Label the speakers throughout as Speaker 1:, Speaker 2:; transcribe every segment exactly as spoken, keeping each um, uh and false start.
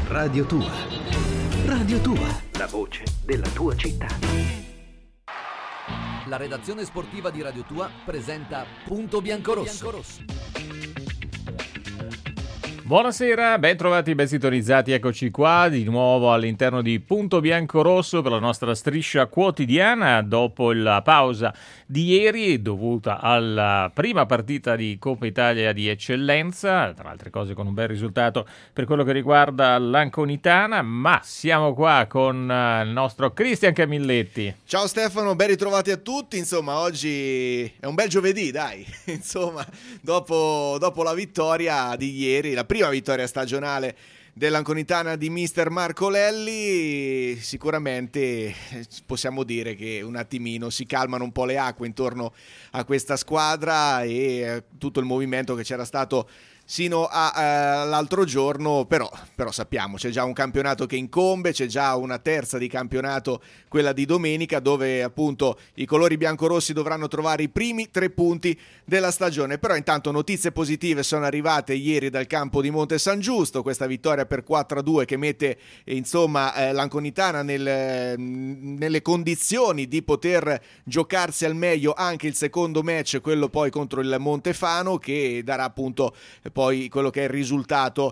Speaker 1: Radio Tua. Radio Tua.
Speaker 2: La voce della tua città.
Speaker 3: La redazione sportiva di Radio Tua presenta Punto Biancorosso.
Speaker 4: Buonasera, ben trovati, ben sintonizzati, eccoci qua di nuovo all'interno di Punto Biancorosso per la nostra striscia quotidiana dopo la pausa di ieri dovuta alla prima partita di Coppa Italia di eccellenza, tra altre cose con un bel risultato per quello che riguarda l'Anconitana, ma siamo qua con il nostro Cristian Camilletti.
Speaker 5: Ciao Stefano, ben ritrovati a tutti, insomma oggi è un bel giovedì, dai, insomma dopo, dopo la vittoria di ieri, la prima prima vittoria stagionale dell'Anconitana di mister Marco Lelli, sicuramente possiamo dire che un attimino si calmano un po' le acque intorno a questa squadra e tutto il movimento che c'era stato sino all'altro giorno, però, però sappiamo c'è già un campionato che incombe, c'è già una terza di campionato, quella di domenica, dove appunto i colori biancorossi dovranno trovare i primi tre punti della stagione. Però intanto notizie positive sono arrivate ieri dal campo di Monte San Giusto, questa vittoria per quattro a due che mette insomma eh, l'Anconitana nel, nelle condizioni di poter giocarsi al meglio anche il secondo match, quello poi contro il Montefano, che darà appunto poi quello che è il risultato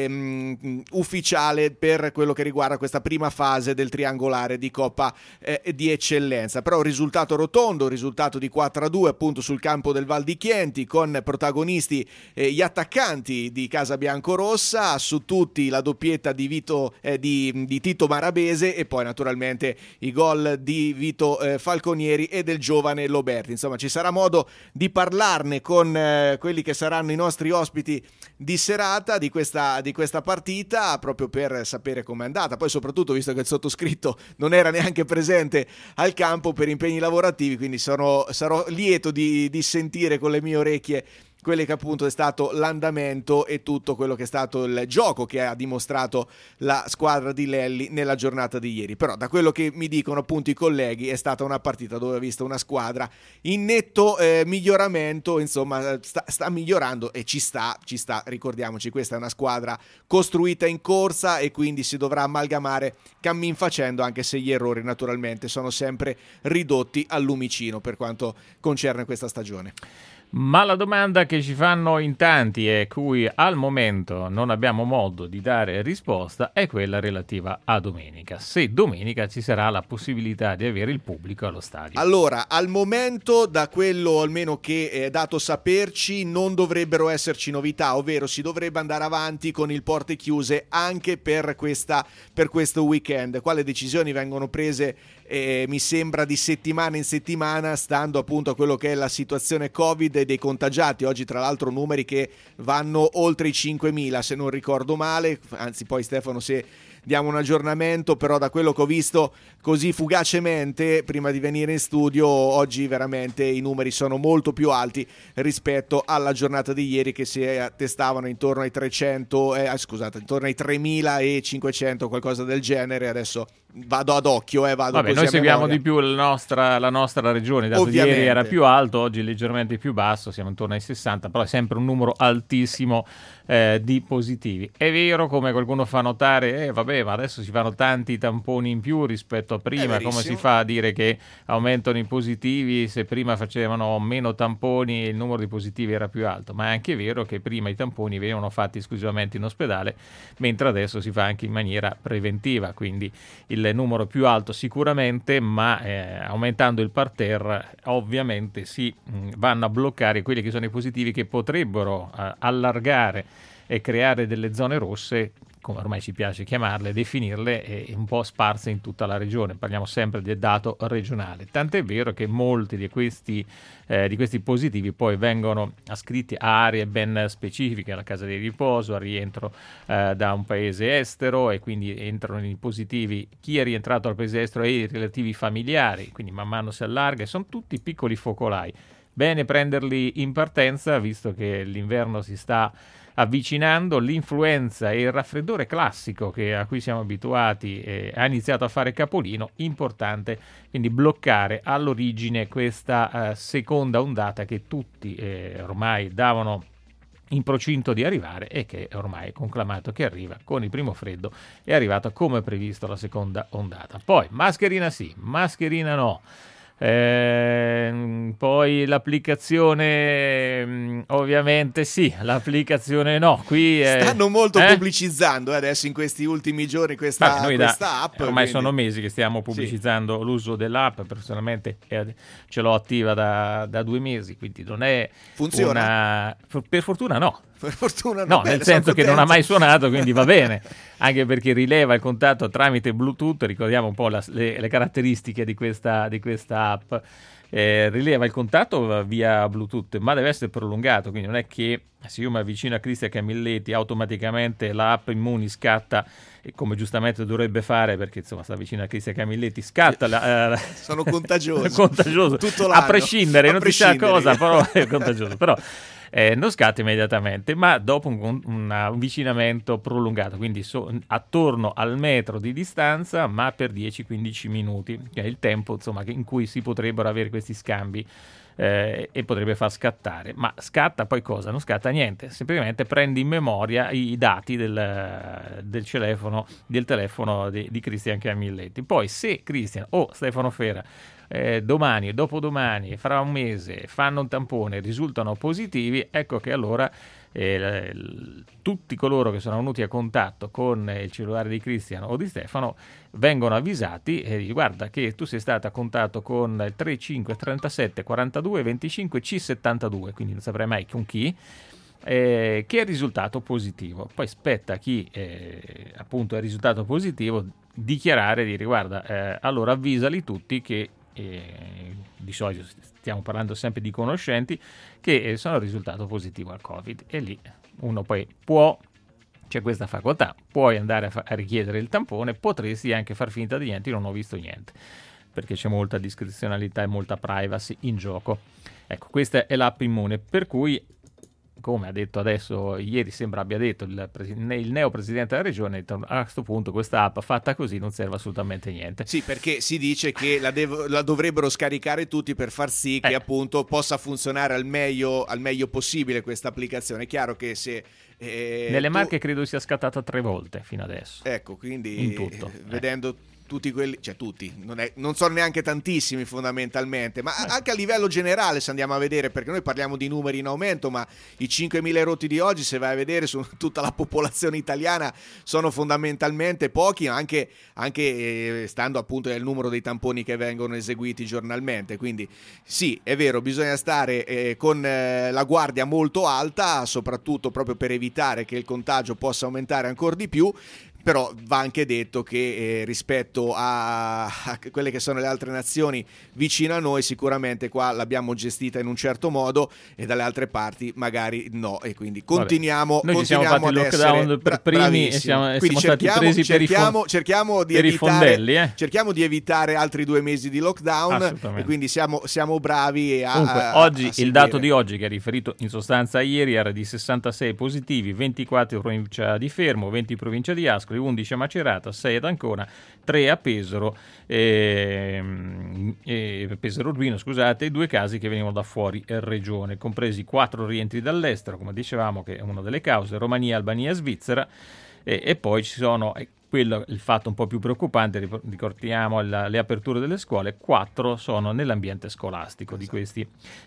Speaker 5: ehm, ufficiale per quello che riguarda questa prima fase del triangolare di Coppa eh, di eccellenza. Però un risultato rotondo, un risultato di quattro a due appunto sul campo del Val di Chienti, con protagonisti eh, gli attaccanti di Casa Biancorossa, su tutti la doppietta di, Vito, eh, di, di Tito Marabese e poi naturalmente i gol di Vito eh, Falconieri e del giovane Loberti. Insomma ci sarà modo di parlarne con eh, quelli che saranno i nostri ospiti di serata di questa, di questa partita, proprio per sapere com'è andata, poi soprattutto visto che il sottoscritto non era neanche presente al campo per impegni lavorativi, quindi sono, sarò lieto di, di sentire con le mie orecchie quello che appunto è stato l'andamento e tutto quello che è stato il gioco che ha dimostrato la squadra di Lelli nella giornata di ieri. Però da quello che mi dicono appunto i colleghi è stata una partita dove ho visto una squadra in netto eh, miglioramento, insomma sta, sta migliorando e ci sta, ci sta, ricordiamoci, questa è una squadra costruita in corsa e quindi si dovrà amalgamare cammin facendo, anche se gli errori naturalmente sono sempre ridotti al lumicino per quanto concerne questa stagione.
Speaker 4: Ma la domanda che ci fanno in tanti e cui al momento non abbiamo modo di dare risposta è quella relativa a domenica. Se domenica ci sarà la possibilità di avere il pubblico allo stadio.
Speaker 5: Allora, al momento, da quello almeno che è dato saperci, non dovrebbero esserci novità, ovvero si dovrebbe andare avanti con il porte chiuse anche per questa per questo weekend. Quale decisioni vengono prese eh, mi sembra di settimana in settimana, stando appunto a quello che è la situazione Covid e dei contagiati. Oggi tra l'altro numeri che vanno oltre i cinquemila se non ricordo male, anzi poi Stefano se diamo un aggiornamento, però da quello che ho visto così fugacemente prima di venire in studio, oggi veramente i numeri sono molto più alti rispetto alla giornata di ieri che si attestavano intorno ai trecento, eh, scusate, intorno ai tremilacinquecento, qualcosa del genere. Adesso vado ad occhio, eh, vado
Speaker 4: Vabbè,
Speaker 5: così
Speaker 4: noi
Speaker 5: a
Speaker 4: seguiamo
Speaker 5: memoria.
Speaker 4: di più la nostra, la nostra regione, dato che ieri era più alto, oggi leggermente più basso, siamo intorno ai sessanta, però è sempre un numero altissimo eh, di positivi. È vero, come qualcuno fa notare, eh, vabbè, ma adesso si fanno tanti tamponi in più rispetto a prima, come si fa a dire che aumentano i positivi se prima facevano meno tamponi e il numero di positivi era più alto? Ma è anche vero che prima i tamponi venivano fatti esclusivamente in ospedale, mentre adesso si fa anche in maniera preventiva, quindi il il numero più alto sicuramente, ma eh, aumentando il parterre ovviamente si mh, vanno a bloccare quelli che sono i positivi che potrebbero eh, allargare e creare delle zone rosse, come ormai ci piace chiamarle, definirle, eh, un po' sparse in tutta la regione. Parliamo sempre del dato regionale. Tant'è vero che molti di questi, eh, di questi positivi poi vengono ascritti a aree ben specifiche, alla casa di riposo, al rientro eh, da un paese estero, e quindi entrano i positivi chi è rientrato dal paese estero e i relativi familiari, quindi man mano si allarga, e sono tutti piccoli focolai. Bene prenderli in partenza, visto che l'inverno si sta avvicinando, l'influenza e il raffreddore classico che a cui siamo abituati eh, ha iniziato a fare capolino. Importante quindi bloccare all'origine questa eh, seconda ondata che tutti eh, ormai davano in procinto di arrivare e che ormai è conclamato che arriva con il primo freddo, è arrivata come previsto la seconda ondata. Poi mascherina sì, mascherina no. Eh, poi l'applicazione ovviamente sì, l'applicazione no. Qui è,
Speaker 5: stanno molto
Speaker 4: eh?
Speaker 5: pubblicizzando adesso in questi ultimi giorni questa,
Speaker 4: Vabbè,
Speaker 5: questa
Speaker 4: da,
Speaker 5: app.
Speaker 4: Ormai
Speaker 5: quindi...
Speaker 4: sono mesi che stiamo pubblicizzando sì. l'uso dell'app, personalmente eh, ce l'ho attiva da, da due mesi, quindi non è
Speaker 5: funziona?
Speaker 4: Una... Per fortuna no.
Speaker 5: Per fortuna no,
Speaker 4: no
Speaker 5: bene,
Speaker 4: nel senso che non ha mai suonato, quindi va bene, anche perché rileva il contatto tramite Bluetooth. Ricordiamo un po' la, le, le caratteristiche di questa, di questa app. Eh, rileva il contatto via Bluetooth, ma deve essere prolungato, quindi non è che se io mi avvicino a Cristian Camilletti automaticamente l'app Immuni scatta, e come giustamente dovrebbe fare, perché insomma sta vicino a Cristian Camilletti, scatta la, eh,
Speaker 5: sono contagioso,
Speaker 4: contagioso
Speaker 5: tutto l'anno,
Speaker 4: a prescindere,
Speaker 5: a
Speaker 4: non
Speaker 5: prescindere.
Speaker 4: si sa cosa, però è contagioso, però Eh, non scatta immediatamente, ma dopo un, un avvicinamento prolungato, quindi so, attorno al metro di distanza, ma per dieci quindici minuti, che è il tempo insomma, che, in cui si potrebbero avere questi scambi eh, e potrebbe far scattare. Ma scatta poi cosa? Non scatta niente, semplicemente prendi in memoria i dati del, del telefono, del telefono di, di Cristian Camilletti. Poi se Cristian o Stefano Fera Eh, domani e dopodomani, fra un mese, fanno un tampone e risultano positivi, ecco che allora eh, l- tutti coloro che sono venuti a contatto con il cellulare di Cristian o di Stefano vengono avvisati e eh, guarda che tu sei stato a contatto con il tre cinque trentasette quarantadue venticinque C settantadue, quindi non saprai mai con chi, eh, che è risultato positivo. Poi spetta a chi eh, appunto è risultato positivo dichiarare, dire guarda, eh, allora avvisali tutti che e di solito stiamo parlando sempre di conoscenti che sono risultato positivo al Covid, e lì uno poi può, c'è questa facoltà, puoi andare a, fa- a richiedere il tampone, potresti anche far finta di niente, non ho visto niente, perché c'è molta discrezionalità e molta privacy in gioco. Ecco, questa è l'app Immune, per cui, come ha detto adesso, ieri sembra abbia detto il, presi- il neo presidente della regione, a questo punto questa app fatta così non serve assolutamente niente.
Speaker 5: Sì, perché si dice che la, dev- la dovrebbero scaricare tutti per far sì che
Speaker 4: eh.
Speaker 5: appunto possa funzionare al meglio, al meglio possibile questa applicazione. È chiaro che se... Eh,
Speaker 4: Nelle
Speaker 5: tu...
Speaker 4: Marche credo sia scattata tre volte fino adesso.
Speaker 5: Ecco, quindi
Speaker 4: in tutto.
Speaker 5: Eh, vedendo... Eh. tutti quelli, cioè tutti, non, è, non sono neanche tantissimi fondamentalmente, ma anche a livello generale se andiamo a vedere, perché noi parliamo di numeri in aumento, ma i cinquemila rotti di oggi, se vai a vedere su tutta la popolazione italiana, sono fondamentalmente pochi, anche, anche eh, stando appunto nel numero dei tamponi che vengono eseguiti giornalmente. Quindi sì, è vero, bisogna stare eh, con eh, la guardia molto alta, soprattutto proprio per evitare che il contagio possa aumentare ancora di più. Però va anche detto che eh, rispetto a, a quelle che sono le altre nazioni vicino a noi, sicuramente qua l'abbiamo gestita in un certo modo e dalle altre parti magari no, e quindi continuiamo,
Speaker 4: Vabbè, noi
Speaker 5: continuiamo
Speaker 4: ci siamo fatti il lockdown per
Speaker 5: bra-
Speaker 4: primi e siamo,
Speaker 5: quindi
Speaker 4: siamo
Speaker 5: cerchiamo,
Speaker 4: stati presi
Speaker 5: cerchiamo,
Speaker 4: per i, fon-
Speaker 5: cerchiamo di
Speaker 4: per
Speaker 5: evitare,
Speaker 4: i fondelli eh?
Speaker 5: cerchiamo di evitare altri due mesi di lockdown, e quindi siamo, siamo bravi a,
Speaker 4: Comunque,
Speaker 5: a,
Speaker 4: oggi
Speaker 5: a
Speaker 4: il dato di oggi, che è riferito in sostanza a ieri, era di sessantasei positivi, ventiquattro in provincia di Fermo, venti in provincia di Ascoli, undici a Macerata, sei ad Ancona, tre a Pesaro, e, e Pesaro Urbino, scusate, e due casi che venivano da fuori regione, compresi quattro rientri dall'estero, come dicevamo, che è una delle cause, Romania, Albania e Svizzera, e, e poi ci sono... Quello, il fatto un po' più preoccupante, ricordiamo la, le aperture delle scuole, quattro sono nell'ambiente scolastico, di questi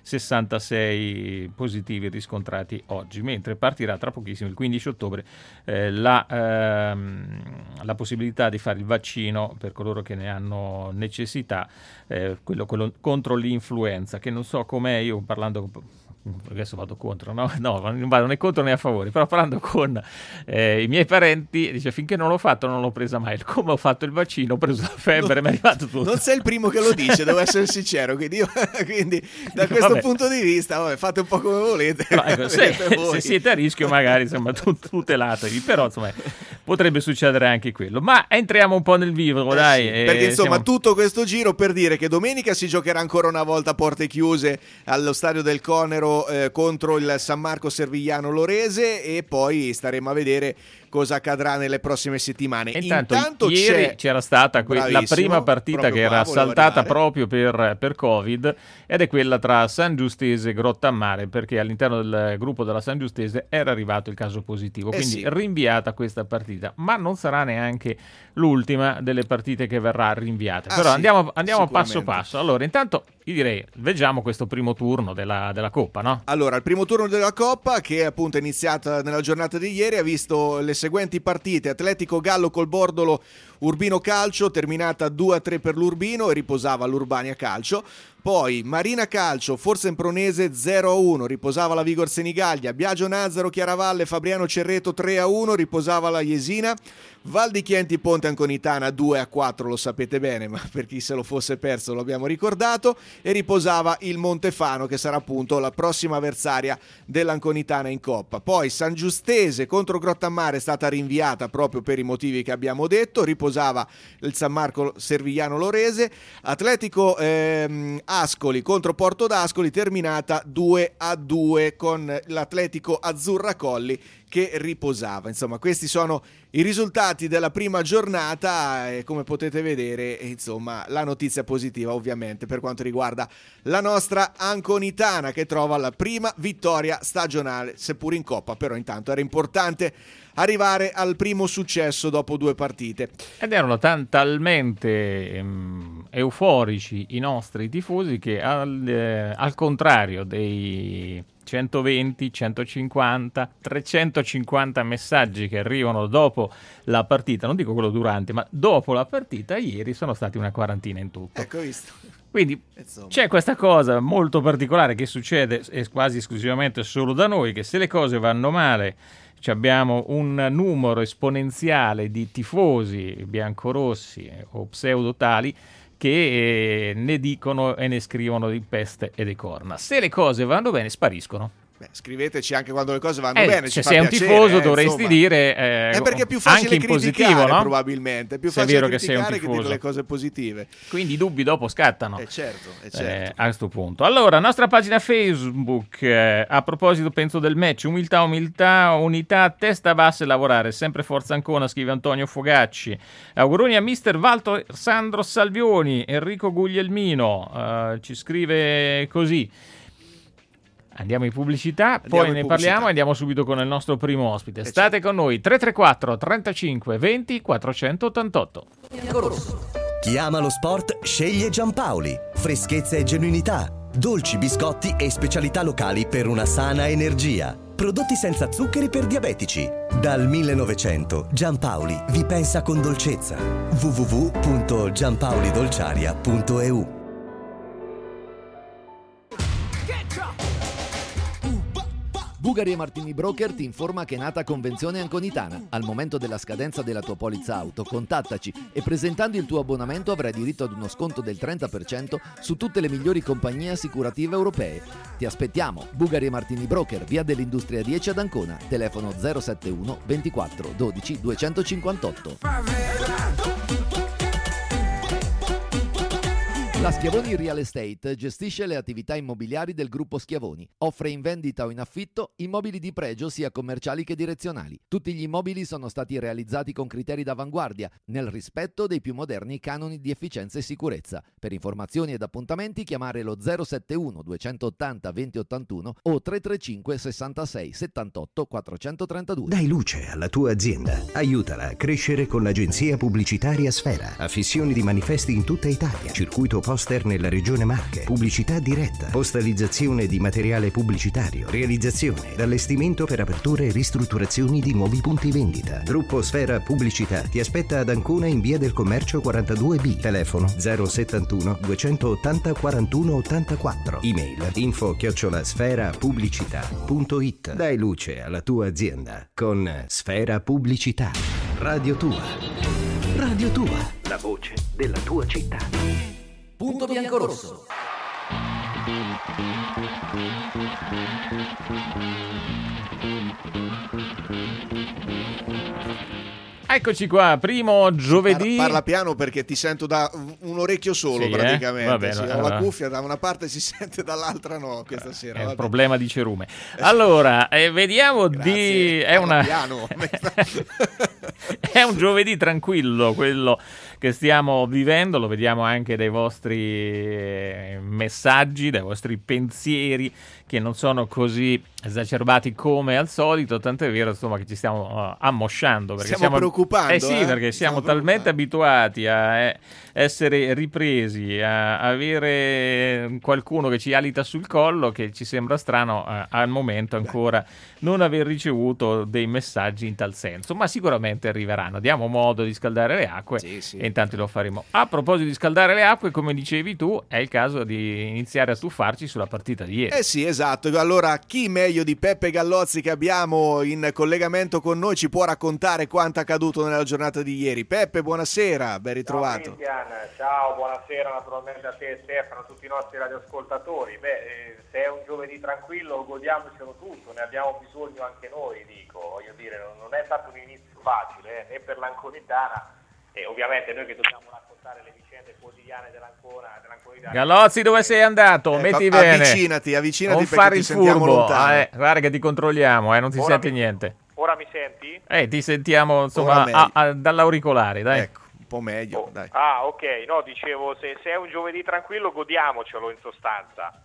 Speaker 4: sessantasei positivi riscontrati oggi, mentre partirà tra pochissimo, il quindici ottobre, eh, la, ehm, la possibilità di fare il vaccino per coloro che ne hanno necessità, eh, quello, quello contro l'influenza, che non so com'è, io parlando... adesso vado contro, no? No, non vado né contro né a favore, però parlando con eh, i miei parenti, dice finché non l'ho fatto non l'ho presa mai, come ho fatto il vaccino ho preso la febbre, mi è arrivato tutto.
Speaker 5: Non sei il primo che lo dice, devo essere sincero, quindi, io, quindi da questo vabbè. punto di vista vabbè, fate un po' come volete.
Speaker 4: No, ecco, se, se siete a rischio magari insomma tut- tutelatevi, però insomma potrebbe succedere anche quello, ma entriamo un po' nel vivo, eh dai.
Speaker 5: Sì, perché insomma
Speaker 4: siamo...
Speaker 5: tutto questo giro per dire che domenica si giocherà ancora una volta a porte chiuse allo stadio del Conero eh, contro il San Marco Servigliano Lorese, e poi staremo a vedere cosa accadrà nelle prossime settimane.
Speaker 4: Intanto,
Speaker 5: Intanto
Speaker 4: ieri
Speaker 5: c'è...
Speaker 4: c'era stata que- la prima partita che era saltata proprio per, per Covid, ed è quella tra San Giustese e Grottammare, perché all'interno del gruppo della San Giustese era arrivato il caso positivo,
Speaker 5: Eh
Speaker 4: quindi
Speaker 5: sì.
Speaker 4: rinviata questa partita, ma non sarà neanche l'ultima delle partite che verrà rinviata.
Speaker 5: Ah,
Speaker 4: Però
Speaker 5: sì,
Speaker 4: andiamo, andiamo passo
Speaker 5: sicuramente.
Speaker 4: passo. Allora, intanto io direi, leggiamo questo primo turno della, della Coppa, no?
Speaker 5: Allora, il primo turno della Coppa, che appunto è iniziata nella giornata di ieri, ha visto le seguenti partite: Atletico Gallo col Bordolo Urbino Calcio, terminata due a tre per l'Urbino e riposava l'Urbania Calcio. Poi Marina Calcio, Forza Empronese zero a uno, riposava la Vigor Senigallia. Biagio Nazzaro, Chiaravalle, Fabriano Cerreto tre a uno, riposava la Jesina. Val di Chienti Ponte Anconitana due a quattro, lo sapete bene, ma per chi se lo fosse perso lo abbiamo ricordato, e riposava il Montefano, che sarà appunto la prossima avversaria dell'Anconitana in Coppa. Poi San Giustese contro Grottammare è stata rinviata proprio per i motivi che abbiamo detto, riposava il San Marco Servigliano Lorese. Atletico ehm, Ascoli contro Porto d'Ascoli, terminata due a due con l'Atletico Azzurra Colli che riposava. Insomma, questi sono i risultati della prima giornata e, come potete vedere, insomma, la notizia positiva ovviamente per quanto riguarda la nostra Anconitana, che trova la prima vittoria stagionale, seppur in Coppa. Però intanto era importante arrivare al primo successo dopo due partite.
Speaker 4: Ed erano tan- talmente ehm, euforici i nostri tifosi che al, eh, al contrario dei centoventi, centocinquanta, trecentocinquanta messaggi che arrivano dopo la partita, non dico quello durante, ma dopo la partita, ieri sono stati una quarantina in tutto.
Speaker 5: Ecco, visto.
Speaker 4: Quindi
Speaker 5: Insomma.
Speaker 4: c'è questa cosa molto particolare che succede e quasi esclusivamente solo da noi, che se le cose vanno male abbiamo un numero esponenziale di tifosi biancorossi o pseudo tali che eh, ne dicono e ne scrivono di peste e di corna. Se le cose vanno bene, spariscono.
Speaker 5: Beh, scriveteci anche quando le cose vanno
Speaker 4: Eh,
Speaker 5: bene.
Speaker 4: se
Speaker 5: ci
Speaker 4: sei
Speaker 5: fa
Speaker 4: un
Speaker 5: piacere,
Speaker 4: tifoso
Speaker 5: eh,
Speaker 4: dovresti
Speaker 5: insomma.
Speaker 4: dire eh,
Speaker 5: È perché è più facile
Speaker 4: anche in
Speaker 5: criticare,
Speaker 4: positivo, no?
Speaker 5: probabilmente. È più
Speaker 4: Se è
Speaker 5: facile
Speaker 4: vero che sei un
Speaker 5: criticare che
Speaker 4: tifoso.
Speaker 5: dire le cose positive.
Speaker 4: Quindi i dubbi dopo scattano.
Speaker 5: Eh certo, eh
Speaker 4: Eh,
Speaker 5: certo.
Speaker 4: a questo punto. Allora, nostra pagina Facebook, eh, a proposito penso del match, umiltà, umiltà, unità, testa bassa e lavorare, sempre forza Ancona, scrive Antonio Fogacci. Auguroni a mister Valto Sandro Salvioni, Enrico Guglielmino, eh, ci scrive così. Andiamo in pubblicità,
Speaker 5: Andiamo
Speaker 4: poi
Speaker 5: in
Speaker 4: ne
Speaker 5: pubblicità.
Speaker 4: parliamo e andiamo subito con il nostro primo ospite.
Speaker 5: Eh
Speaker 4: State
Speaker 5: certo.
Speaker 4: con noi, tre tre quattro trentacinque venti quattrocentottantotto.
Speaker 3: Biancorosso.
Speaker 6: Chi ama lo sport sceglie Giampaoli. Freschezza e genuinità. Dolci, biscotti e specialità locali per una sana energia. Prodotti senza zuccheri per diabetici. Dal millenovecento Giampaoli vi pensa con dolcezza. w w w punto giampaolidolciaria punto e u.
Speaker 3: Bugari e Martini Broker ti informa che è nata Convenzione Anconitana. Al momento della scadenza della tua polizza auto, contattaci e presentando il tuo abbonamento avrai diritto ad uno sconto del trenta per cento su tutte le migliori compagnie assicurative europee. Ti aspettiamo. Bugari e Martini Broker, via dell'Industria dieci ad Ancona, telefono zero sette uno ventiquattro dodici duecentocinquantotto. La Schiavoni Real Estate gestisce le attività immobiliari del gruppo Schiavoni. Offre in vendita o in affitto immobili di pregio sia commerciali che direzionali. Tutti gli immobili sono stati realizzati con criteri d'avanguardia, nel rispetto dei più moderni canoni di efficienza e sicurezza. Per informazioni ed appuntamenti chiamare lo zero sette uno duecentottanta venti ottantuno o tre tre cinque sessantasei settantotto quattrocentotrentadue.
Speaker 1: Dai luce alla tua azienda. Aiutala a crescere con l'agenzia pubblicitaria Sfera. Affissioni di manifesti in tutta Italia. Circuito poster nella regione Marche. Pubblicità diretta. Postalizzazione di materiale pubblicitario. Realizzazione ed allestimento per aperture e ristrutturazioni di nuovi punti vendita. Gruppo Sfera Pubblicità ti aspetta ad Ancona in via del Commercio quarantadue B. Telefono zero settantuno duecentottanta quarantuno ottantaquattro. Email info chiocciola sfera pubblicità punto it. Dai luce alla tua azienda con Sfera Pubblicità. Radio Tua. Radio Tua.
Speaker 2: La voce della tua città.
Speaker 3: Punto Biancorosso.
Speaker 4: Eccoci qua, primo giovedì.
Speaker 5: Parla, parla piano perché ti sento da un orecchio solo, sì, praticamente. Eh? Vabbè, sì, ho allora. la cuffia da una parte si sente, dall'altra no questa sera.
Speaker 4: È
Speaker 5: vabbè.
Speaker 4: un problema di cerume. Allora, eh, vediamo di... È, una...
Speaker 5: piano.
Speaker 4: È un giovedì tranquillo quello che stiamo vivendo, lo vediamo anche dai vostri messaggi, dai vostri pensieri che non sono così esacerbati come al solito, tanto è vero insomma che ci stiamo uh, ammosciando perché
Speaker 5: stiamo
Speaker 4: siamo
Speaker 5: preoccupando
Speaker 4: eh sì
Speaker 5: eh?
Speaker 4: perché siamo talmente abituati a eh, essere ripresi, a avere qualcuno che ci alita sul collo che ci sembra strano uh, al momento ancora non aver ricevuto dei messaggi in tal senso, ma sicuramente arriveranno. Diamo modo di scaldare le acque
Speaker 5: sì, sì.
Speaker 4: e intanto lo faremo. A proposito di scaldare le acque, come dicevi tu, è il caso di iniziare a tuffarci sulla partita di ieri.
Speaker 5: Eh sì, esatto. Allora, chi meglio di Peppe Gallozzi, che abbiamo in collegamento con noi, ci può raccontare quanto accaduto nella giornata di ieri? Peppe, buonasera, ben ritrovato.
Speaker 7: Ciao Cristian, ciao, buonasera naturalmente a te e Stefano, a tutti i nostri radioascoltatori. Beh, eh, se è un giovedì tranquillo, godiamocelo tutto, ne abbiamo bisogno anche noi, dico. Voglio dire, non, non è stato un inizio facile, eh, né per l'Anconitana, e ovviamente noi che dobbiamo raccontare le vicende quotidiane dell'Ancona, dell'Anconitana.
Speaker 4: Gallozzi, dove sei andato?
Speaker 5: Ecco,
Speaker 4: Metti bene.
Speaker 5: Avvicinati, avvicinati
Speaker 4: non
Speaker 5: perché
Speaker 4: fare
Speaker 5: ti
Speaker 4: il
Speaker 5: sentiamo
Speaker 4: furbo.
Speaker 5: lontano.
Speaker 4: Ah, eh, guarda che ti controlliamo, eh, non ti
Speaker 7: ora
Speaker 4: sente
Speaker 7: mi,
Speaker 4: niente.
Speaker 7: Ora mi senti?
Speaker 4: Eh, ti sentiamo insomma a, a, dall'auricolare, dai.
Speaker 5: Ecco, un po' meglio,
Speaker 7: oh,
Speaker 5: dai.
Speaker 7: Ah, ok, no, dicevo, se, se è un giovedì tranquillo, godiamocelo in sostanza.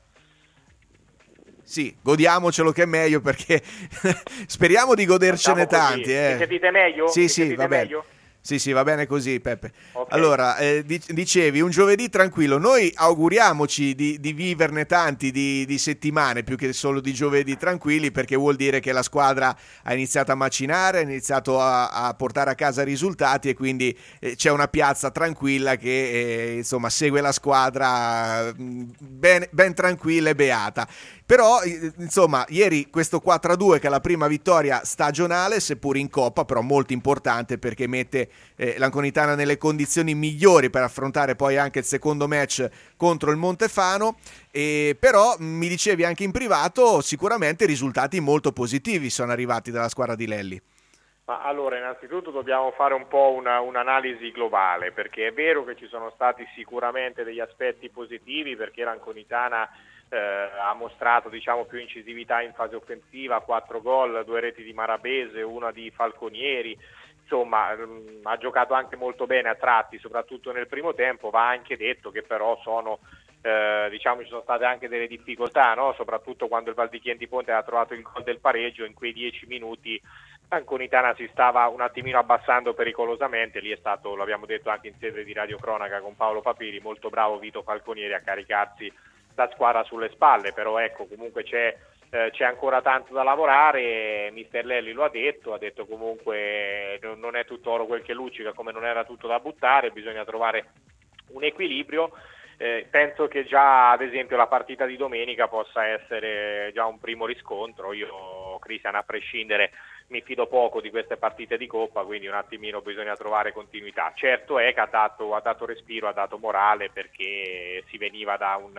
Speaker 5: Sì, godiamocelo che è meglio perché speriamo di godercene tanti. Eh.
Speaker 7: Mi sentite meglio?
Speaker 5: Sì,
Speaker 7: Mi
Speaker 5: sì,
Speaker 7: sentite
Speaker 5: va bene.
Speaker 7: meglio?
Speaker 5: Sì, sì, va bene così, Peppe.
Speaker 7: Okay.
Speaker 5: Allora, eh, dicevi, un giovedì tranquillo. Noi auguriamoci di, di viverne tanti di, di settimane, più che solo di giovedì tranquilli, perché vuol dire che la squadra ha iniziato a macinare, ha iniziato a, a portare a casa risultati e quindi eh, c'è una piazza tranquilla che eh, insomma segue la squadra ben, ben tranquilla e beata. Però, insomma, ieri questo quattro a due che è la prima vittoria stagionale, seppur in Coppa, però molto importante perché mette eh, l'Anconitana nelle condizioni migliori per affrontare poi anche il secondo match contro il Montefano. E però, mi dicevi anche in privato, sicuramente risultati molto positivi sono arrivati dalla squadra di Lelli.
Speaker 7: Ma allora, innanzitutto dobbiamo fare un po' una, un'analisi globale, perché è vero che ci sono stati sicuramente degli aspetti positivi, perché l'Anconitana Eh, ha mostrato diciamo più incisività in fase offensiva, quattro gol, due reti di Marabese, una di Falconieri, insomma mh, ha giocato anche molto bene a tratti, soprattutto nel primo tempo. Va anche detto che però sono eh, diciamo ci sono state anche delle difficoltà, no? Soprattutto quando il Valdichienti Ponte ha trovato il gol del pareggio, in quei dieci minuti Anconitana si stava un attimino abbassando pericolosamente. Lì è stato, l'abbiamo detto anche in sede di radiocronaca con Paolo Papiri, molto bravo Vito Falconieri a caricarsi la squadra sulle spalle, però ecco comunque c'è, eh, c'è ancora tanto da lavorare. Mister Lelli lo ha detto, ha detto comunque non, non è tutto oro quel che luccica, come non era tutto da buttare, bisogna trovare un equilibrio. Eh, penso che già ad esempio la partita di domenica possa essere già un primo riscontro. Io, Cristian, a prescindere mi fido poco di queste partite di Coppa, quindi un attimino bisogna trovare continuità. Certo è che ha dato, ha dato respiro, ha dato morale, perché si veniva da, un,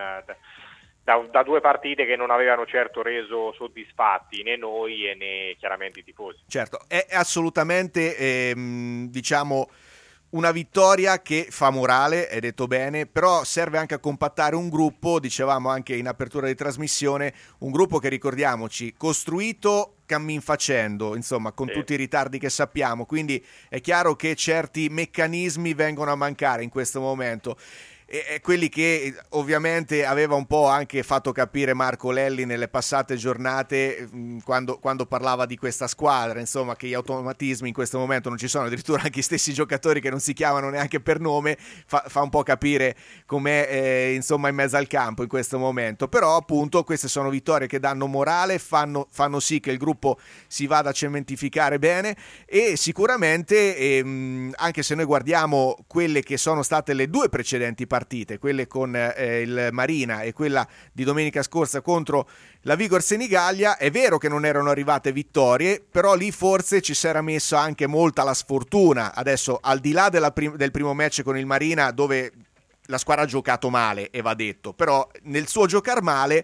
Speaker 7: da, da due partite che non avevano certo reso soddisfatti né noi e né chiaramente i tifosi.
Speaker 5: Certo, è assolutamente ehm, diciamo una vittoria che fa morale, hai detto bene, però serve anche a compattare un gruppo, dicevamo anche in apertura di trasmissione, un gruppo che, ricordiamoci, costruito cammin facendo, insomma, con sì. tutti i ritardi che sappiamo, quindi è chiaro che certi meccanismi vengono a mancare in questo momento. E quelli che ovviamente aveva un po' anche fatto capire Marco Lelli nelle passate giornate quando, quando parlava di questa squadra, insomma, che gli automatismi in questo momento non ci sono, addirittura anche i stessi giocatori che non si chiamano neanche per nome, fa, fa un po' capire com'è eh, insomma in mezzo al campo in questo momento. Però appunto queste sono vittorie che danno morale, fanno, fanno sì che il gruppo si vada a cementificare bene e sicuramente ehm, anche se noi guardiamo quelle che sono state le due precedenti partite, partite, quelle con eh, il Marina e quella di domenica scorsa contro la Vigor Senigallia, è vero che non erano arrivate vittorie, però lì forse ci si era messo anche molta la sfortuna. Adesso, al di là della prim- del primo match con il Marina, dove la squadra ha giocato male, e va detto, però nel suo giocar male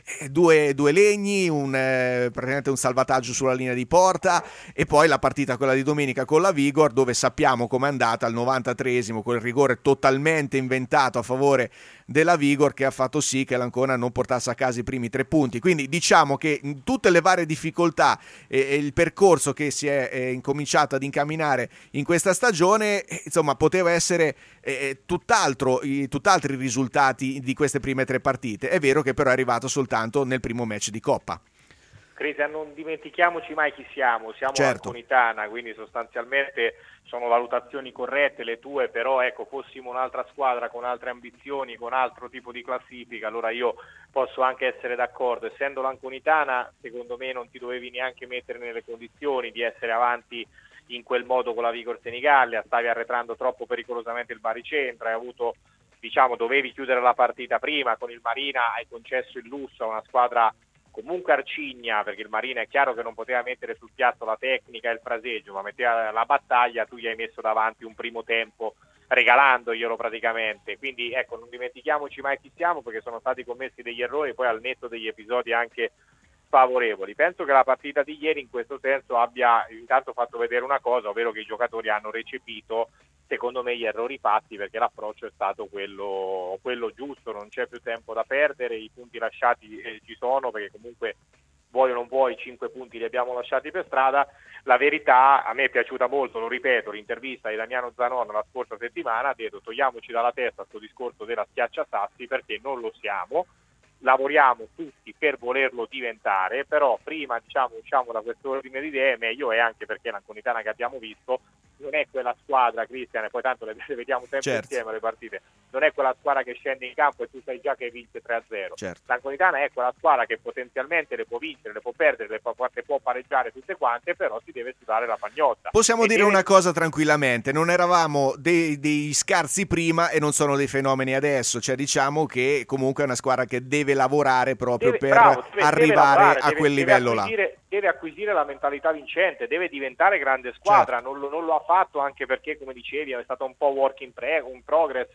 Speaker 5: eh, due, due legni, un, eh, praticamente un salvataggio sulla linea di porta, e poi la partita quella di domenica con la Vigor, dove sappiamo com'è andata al novantatreesimo, quel rigore totalmente inventato a favore della Vigor che ha fatto sì che l'Ancona non portasse a casa i primi tre punti. Quindi diciamo che in tutte le varie difficoltà e, e il percorso che si è eh, incominciato ad incamminare in questa stagione, eh, insomma poteva essere eh, tutt'altro, i, tutt'altri risultati di queste prime tre partite. È vero che però è arrivato soltanto nel primo match di Coppa.
Speaker 7: Cristian, non dimentichiamoci mai chi siamo, siamo
Speaker 5: certo.
Speaker 7: l'Anconitana, quindi sostanzialmente sono valutazioni corrette le tue, però ecco, fossimo un'altra squadra con altre ambizioni, con altro tipo di classifica, allora io posso anche essere d'accordo. Essendo l'Anconitana, secondo me non ti dovevi neanche mettere nelle condizioni di essere avanti in quel modo con la Vigor Senigallia, stavi arretrando troppo pericolosamente il baricentro, hai avuto, diciamo, dovevi chiudere la partita prima, con il Marina hai concesso il lusso a una squadra comunque arcigna, perché il Marina è chiaro che non poteva mettere sul piatto la tecnica e il fraseggio, ma metteva la battaglia, tu gli hai messo davanti un primo tempo regalandoglielo praticamente. Quindi ecco, non dimentichiamoci mai chi siamo, perché sono stati commessi degli errori poi al netto degli episodi anche favorevoli. Penso che la partita di ieri in questo senso abbia intanto fatto vedere una cosa, ovvero che i giocatori hanno recepito secondo me gli errori fatti, perché l'approccio è stato quello, quello giusto, non c'è più tempo da perdere, i punti lasciati eh, ci sono, perché comunque vuoi o non vuoi cinque punti li abbiamo lasciati per strada. La verità, a me è piaciuta molto, lo ripeto, l'intervista di Damiano Zanon la scorsa settimana, ha detto togliamoci dalla testa questo discorso della schiacciasassi, perché non lo siamo, lavoriamo tutti per volerlo diventare, però prima diciamo usciamo da questo ordine di idee, meglio è, anche perché l'Anconitana che abbiamo visto non è quella squadra, Cristian, e poi tanto le, le vediamo sempre
Speaker 5: certo.
Speaker 7: insieme le partite, non è quella squadra che scende in campo e tu sai già che vince tre a zero.
Speaker 5: Certo.
Speaker 7: L'Anconitana è quella squadra che potenzialmente le può vincere, le può perdere, le può, le può pareggiare tutte quante, però si deve sudare la pagnotta.
Speaker 5: Possiamo
Speaker 7: e
Speaker 5: dire
Speaker 7: deve...
Speaker 5: una cosa tranquillamente, non eravamo dei, dei scarsi prima e non sono dei fenomeni adesso, cioè diciamo che comunque è una squadra che deve lavorare proprio
Speaker 7: deve,
Speaker 5: per
Speaker 7: bravo, deve,
Speaker 5: arrivare
Speaker 7: deve lavorare,
Speaker 5: a
Speaker 7: deve,
Speaker 5: quel
Speaker 7: deve
Speaker 5: livello
Speaker 7: acquisire,
Speaker 5: là.
Speaker 7: Deve acquisire la mentalità vincente, deve diventare grande squadra,
Speaker 5: certo.
Speaker 7: non, lo, non lo ha fatto, anche perché come dicevi è stato un po' work in, pre, un progress,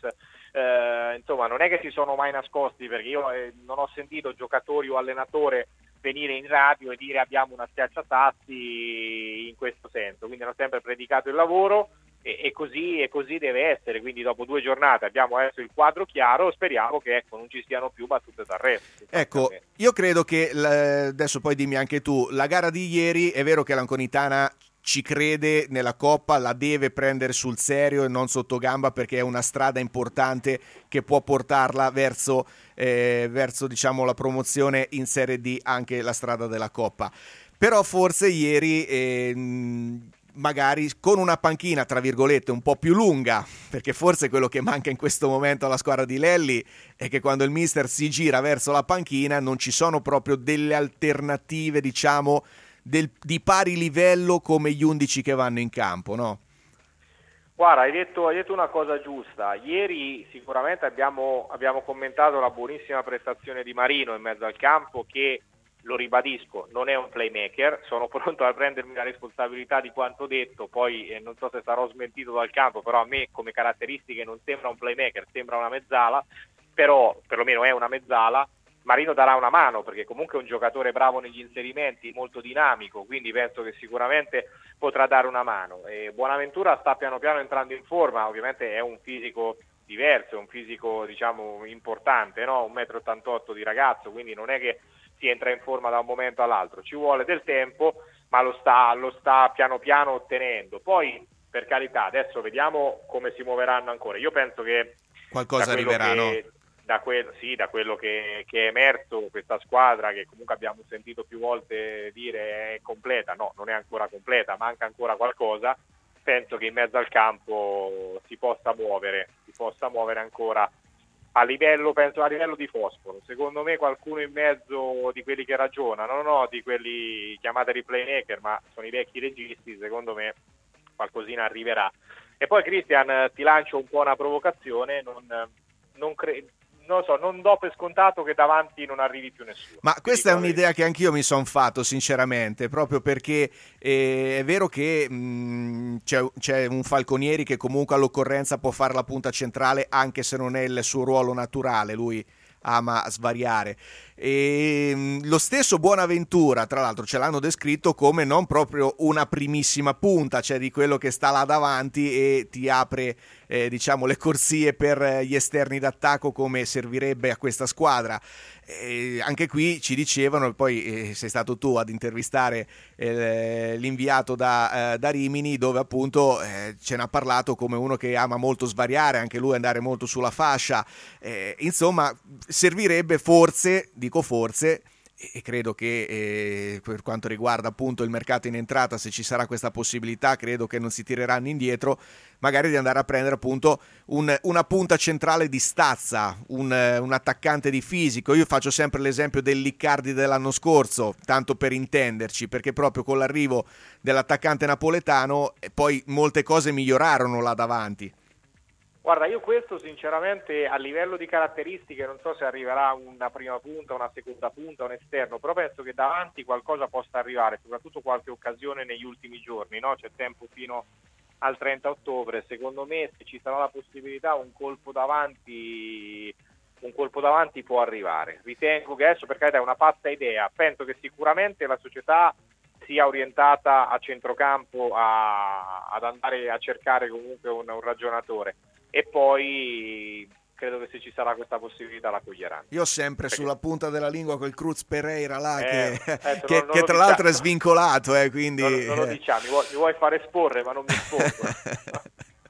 Speaker 7: eh, insomma non è che si sono mai nascosti, perché io eh, non ho sentito giocatori o allenatore venire in radio e dire abbiamo una schiacciasassi in questo senso, quindi hanno sempre predicato il lavoro e, e, così, e così deve essere. Quindi dopo due giornate abbiamo adesso il quadro chiaro, speriamo che ecco, non ci siano più battute d'arresto.
Speaker 5: Ecco, io credo che, adesso poi dimmi anche tu, la gara di ieri è vero che l'Anconitana ci crede nella Coppa, la deve prendere sul serio e non sotto gamba, perché è una strada importante che può portarla verso, eh, verso diciamo, la promozione in Serie D, anche la strada della Coppa. Però forse ieri eh, magari con una panchina tra virgolette un po' più lunga, perché forse quello che manca in questo momento alla squadra di Lelli è che quando il mister si gira verso la panchina non ci sono proprio delle alternative, diciamo, Del, di pari livello come gli undici che vanno in campo, no?
Speaker 7: Guarda, hai detto, hai detto una cosa giusta. Ieri sicuramente abbiamo, abbiamo commentato la buonissima prestazione di Marino in mezzo al campo, che, lo ribadisco, non è un playmaker. Sono pronto a prendermi la responsabilità di quanto detto, poi eh, non so se sarò smentito dal campo, però a me come caratteristiche non sembra un playmaker, sembra una mezzala, però perlomeno è una mezzala. Marino darà una mano, perché comunque è un giocatore bravo negli inserimenti, molto dinamico, quindi penso che sicuramente potrà dare una mano. E Buonaventura sta piano piano entrando in forma, ovviamente è un fisico diverso, è un fisico diciamo importante, no? un metro e ottantotto di ragazzo, quindi non è che si entra in forma da un momento all'altro, ci vuole del tempo, ma lo sta, lo sta piano piano ottenendo. Poi, per carità, adesso vediamo come si muoveranno ancora. Io penso che
Speaker 5: qualcosa arriverà, no?
Speaker 7: Da quello, sì, da quello che, che è emerso, questa squadra che comunque abbiamo sentito più volte dire è completa, no, non è ancora completa, manca ancora qualcosa. Penso che in mezzo al campo si possa muovere, si possa muovere ancora a livello, penso a livello di fosforo. Secondo me qualcuno in mezzo di quelli che ragionano, non ho di quelli chiamateli playmaker, ma sono i vecchi registi, secondo me qualcosina arriverà. E poi Cristian, ti lancio un po' una provocazione, non, non credo. Non so, non do per scontato che davanti non arrivi più nessuno.
Speaker 5: Ma questa è un'idea che anch'io mi sono fatto, sinceramente, proprio perché eh, è vero che mh, c'è, c'è un Falconieri che comunque all'occorrenza può fare la punta centrale, anche se non è il suo ruolo naturale. Lui ama svariare. E lo stesso Buonaventura, tra l'altro, ce l'hanno descritto come non proprio una primissima punta, cioè di quello che sta là davanti e ti apre eh, diciamo le corsie per gli esterni d'attacco come servirebbe a questa squadra. E anche qui ci dicevano, poi eh, sei stato tu ad intervistare eh, l'inviato da, eh, da Rimini, dove appunto eh, ce n'ha parlato come uno che ama molto svariare, anche lui andare molto sulla fascia, eh, insomma servirebbe forse, dico forse, e credo che eh, per quanto riguarda appunto il mercato in entrata, se ci sarà questa possibilità, credo che non si tireranno indietro, magari di andare a prendere appunto un, una punta centrale di stazza, un, un attaccante di fisico. Io faccio sempre l'esempio del Liccardi dell'anno scorso, tanto per intenderci, perché proprio con l'arrivo dell'attaccante napoletano poi molte cose migliorarono là davanti.
Speaker 7: Guarda, io questo sinceramente a livello di caratteristiche non so se arriverà una prima punta, una seconda punta, un esterno, però penso che davanti qualcosa possa arrivare, soprattutto qualche occasione negli ultimi giorni, no? C'è tempo fino al trenta ottobre, secondo me se ci sarà la possibilità un colpo davanti, un colpo davanti può arrivare. Ritengo che adesso, per carità, è una pazza idea, penso che sicuramente la società sia orientata a centrocampo a, ad andare a cercare comunque un, un ragionatore. E poi credo che se ci sarà questa possibilità la coglieranno.
Speaker 5: Io ho sempre perché... sulla punta della lingua quel Cruz Pereira là
Speaker 7: eh,
Speaker 5: che,
Speaker 7: eh,
Speaker 5: che,
Speaker 7: non,
Speaker 5: che
Speaker 7: non
Speaker 5: tra l'altro è svincolato, eh, quindi
Speaker 7: non, non lo diciamo, mi vuoi, mi vuoi fare esporre ma non mi espongo.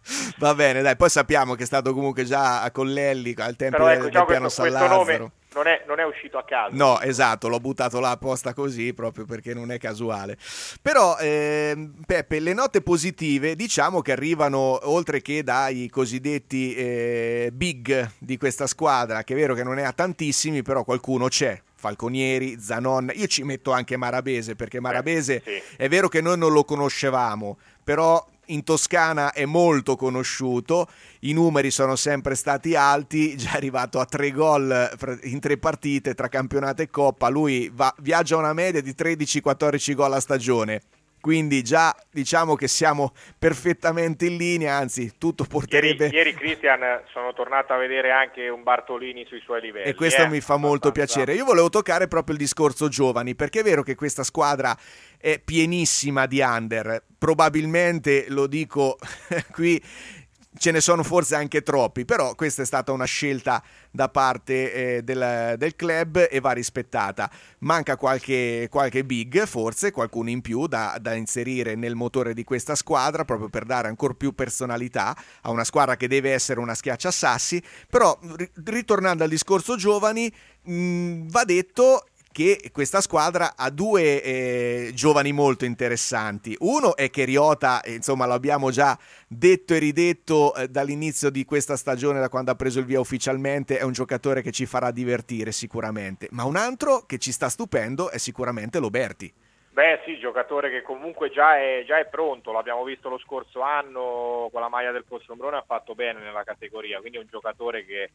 Speaker 5: Va bene, dai, poi sappiamo che è stato comunque già a Collelli al tempo
Speaker 7: però ecco,
Speaker 5: del,
Speaker 7: diciamo
Speaker 5: del piano
Speaker 7: questo,
Speaker 5: San
Speaker 7: questo
Speaker 5: Lazzaro.
Speaker 7: Nome non è, non è uscito a caso.
Speaker 5: No, esatto, l'ho buttato là apposta così proprio perché non è casuale. Però eh, Peppe, le note positive diciamo che arrivano oltre che dai cosiddetti eh, big di questa squadra, che è vero che non è a tantissimi, però qualcuno c'è. Falconieri, Zanon, io ci metto anche Marabese, perché Marabese
Speaker 7: eh, sì.
Speaker 5: È vero che noi non lo conoscevamo, però in Toscana è molto conosciuto, i numeri sono sempre stati alti, già arrivato a tre gol in tre partite tra campionato e coppa, lui va, viaggia a una media di tredici quattordici gol a stagione. Quindi già diciamo che siamo perfettamente in linea, anzi tutto porterebbe...
Speaker 7: Ieri, ieri Christian sono tornato a vedere anche un Bartolini sui suoi livelli.
Speaker 5: E questo
Speaker 7: eh?
Speaker 5: mi fa molto piacere. Io volevo toccare proprio il discorso giovani, perché è vero che questa squadra è pienissima di under, probabilmente, lo dico qui, ce ne sono forse anche troppi, però questa è stata una scelta da parte eh, del, del club e va rispettata. Manca qualche, qualche big, forse qualcuno in più da, da inserire nel motore di questa squadra, proprio per dare ancora più personalità a una squadra che deve essere una schiacciasassi. Però ri- ritornando al discorso giovani, mh, va detto che questa squadra ha due eh, giovani molto interessanti. Uno è Cheriota, insomma l'abbiamo già detto e ridetto eh, dall'inizio di questa stagione, da quando ha preso il via ufficialmente, è un giocatore che ci farà divertire sicuramente, ma un altro che ci sta stupendo è sicuramente Loberti.
Speaker 7: Beh sì, giocatore che comunque già è, già è pronto, l'abbiamo visto lo scorso anno con la maglia del Possombrone, ha fatto bene nella categoria, quindi è un giocatore che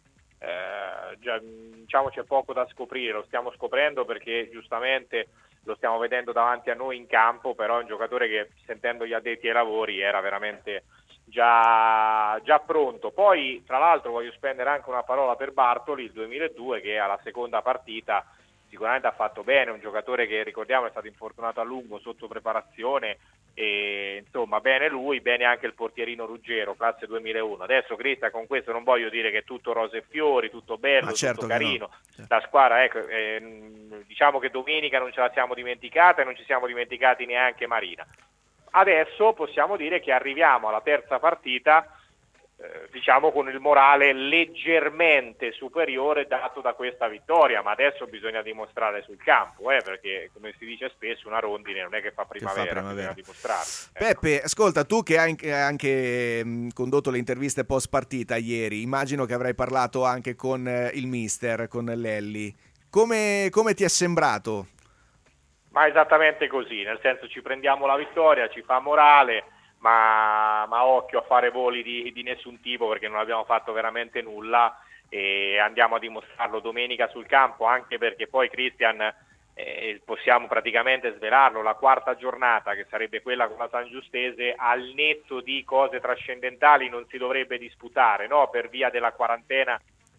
Speaker 7: eh, già, diciamo c'è poco da scoprire, lo stiamo scoprendo perché giustamente lo stiamo vedendo davanti a noi in campo, però è un giocatore che, sentendo gli addetti ai lavori, era veramente già, già pronto. Poi tra l'altro voglio spendere anche una parola per Bartoli, il duemiladue, che alla seconda partita sicuramente ha fatto bene, un giocatore che ricordiamo è stato infortunato a lungo sotto preparazione e insomma bene lui, bene anche il portierino Ruggero, classe duemilauno. Adesso Cristian, con questo non voglio dire che è tutto rose e fiori, tutto bello,
Speaker 5: Ma certo
Speaker 7: tutto carino,
Speaker 5: no. Certo.
Speaker 7: La squadra, ecco, eh, diciamo che domenica non ce la siamo dimenticata e non ci siamo dimenticati neanche Marina. Adesso possiamo dire che arriviamo alla terza partita eh, diciamo con il morale leggermente superiore dato da questa vittoria, ma adesso bisogna dimostrare sul campo, eh, perché come si dice spesso una rondine non è che fa primavera,
Speaker 5: che fa primavera.
Speaker 7: bisogna dimostrare.
Speaker 5: Peppe, ecco. Ascolta, tu che hai anche, anche mh, condotto le interviste post partita ieri, immagino che avrai parlato anche con eh, il mister, con Lelli, come, come ti è sembrato?
Speaker 7: Ma esattamente così, nel senso ci prendiamo la vittoria, ci fa morale, ma, ma occhio a fare voli di, di nessun tipo perché non abbiamo fatto veramente nulla e andiamo a dimostrarlo domenica sul campo, anche perché poi Christian eh, possiamo praticamente svelarlo, la quarta giornata che sarebbe quella con la San Giustese al netto di cose trascendentali non si dovrebbe disputare, no? Per via della quarantena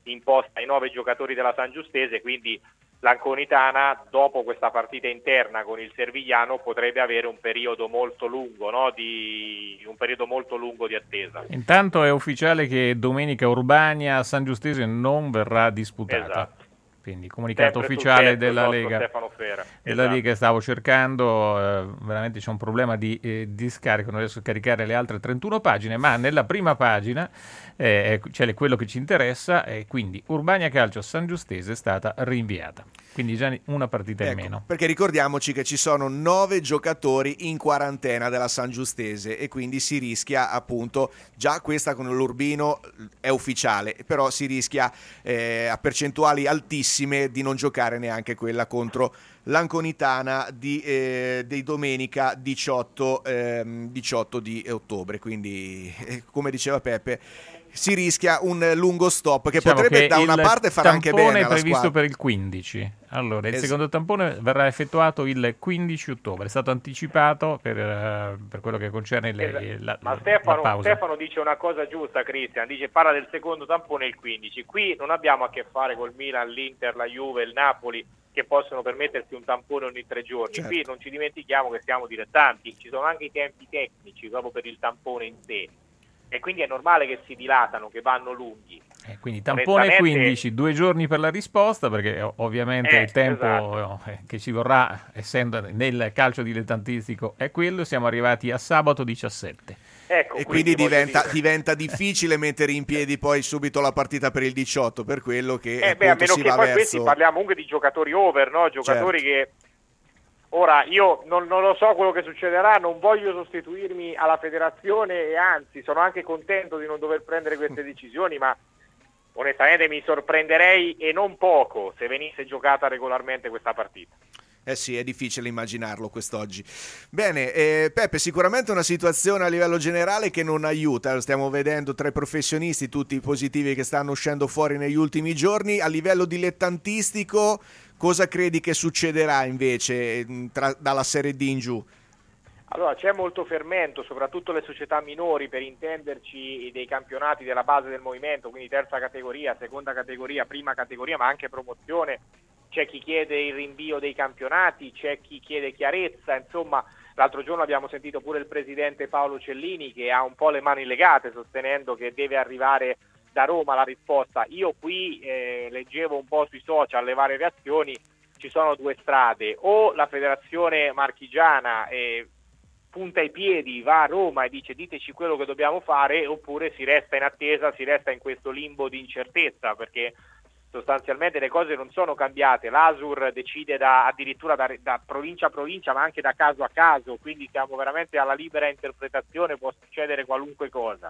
Speaker 7: imposta ai nove giocatori della San Giustese, quindi l'Anconitana dopo questa partita interna con il Servigliano potrebbe avere un periodo molto lungo, no? di un periodo molto lungo di attesa.
Speaker 4: Intanto è ufficiale che domenica Urbania San Giustese non verrà disputata.
Speaker 7: Esatto.
Speaker 4: Quindi comunicato
Speaker 7: Sempre
Speaker 4: ufficiale
Speaker 7: sul
Speaker 4: della
Speaker 7: tetto,
Speaker 4: Lega,
Speaker 7: Stefano Fera.
Speaker 4: della
Speaker 7: Esatto.
Speaker 4: Lega stavo cercando, eh, veramente c'è un problema di eh, discarico, non riesco a caricare le altre trentuno pagine, ma nella prima pagina eh, c'è quello che ci interessa, e quindi Urbania Calcio San Giustese è stata rinviata, quindi già una partita
Speaker 5: ecco,
Speaker 4: in meno.
Speaker 5: Perché ricordiamoci che ci sono nove giocatori in quarantena della San Giustese e quindi si rischia appunto, già questa con l'Urbino è ufficiale, però si rischia eh, a percentuali altissime di non giocare neanche quella contro l'Anconitana di, eh, di domenica diciotto, ehm, diciotto di ottobre, quindi eh, come diceva Peppe si rischia un lungo stop che
Speaker 4: diciamo
Speaker 5: potrebbe
Speaker 4: che
Speaker 5: da una parte fare anche bene alla
Speaker 4: il tampone è previsto
Speaker 5: squadra.
Speaker 4: per il quindici, allora il
Speaker 5: Es-
Speaker 4: secondo tampone verrà effettuato il quindici ottobre, è stato anticipato per, uh, per quello che concerne le,
Speaker 7: Esatto.
Speaker 4: la,
Speaker 7: Ma
Speaker 4: la
Speaker 7: Stefano,
Speaker 4: pausa.
Speaker 7: Stefano dice una cosa giusta, Cristian, dice parla del secondo tampone il quindici, qui non abbiamo a che fare col Milan, l'Inter, la Juve, il Napoli che possono permettersi un tampone ogni tre giorni,
Speaker 5: certo.
Speaker 7: Qui non ci dimentichiamo che siamo dilettanti, ci sono anche i tempi tecnici proprio per il tampone in sé e quindi è normale che si dilatano, che vanno lunghi.
Speaker 4: Eh, quindi tampone quindici, due giorni per la risposta, perché ov- ovviamente
Speaker 7: Eh,
Speaker 4: il tempo
Speaker 7: esatto.
Speaker 4: eh, che ci vorrà, essendo nel calcio dilettantistico, è quello. Siamo arrivati a sabato diciassette.
Speaker 7: Ecco,
Speaker 5: E quindi,
Speaker 7: voglio
Speaker 5: diventa,
Speaker 7: dire-
Speaker 5: diventa difficile mettere in piedi poi subito la partita per il diciotto, per quello che
Speaker 7: Eh beh, a
Speaker 5: appunto
Speaker 7: meno
Speaker 5: si
Speaker 7: che
Speaker 5: va
Speaker 7: poi
Speaker 5: verso...
Speaker 7: questi parliamo comunque di giocatori over, no? Giocatori che ora io non, non lo so quello che succederà, non voglio sostituirmi alla federazione e anzi sono anche contento di non dover prendere queste decisioni, ma onestamente mi sorprenderei e non poco se venisse giocata regolarmente questa partita.
Speaker 5: Eh sì, è difficile immaginarlo quest'oggi. Bene, eh, Peppe, sicuramente una situazione a livello generale che non aiuta, stiamo vedendo tra i professionisti tutti i positivi che stanno uscendo fuori negli ultimi giorni. A livello dilettantistico cosa credi che succederà invece tra, dalla Serie D in giù?
Speaker 7: Allora c'è molto fermento, soprattutto le società minori, per intenderci dei campionati della base del movimento, quindi terza categoria, seconda categoria, prima categoria, ma anche promozione. C'è chi chiede il rinvio dei campionati, c'è chi chiede chiarezza, insomma l'altro giorno abbiamo sentito pure il presidente Paolo Cellini che ha un po' le mani legate sostenendo che deve arrivare da Roma la risposta. Io qui eh, leggevo un po' sui social le varie reazioni, ci sono due strade, o la federazione marchigiana eh, punta i piedi, va a Roma e dice diteci quello che dobbiamo fare, oppure si resta in attesa, si resta in questo limbo di incertezza, perché sostanzialmente le cose non sono cambiate, l'A S U R decide da, addirittura da, da provincia a provincia ma anche da caso a caso, quindi siamo veramente alla libera interpretazione, può succedere qualunque cosa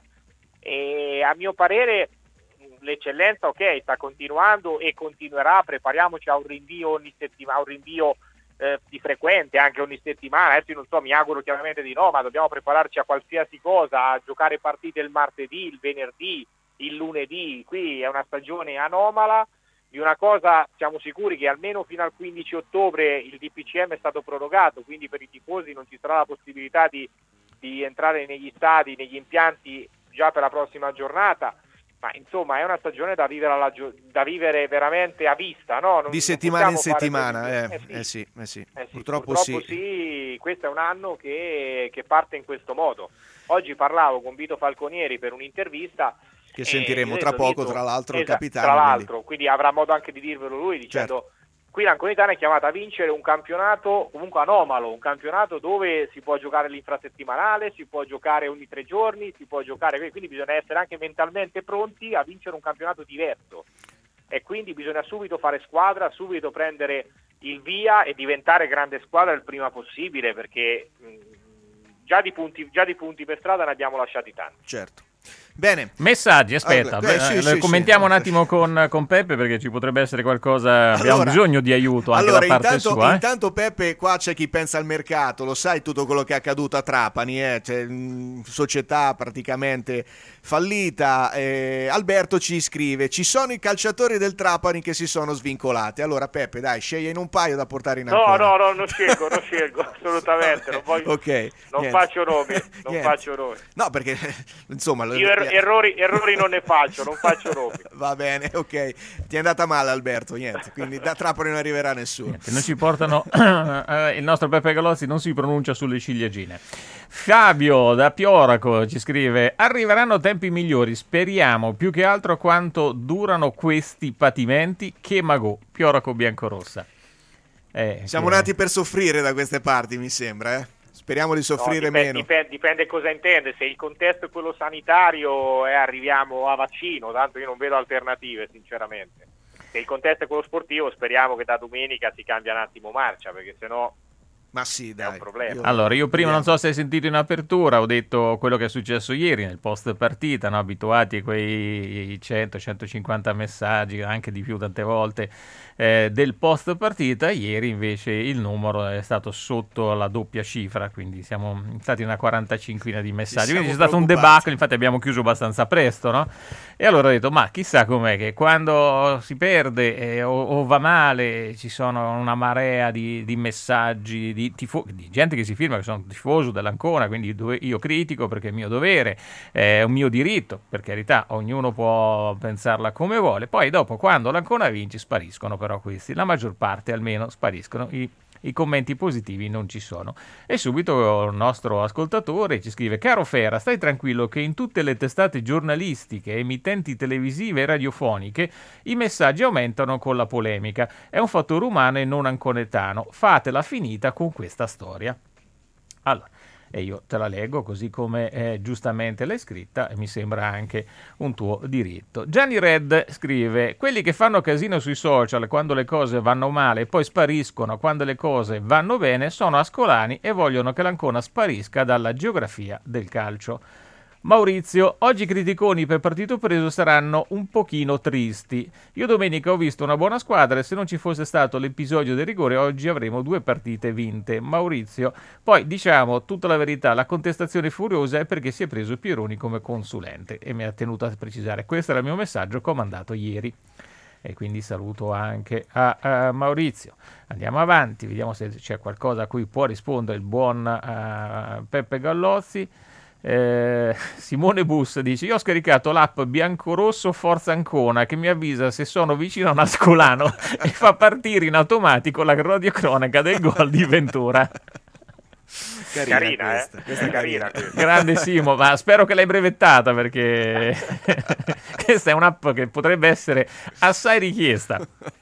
Speaker 7: e a mio parere l'eccellenza ok sta continuando e continuerà, prepariamoci a un rinvio ogni settimana, un rinvio eh, di frequente anche ogni settimana, adesso io non so, mi auguro chiaramente di no, ma dobbiamo prepararci a qualsiasi cosa, a giocare partite il martedì, il venerdì, il lunedì, qui è una stagione anomala. Di una cosa siamo sicuri, che almeno fino al quindici ottobre il D P C M è stato prorogato, quindi per i tifosi non ci sarà la possibilità di, di entrare negli stadi, negli impianti già per la prossima giornata, ma insomma è una stagione da vivere, alla, da vivere veramente a vista, no? Non,
Speaker 5: di
Speaker 7: non
Speaker 5: settimana in
Speaker 7: fare
Speaker 5: settimana, eh,
Speaker 7: eh, sì.
Speaker 5: eh sì, eh sì.
Speaker 7: Eh sì,
Speaker 5: Purtroppo,
Speaker 7: purtroppo
Speaker 5: sì.
Speaker 7: sì, questo è un anno che, che parte in questo modo. Oggi parlavo con Vito Falconieri per un'intervista
Speaker 5: che sentiremo
Speaker 7: eh,
Speaker 5: tra
Speaker 7: detto,
Speaker 5: poco,
Speaker 7: Vito,
Speaker 5: tra l'altro,
Speaker 7: esatto,
Speaker 5: il capitano.
Speaker 7: Tra l'altro,
Speaker 5: quindi.
Speaker 7: quindi avrà modo anche di dirvelo lui, dicendo
Speaker 5: Certo.
Speaker 7: qui l'Anconitana è chiamata a vincere un campionato comunque anomalo, un campionato dove si può giocare l'infrasettimanale, si può giocare ogni tre giorni, si può giocare, quindi bisogna essere anche mentalmente pronti a vincere un campionato diverso e quindi bisogna subito fare squadra, subito prendere il via e diventare grande squadra il prima possibile, perché mh, già di punti, già di punti per strada ne abbiamo lasciati tanti.
Speaker 5: Certo. Bene.
Speaker 4: Messaggi, aspetta,
Speaker 5: allora, beh, sì,
Speaker 4: eh,
Speaker 5: sì,
Speaker 4: commentiamo
Speaker 5: sì.
Speaker 4: un attimo con, con Peppe perché ci potrebbe essere qualcosa, abbiamo
Speaker 5: Allora,
Speaker 4: bisogno di aiuto anche
Speaker 5: allora,
Speaker 4: da parte
Speaker 5: intanto,
Speaker 4: sua. Eh?
Speaker 5: Intanto Peppe, qua c'è chi pensa al mercato, lo sai tutto quello che è accaduto a Trapani, eh? C'è mh, società praticamente fallita, eh, Alberto ci scrive, ci sono i calciatori del Trapani che si sono svincolati, allora Peppe dai, scegli in un paio da portare in
Speaker 7: No,
Speaker 5: ancora.
Speaker 7: no, no, non scelgo, non scelgo, assolutamente, non voglio,
Speaker 5: Ok,
Speaker 7: non
Speaker 5: niente.
Speaker 7: faccio nomi, non
Speaker 5: Niente.
Speaker 7: faccio nomi.
Speaker 5: No, perché insomma...
Speaker 7: Io, e, er- errori, errori non ne faccio, non faccio nomi.
Speaker 5: Va bene, ok. Ti è andata male Alberto, niente, quindi da Trapani non arriverà nessuno.
Speaker 4: Niente, non ci portano, il nostro Peppe Gallozzi non si pronuncia sulle ciliegine. Fabio da Pioraco ci scrive: arriveranno tempi migliori, speriamo, più che altro quanto durano questi patimenti. Che magò, Pioraco biancorossa. Eh,
Speaker 5: Siamo
Speaker 4: che...
Speaker 5: nati per soffrire da queste parti, mi sembra, eh? Speriamo di soffrire
Speaker 7: no, dipende,
Speaker 5: meno.
Speaker 7: Dipende, dipende cosa intende. Se il contesto è quello sanitario, eh, arriviamo a vaccino, tanto io non vedo alternative, sinceramente. Se il contesto è quello sportivo, speriamo che da domenica si cambia un attimo marcia, perché sennò
Speaker 5: Ma sì, dai.
Speaker 7: è un problema.
Speaker 5: Io...
Speaker 4: Allora, io prima non so se hai sentito in apertura, ho detto quello che è successo ieri nel post partita, no? Abituati a quei cento centocinquanta messaggi, anche di più tante volte, eh, del post partita. Ieri invece il numero è stato sotto la doppia cifra, quindi siamo stati una quarantacinquina di messaggi, quindi c'è stato un debacle, infatti abbiamo chiuso abbastanza presto, no? E allora ho detto, ma chissà com'è che quando si perde eh, o, o va male ci sono una marea di, di messaggi, di Tifo- di gente che si firma che sono tifoso dell'Ancona, quindi dove io critico perché è mio dovere, è un mio diritto, per carità, ognuno può pensarla come vuole. Poi dopo, quando l'Ancona vince, spariscono però questi, la maggior parte almeno spariscono, i, i commenti positivi non ci sono. E subito il nostro ascoltatore ci scrive: caro Fera, stai tranquillo che in tutte le testate giornalistiche, emittenti televisive e radiofoniche i messaggi aumentano con la polemica, è un fattore umano e non anconetano, fatela finita con questa storia. Allora, e io te la leggo così come eh, giustamente l'hai scritta, e mi sembra anche un tuo diritto. Gianni Red scrive: quelli che fanno casino sui social quando le cose vanno male e poi spariscono quando le cose vanno bene sono ascolani e vogliono che l'Ancona sparisca dalla geografia del calcio. Maurizio: oggi i criticoni per partito preso saranno un pochino tristi. Io domenica ho visto una buona squadra e se non ci fosse stato l'episodio del rigore oggi avremo due partite vinte. Maurizio: poi diciamo tutta la verità, la contestazione furiosa è perché si è preso Pieroni come consulente, e mi ha tenuto a precisare, questo era il mio messaggio che ho mandato ieri. E quindi saluto anche a, a Maurizio. Andiamo avanti, vediamo se c'è qualcosa a cui può rispondere il buon uh, Peppe Gallozzi. Eh, Simone Bus dice: io ho scaricato l'app Biancorosso Forza Ancona che mi avvisa se sono vicino a un ascolano e fa partire in automatico la radiocronaca del gol di Ventura.
Speaker 5: Carina,
Speaker 7: carina
Speaker 5: questa,
Speaker 7: eh?
Speaker 5: questa è carina.
Speaker 7: carina.
Speaker 4: Grande Simo, ma spero che l'hai brevettata, perché questa è un'app che potrebbe essere assai richiesta.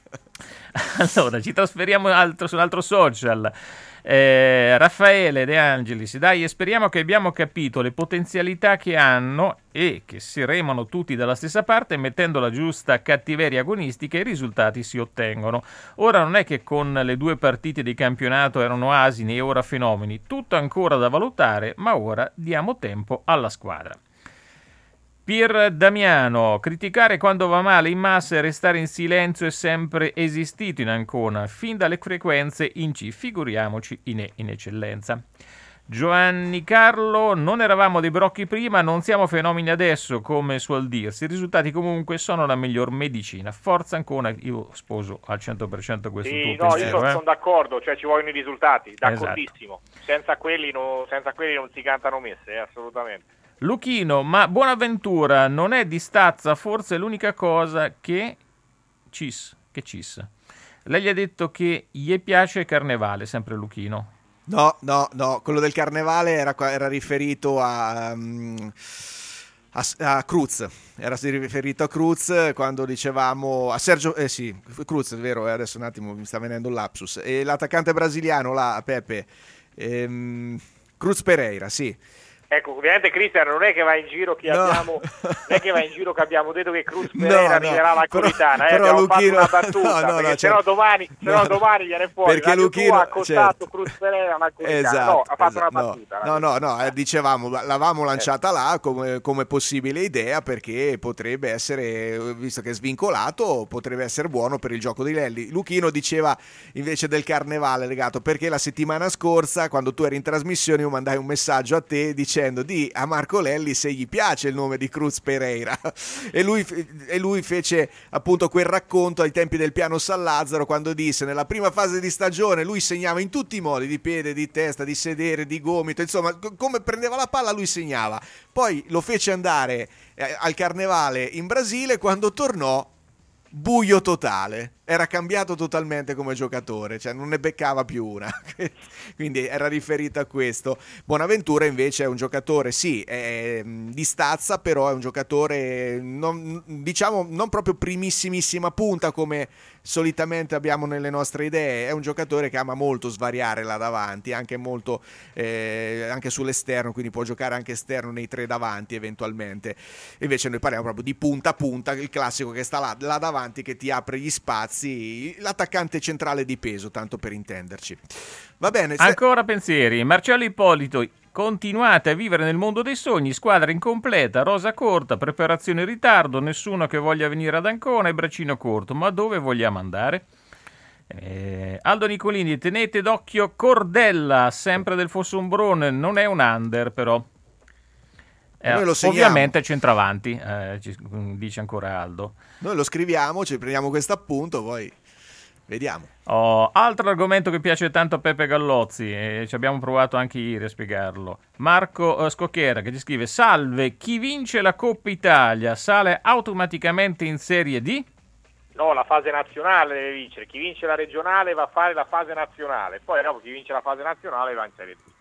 Speaker 4: Allora, ci trasferiamo altro, su un altro social. Eh, Raffaele De Angelis: dai, e speriamo che abbiamo capito le potenzialità che hanno e che si remano tutti dalla stessa parte, mettendo la giusta cattiveria agonistica i risultati si ottengono. Ora non è che con le due partite di campionato erano asini e ora fenomeni, tutto ancora da valutare, ma ora diamo tempo alla squadra. Pier Damiano: criticare quando va male in massa e restare in silenzio è sempre esistito in Ancona, fin dalle frequenze in C, figuriamoci in, e, in eccellenza. Giovanni Carlo: non eravamo dei brocchi prima, non siamo fenomeni adesso, come suol dirsi, i risultati comunque sono la miglior medicina. Forza Ancona. Io sposo al cento per cento questo
Speaker 7: sì,
Speaker 4: tuo
Speaker 7: no,
Speaker 4: pensiero.
Speaker 7: io sono,
Speaker 4: eh?
Speaker 7: sono d'accordo, cioè ci vogliono i risultati, d'accordissimo.
Speaker 4: Esatto.
Speaker 7: Senza quelli, no, senza quelli non si cantano messe, eh, assolutamente.
Speaker 4: Luchino: ma Buonaventura non è di stazza, forse è l'unica cosa che cis, che cis. Lei gli ha detto che gli piace Carnevale, sempre Luchino.
Speaker 5: No, no, no, quello del Carnevale era, era riferito a, um, a, a Cruz, era riferito a Cruz quando dicevamo, a Sergio, eh sì, Cruz, è vero, adesso un attimo mi sta venendo un lapsus, e l'attaccante brasiliano là, Peppe, ehm, Cruz Pereira, sì.
Speaker 7: Ecco, ovviamente Cristian non è che va in giro che
Speaker 5: no.
Speaker 7: abbiamo non è che va in giro che abbiamo detto che Cruz Pereira
Speaker 5: no, no,
Speaker 7: arriverà alla Coritana, eh,
Speaker 5: però
Speaker 7: abbiamo
Speaker 5: Luchino,
Speaker 7: fatto una battuta,
Speaker 5: no, no,
Speaker 7: perché
Speaker 5: no,
Speaker 7: se no
Speaker 5: certo.
Speaker 7: domani, se no
Speaker 5: no,
Speaker 7: domani viene fuori
Speaker 5: perché Luchino
Speaker 7: ha contato
Speaker 5: certo.
Speaker 7: Cruz Pereira alla Coritana.
Speaker 5: Esatto,
Speaker 7: no, ha fatto
Speaker 5: esatto,
Speaker 7: una battuta.
Speaker 5: No, no, no, no eh, dicevamo, l'avevamo lanciata eh. là come, come possibile idea, perché potrebbe essere, visto che è svincolato, potrebbe essere buono per il gioco di Lelli. Luchino diceva invece del Carnevale legato, perché la settimana scorsa, quando tu eri in trasmissione, io mandai un messaggio a te dicendo dicendo di a Marco Lelli se gli piace il nome di Cruz Pereira e lui, e lui fece appunto quel racconto ai tempi del piano San Lazzaro, quando disse nella prima fase di stagione lui segnava in tutti i modi, di piede, di testa, di sedere, di gomito, insomma come prendeva la palla lui segnava. Poi lo fece andare eh, al Carnevale in Brasile, quando tornò buio totale, era cambiato totalmente come giocatore, cioè non ne beccava più una, quindi era riferito a questo. Bonaventura invece è un giocatore, sì, è di stazza, però è un giocatore non, diciamo non proprio primissimissima punta come solitamente abbiamo nelle nostre idee, è un giocatore che ama molto svariare là davanti, anche molto eh, anche sull'esterno, quindi può giocare anche esterno nei tre davanti eventualmente. Invece noi parliamo proprio di punta a punta, il classico che sta là, là davanti, che ti apre gli spazi, l'attaccante centrale di peso, tanto per intenderci. Va bene. Se...
Speaker 4: Ancora pensieri. Marcello Ippolito: continuate a vivere nel mondo dei sogni, squadra incompleta, rosa corta, preparazione in ritardo, nessuno che voglia venire ad Ancona e braccino corto, ma dove vogliamo andare? Eh, Aldo Nicolini: tenete d'occhio Cordella, sempre del Fossombrone, non è un under però. Eh,
Speaker 5: noi lo
Speaker 4: ovviamente centravanti, eh, ci dice ancora Aldo.
Speaker 5: Noi lo scriviamo, ci prendiamo questo appunto, poi vediamo.
Speaker 4: Oh, altro argomento che piace tanto a Peppe Gallozzi, e ci abbiamo provato anche ieri a spiegarlo. Marco eh, Scocchiera che ci scrive: salve, chi vince la Coppa Italia sale automaticamente in Serie D?
Speaker 7: No, la fase nazionale deve vincere. Chi vince la regionale va a fare la fase nazionale, poi dopo chi vince la fase nazionale va in Serie D.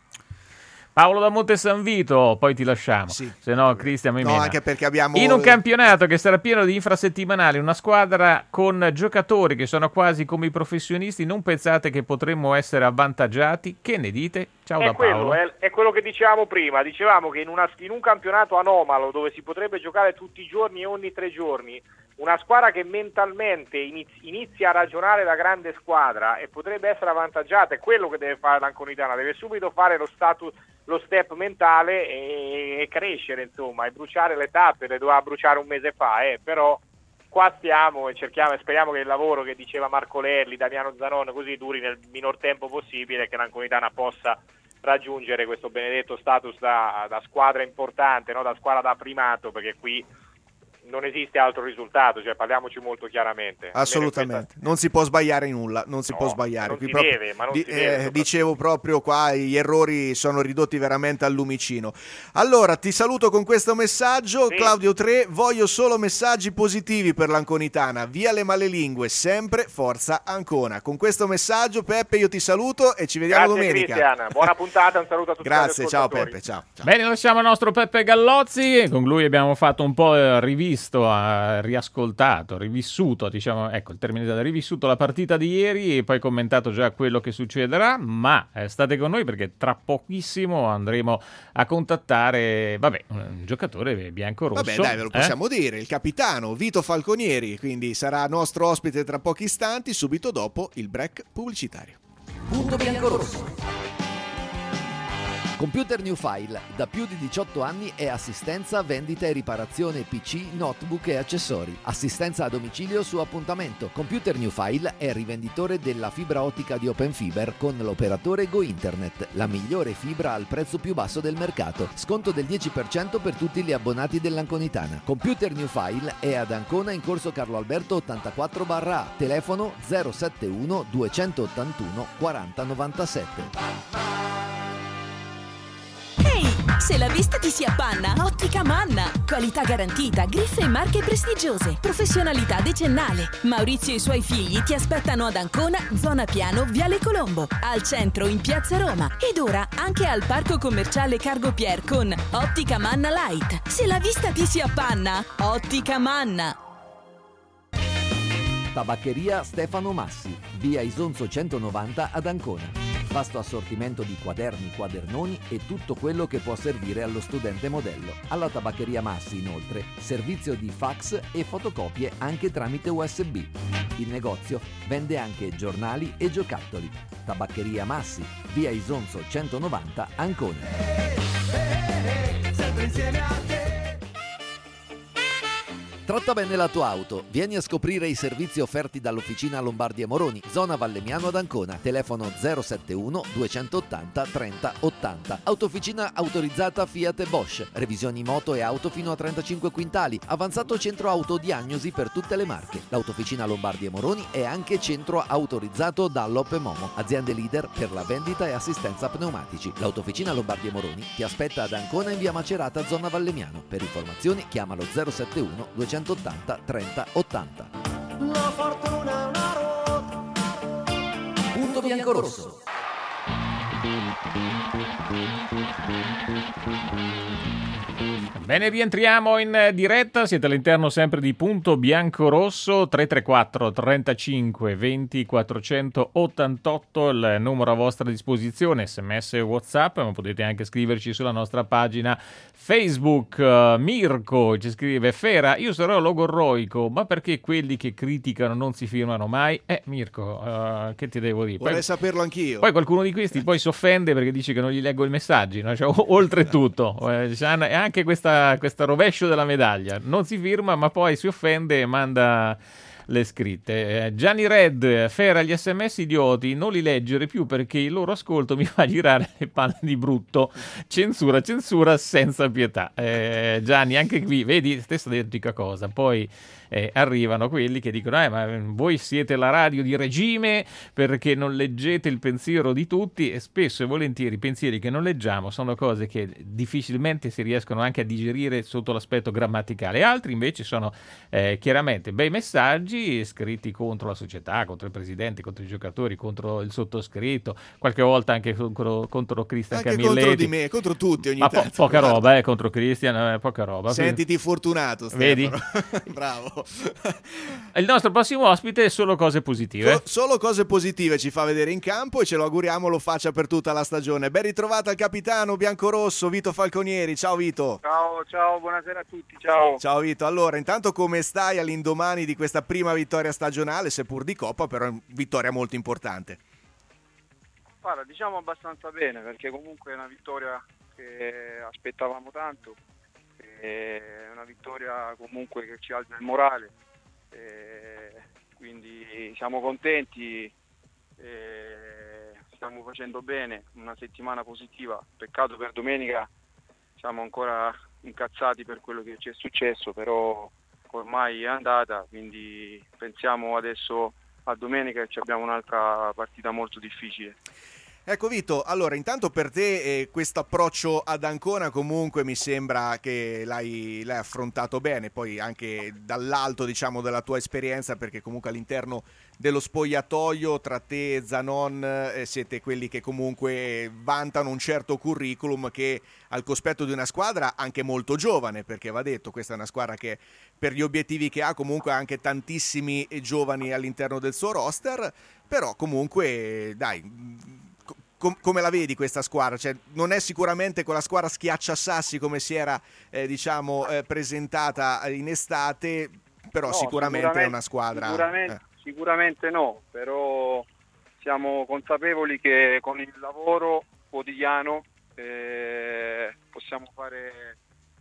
Speaker 4: Paolo da Monte San Vito, poi ti lasciamo,
Speaker 5: sì.
Speaker 4: Se no Cristian mi
Speaker 5: no,
Speaker 4: mena.
Speaker 5: Anche perché abbiamo...
Speaker 4: In un campionato che sarà pieno di infrasettimanali, una squadra con giocatori che sono quasi come i professionisti, non pensate che potremmo essere avvantaggiati? Che ne dite? Ciao
Speaker 7: è
Speaker 4: da
Speaker 7: quello,
Speaker 4: Paolo.
Speaker 7: È, è quello che dicevamo prima, dicevamo che in, una, in un campionato anomalo dove si potrebbe giocare tutti i giorni e ogni tre giorni, una squadra che mentalmente inizi, inizia a ragionare da grande squadra e potrebbe essere avvantaggiata, è quello che deve fare l'Anconitana, deve subito fare lo status, lo step mentale e, e crescere, insomma, e bruciare le tappe, le doveva bruciare un mese fa, eh, però qua stiamo e cerchiamo e speriamo che il lavoro che diceva Marco Lerli, Damiano Zanone, così duri nel minor tempo possibile, che l'Anconitana possa raggiungere questo benedetto status da, da squadra importante, no? Da squadra da primato, perché qui non esiste altro risultato, cioè parliamoci molto chiaramente.
Speaker 5: Assolutamente,
Speaker 7: questa...
Speaker 5: non si può sbagliare nulla, non si
Speaker 7: no,
Speaker 5: può sbagliare.
Speaker 7: Non
Speaker 5: Qui
Speaker 7: si
Speaker 5: proprio...
Speaker 7: deve, ma non
Speaker 5: Di,
Speaker 7: si deve.
Speaker 5: Eh, dicevo proprio qua, gli errori sono ridotti veramente al lumicino. Allora, ti saluto con questo messaggio, sì. Claudio tre, voglio solo messaggi positivi per l'Anconitana, via le malelingue, sempre forza Ancona. Con questo messaggio, Peppe, io ti saluto e ci vediamo
Speaker 7: Grazie,
Speaker 5: domenica.
Speaker 7: Cristian, buona puntata, un saluto a tutti.
Speaker 5: Grazie, ciao Peppe, ciao, ciao.
Speaker 4: Bene, lasciamo il nostro Peppe Gallozzi, con lui abbiamo fatto un po' eh, rivisto, ha riascoltato, rivissuto, diciamo, ecco il termine da rivissuto la partita di ieri e poi commentato già quello che succederà, ma eh, state con noi perché tra pochissimo andremo a contattare, vabbè, un giocatore bianco-rosso.
Speaker 5: Vabbè, dai, ve lo possiamo
Speaker 4: eh?
Speaker 5: dire, il capitano Vito Falconieri, quindi sarà nostro ospite tra pochi istanti, subito dopo il break pubblicitario.
Speaker 3: Punto bianco-rosso. Computer New File, da più di diciotto anni è assistenza, vendita e riparazione P C, notebook e accessori. Assistenza a domicilio su appuntamento. Computer New File è rivenditore della fibra ottica di Open Fiber con l'operatore Go Internet, la migliore fibra al prezzo più basso del mercato. Sconto del dieci per cento per tutti gli abbonati dell'Anconitana. Computer New File è ad Ancona in corso Carlo Alberto ottantaquattro A, telefono zero sette uno due otto uno quaranta novantasette.
Speaker 8: Ehi, se la vista ti si appanna, Ottica Manna. Qualità garantita, griffe e marche prestigiose, professionalità decennale. Maurizio e i suoi figli ti aspettano ad Ancona, zona Piano, Viale Colombo, al centro in Piazza Roma ed ora anche al parco commerciale Cargo Pier con Ottica Manna Light. Se la vista ti si appanna, Ottica Manna.
Speaker 3: Tabaccheria Stefano Massi, via Isonzo centonovanta ad Ancona. Vasto assortimento di quaderni, quadernoni e tutto quello che può servire allo studente modello. Alla Tabaccheria Massi, inoltre, servizio di fax e fotocopie anche tramite U S B. Il negozio vende anche giornali e giocattoli. Tabaccheria Massi, via Isonzo centonovanta, Ancona. Tratta bene la tua auto. Vieni a scoprire i servizi offerti dall'Officina Lombardi e Moroni, zona Vallemiano ad Ancona. Telefono zero sette uno duecentottanta trenta ottanta. Autofficina autorizzata Fiat e Bosch. Revisioni moto e auto fino a trentacinque quintali. Avanzato centro autodiagnosi per tutte le marche. L'Autofficina Lombardi e Moroni è anche centro autorizzato Dunlop e Momo, aziende leader per la vendita e assistenza pneumatici. L'Autofficina Lombardi e Moroni ti aspetta ad Ancona in via Macerata, zona Vallemiano. Per informazioni chiamalo zero sette uno duecentottanta trenta ottanta.
Speaker 9: La fortuna è una ruota.
Speaker 3: Punto bianco-rosso.
Speaker 4: Bene, rientriamo in diretta, siete all'interno sempre di Punto Bianco-Rosso. Tre tre quattro trentacinque venti quattrocentottantotto il numero a vostra disposizione, sms e WhatsApp, ma potete anche scriverci sulla nostra pagina Facebook. uh, Mirko ci scrive: Fera, io sarò logorroico, ma perché quelli che criticano non si firmano mai? Eh Mirko, uh, che ti devo dire?
Speaker 5: Vorrei
Speaker 4: poi,
Speaker 5: saperlo anch'io.
Speaker 4: Poi qualcuno di questi poi si offende perché dice che non gli leggo i messaggi, no? Cioè, o- oltretutto eh, è anche questa questa rovescio della medaglia, non si firma ma poi si offende e manda le scritte. eh, Gianni Red: Fera, gli sms idioti non li leggere più perché il loro ascolto mi fa girare le palle di brutto, censura censura senza pietà. eh, Gianni, anche qui vedi stessa identica cosa, poi eh, arrivano quelli che dicono eh, ma voi siete la radio di regime perché non leggete il pensiero di tutti, e spesso e volentieri i pensieri che non leggiamo sono cose che difficilmente si riescono anche a digerire sotto l'aspetto grammaticale. Altri invece sono eh, chiaramente bei messaggi scritti contro la società, contro il presidente, contro i giocatori, contro il sottoscritto, qualche volta anche contro, contro Cristian
Speaker 5: anche
Speaker 4: Camilletti,
Speaker 5: contro di me, contro tutti ogni
Speaker 4: ma
Speaker 5: tanto.
Speaker 4: po- poca roba eh, contro Cristian, eh, poca roba.
Speaker 5: Sentiti fortunato, Stefano.
Speaker 4: Vedi?
Speaker 5: Bravo.
Speaker 4: Il nostro prossimo ospite è solo cose positive.
Speaker 5: So- solo cose positive ci fa vedere in campo e ce lo auguriamo lo faccia per tutta la stagione. Ben ritrovata al capitano biancorosso Vito Falconieri. Ciao Vito.
Speaker 10: Ciao, ciao, buonasera a tutti, ciao.
Speaker 5: Ciao Vito. Allora, intanto come stai all'indomani di questa prima vittoria stagionale, seppur di Coppa, però è una vittoria molto importante?
Speaker 10: Guarda, diciamo abbastanza bene, perché comunque è una vittoria che aspettavamo tanto, è una vittoria comunque che ci alza il morale, quindi siamo contenti, stiamo facendo bene, una settimana positiva. Peccato per domenica, siamo ancora incazzati per quello che ci è successo, però ormai è andata, quindi pensiamo adesso a domenica che abbiamo un'altra partita molto difficile.
Speaker 5: Ecco Vito, allora intanto per te eh, questo approccio ad Ancona comunque mi sembra che l'hai, l'hai affrontato bene, poi anche dall'alto diciamo della tua esperienza, perché comunque all'interno dello spogliatoio tra te e Zanon eh, siete quelli che comunque vantano un certo curriculum che al cospetto di una squadra anche molto giovane, perché va detto questa è una squadra che per gli obiettivi che ha comunque ha anche tantissimi giovani all'interno del suo roster, però comunque dai, Com- come la vedi questa squadra? Cioè, non è sicuramente quella squadra schiacciasassi come si era eh, diciamo eh, presentata in estate, però
Speaker 10: no,
Speaker 5: sicuramente, sicuramente è una squadra
Speaker 10: sicuramente,
Speaker 5: eh.
Speaker 10: sicuramente no, però siamo consapevoli che con il lavoro quotidiano eh, possiamo fare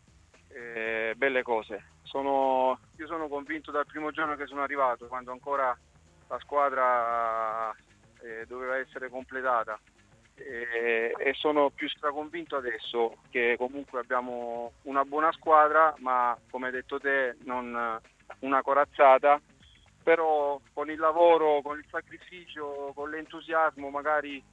Speaker 10: eh, belle cose. Sono, io sono convinto dal primo giorno che sono arrivato, quando ancora la squadra eh, doveva essere completata, e, e sono più straconvinto adesso che comunque abbiamo una buona squadra, ma come hai detto te non una corazzata, però con il lavoro, con il sacrificio, con l'entusiasmo magari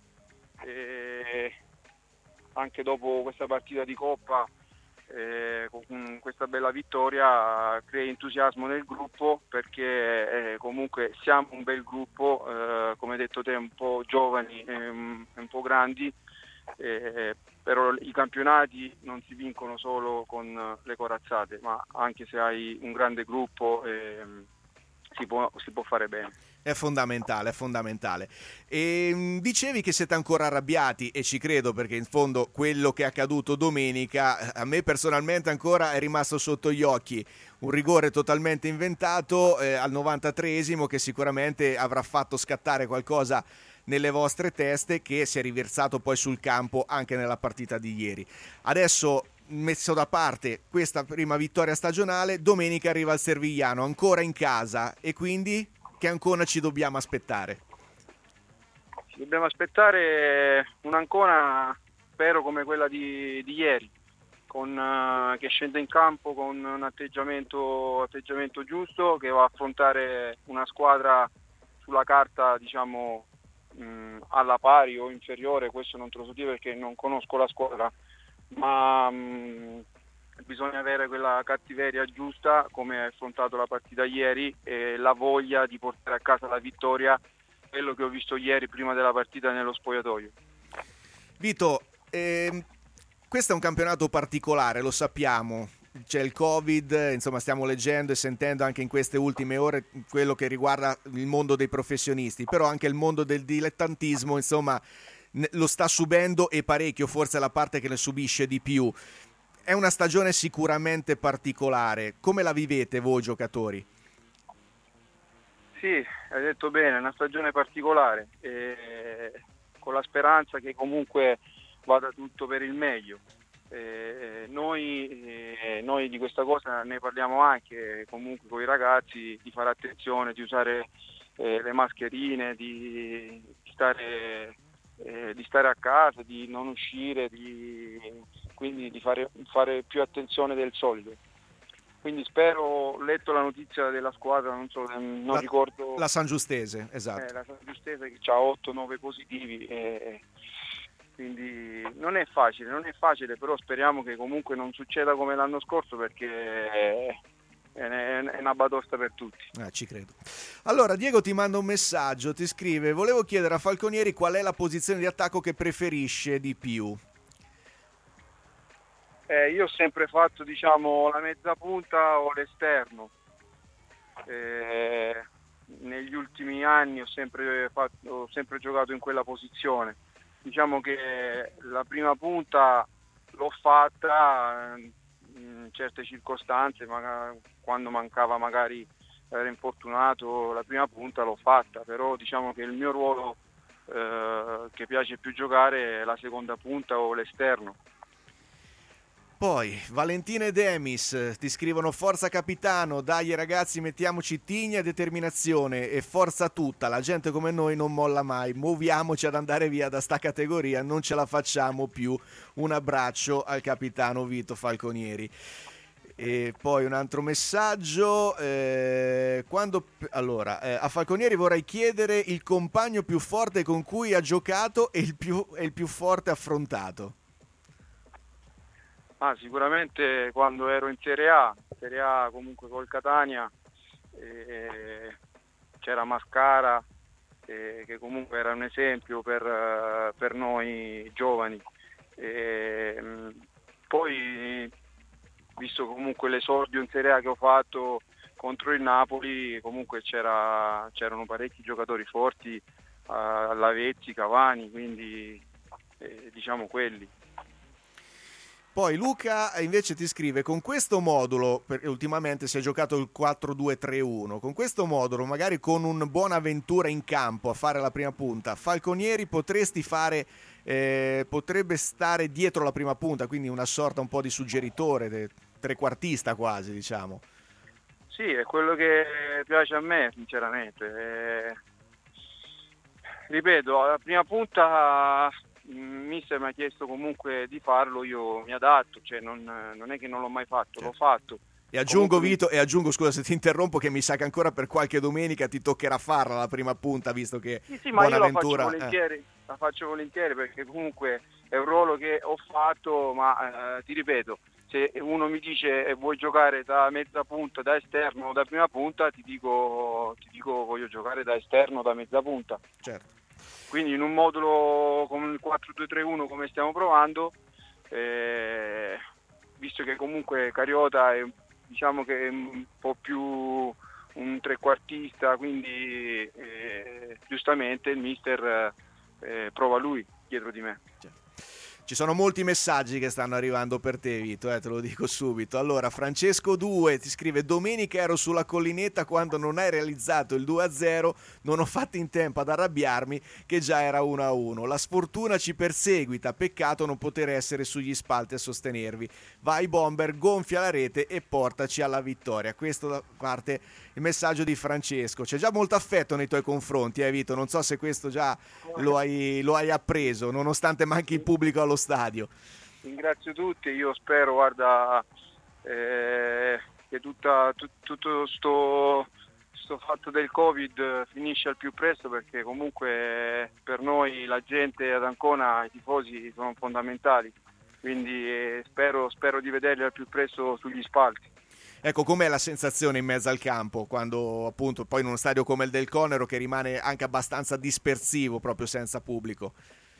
Speaker 10: eh, anche dopo questa partita di Coppa eh, con questa bella vittoria crea entusiasmo nel gruppo, perché eh, comunque siamo un bel gruppo, eh, come hai detto te, un po' giovani e un, un po' grandi, eh, però i campionati non si vincono solo con le corazzate, ma anche se hai un grande gruppo eh, si può, si può fare bene.
Speaker 5: È fondamentale, è fondamentale. E dicevi che siete ancora arrabbiati, e ci credo, perché in fondo quello che è accaduto domenica a me personalmente ancora è rimasto sotto gli occhi. Un rigore totalmente inventato eh, al novantatreesimo che sicuramente avrà fatto scattare qualcosa nelle vostre teste, che si è riversato poi sul campo anche nella partita di ieri. Adesso messo da parte questa prima vittoria stagionale, domenica arriva il Servigliano, ancora in casa, e quindi che Ancona ci dobbiamo aspettare?
Speaker 10: Ci dobbiamo aspettare un'Ancona, spero, come quella di, di ieri, con, uh, che scende in campo con un atteggiamento, atteggiamento giusto, che va a affrontare una squadra sulla carta, diciamo, mh, alla pari o inferiore. Questo non te lo so dire perché non conosco la squadra, ma mh, bisogna avere quella cattiveria giusta, come ha affrontato la partita ieri, e la voglia di portare a casa la vittoria, quello che ho visto ieri prima della partita nello spogliatoio.
Speaker 5: Vito, ehm, questo è un campionato particolare, lo sappiamo, c'è il Covid, insomma stiamo leggendo e sentendo anche in queste ultime ore quello che riguarda il mondo dei professionisti, però anche il mondo del dilettantismo, insomma, lo sta subendo, e parecchio, forse è la parte che ne subisce di più. È una stagione sicuramente particolare. Come la vivete voi giocatori?
Speaker 10: Sì, hai detto bene, è una stagione particolare, e con la speranza che comunque vada tutto per il meglio. E noi, e noi di questa cosa ne parliamo anche comunque con i ragazzi, di fare attenzione, di usare eh, le mascherine, di, di stare... Eh, di stare a casa, di non uscire, di, quindi di fare, fare più attenzione del solito. Quindi spero, ho letto la notizia della squadra, non so, non
Speaker 5: la,
Speaker 10: ricordo...
Speaker 5: La San Giustese, esatto.
Speaker 10: Eh, la San Giustese che ha otto nove positivi, eh, quindi non è facile, non è facile, però speriamo che comunque non succeda come l'anno scorso, perché... Eh, è una batosta per tutti.
Speaker 5: Ah, ci credo. Allora Diego ti manda un messaggio, ti scrive: volevo chiedere a Falconieri qual è la posizione di attacco che preferisce di più.
Speaker 10: Eh, io ho sempre fatto, diciamo, la mezza punta o l'esterno. Eh, negli ultimi anni ho sempre, fatto, ho sempre giocato in quella posizione. Diciamo che la prima punta l'ho fatta in certe circostanze, magari quando mancava, magari era infortunato, la prima punta l'ho fatta, però diciamo che il mio ruolo eh, che piace più giocare è la seconda punta o l'esterno.
Speaker 5: Poi Valentina e Demis ti scrivono: forza capitano, dai ragazzi, mettiamoci tigna e determinazione e forza tutta, la gente come noi non molla mai, muoviamoci ad andare via da sta categoria, non ce la facciamo più. Un abbraccio al capitano Vito Falconieri. E poi un altro messaggio, eh, quando, allora, eh, a Falconieri vorrei chiedere il compagno più forte con cui ha giocato e il più, e il più forte affrontato.
Speaker 10: Ah, sicuramente quando ero in Serie A, Serie A comunque col Catania, eh, c'era Mascara, eh, che comunque era un esempio per, per noi giovani. Eh, poi, visto comunque l'esordio in Serie A che ho fatto contro il Napoli, comunque c'era, c'erano parecchi giocatori forti, eh, Lavezzi, Cavani, quindi eh, diciamo quelli.
Speaker 5: Poi Luca invece ti scrive: con questo modulo, perché ultimamente si è giocato il quattro due tre uno, con questo modulo, magari con un Bonaventura in campo a fare la prima punta, Falconieri potresti fare, eh, potrebbe stare dietro la prima punta, quindi una sorta un po' di suggeritore, de, trequartista quasi, diciamo.
Speaker 10: Sì, è quello che piace a me, sinceramente. Eh, ripeto, la prima punta... il mister mi ha chiesto comunque di farlo, io mi adatto, cioè non, non è che non l'ho mai fatto, certo. L'ho fatto.
Speaker 5: E aggiungo
Speaker 10: comunque...
Speaker 5: Vito, e aggiungo, scusa se ti interrompo, che mi sa che ancora per qualche domenica ti toccherà farla la prima punta, visto che
Speaker 10: sì, sì, ma
Speaker 5: Bonaventura...
Speaker 10: io la faccio volentieri, eh. la faccio volentieri perché comunque è un ruolo che ho fatto, ma eh, ti ripeto, se uno mi dice eh, vuoi giocare da mezza punta, da esterno o da prima punta, ti dico, ti dico voglio giocare da esterno o da mezza punta.
Speaker 5: Certo.
Speaker 10: Quindi in un modulo come il quattro due tre uno come stiamo provando, eh, visto che comunque Cariota è, diciamo che è un po' più un trequartista, quindi eh, giustamente il mister eh, prova lui dietro di me.
Speaker 5: Ci sono molti messaggi che stanno arrivando per te, Vito, eh, te lo dico subito. Allora, Francesco due ti scrive: domenica ero sulla collinetta quando non hai realizzato il due a zero, non ho fatto in tempo ad arrabbiarmi che già era uno a uno. La sfortuna ci perseguita, peccato non poter essere sugli spalti a sostenervi. Vai Bomber, gonfia la rete e portaci alla vittoria. Questo da parte il messaggio di Francesco. C'è già molto affetto nei tuoi confronti, eh Vito, non so se questo già lo hai, lo hai appreso, nonostante manchi il pubblico allo stadio.
Speaker 10: Ringrazio tutti, io spero, guarda, eh, che tutta, tut, tutto sto, sto fatto del Covid finisce al più presto, perché comunque per noi la gente ad Ancona, i tifosi sono fondamentali, quindi eh, spero, spero di vederli al più presto sugli spalti.
Speaker 5: Ecco, com'è la sensazione in mezzo al campo quando appunto poi in uno stadio come il del Conero, che rimane anche abbastanza dispersivo proprio senza pubblico?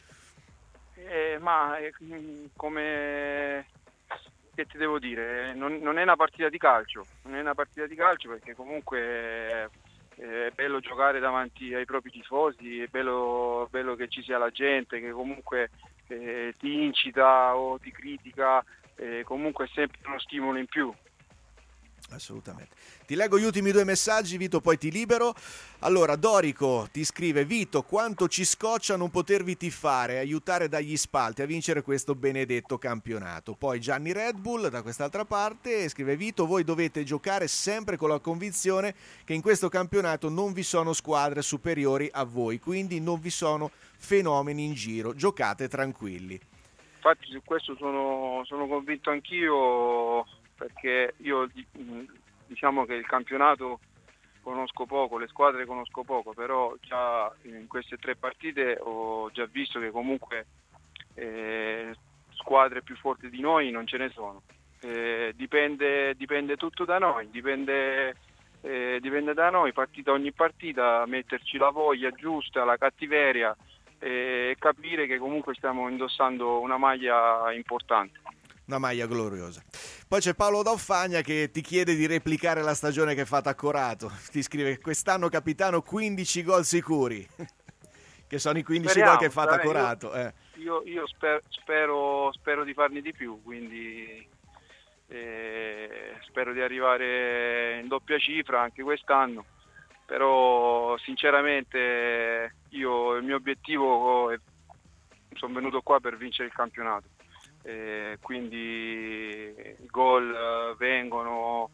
Speaker 10: Eh, ma eh, come che ti devo dire, non, non è una partita di calcio, non è una partita di calcio perché comunque eh, è bello giocare davanti ai propri tifosi, è bello, bello che ci sia la gente che comunque eh, ti incita o ti critica, eh, comunque è sempre uno stimolo in più.
Speaker 5: Assolutamente. Ti leggo gli ultimi due messaggi, Vito, poi ti libero. Allora, Dorico ti scrive: Vito, quanto ci scoccia non potervi tifare, aiutare dagli spalti a vincere questo benedetto campionato. Poi Gianni Red Bull da quest'altra parte scrive: Vito, voi dovete giocare sempre con la convinzione che in questo campionato non vi sono squadre superiori a voi, quindi non vi sono fenomeni in giro, giocate tranquilli.
Speaker 10: Infatti su questo sono, sono convinto anch'io, perché io diciamo che il campionato conosco poco, le squadre conosco poco, però già in queste tre partite ho già visto che comunque eh, squadre più forti di noi non ce ne sono. Eh, dipende, dipende tutto da noi, dipende, eh, dipende da noi, partita ogni partita, metterci la voglia giusta, la cattiveria e capire che comunque stiamo indossando una maglia importante.
Speaker 5: Una maglia gloriosa. Poi c'è Paolo D'Auffagna che ti chiede di replicare la stagione che ha fatto a Corato. Ti scrive: quest'anno capitano quindici gol sicuri. Che sono i quindici
Speaker 10: Speriamo,
Speaker 5: gol che ha fatto a Corato.
Speaker 10: Io,
Speaker 5: eh.
Speaker 10: io, io spero, spero, spero di farne di più, quindi eh, spero di arrivare in doppia cifra anche quest'anno. Però sinceramente io il mio obiettivo è, sono venuto qua per vincere il campionato. Eh, quindi i gol eh, vengono,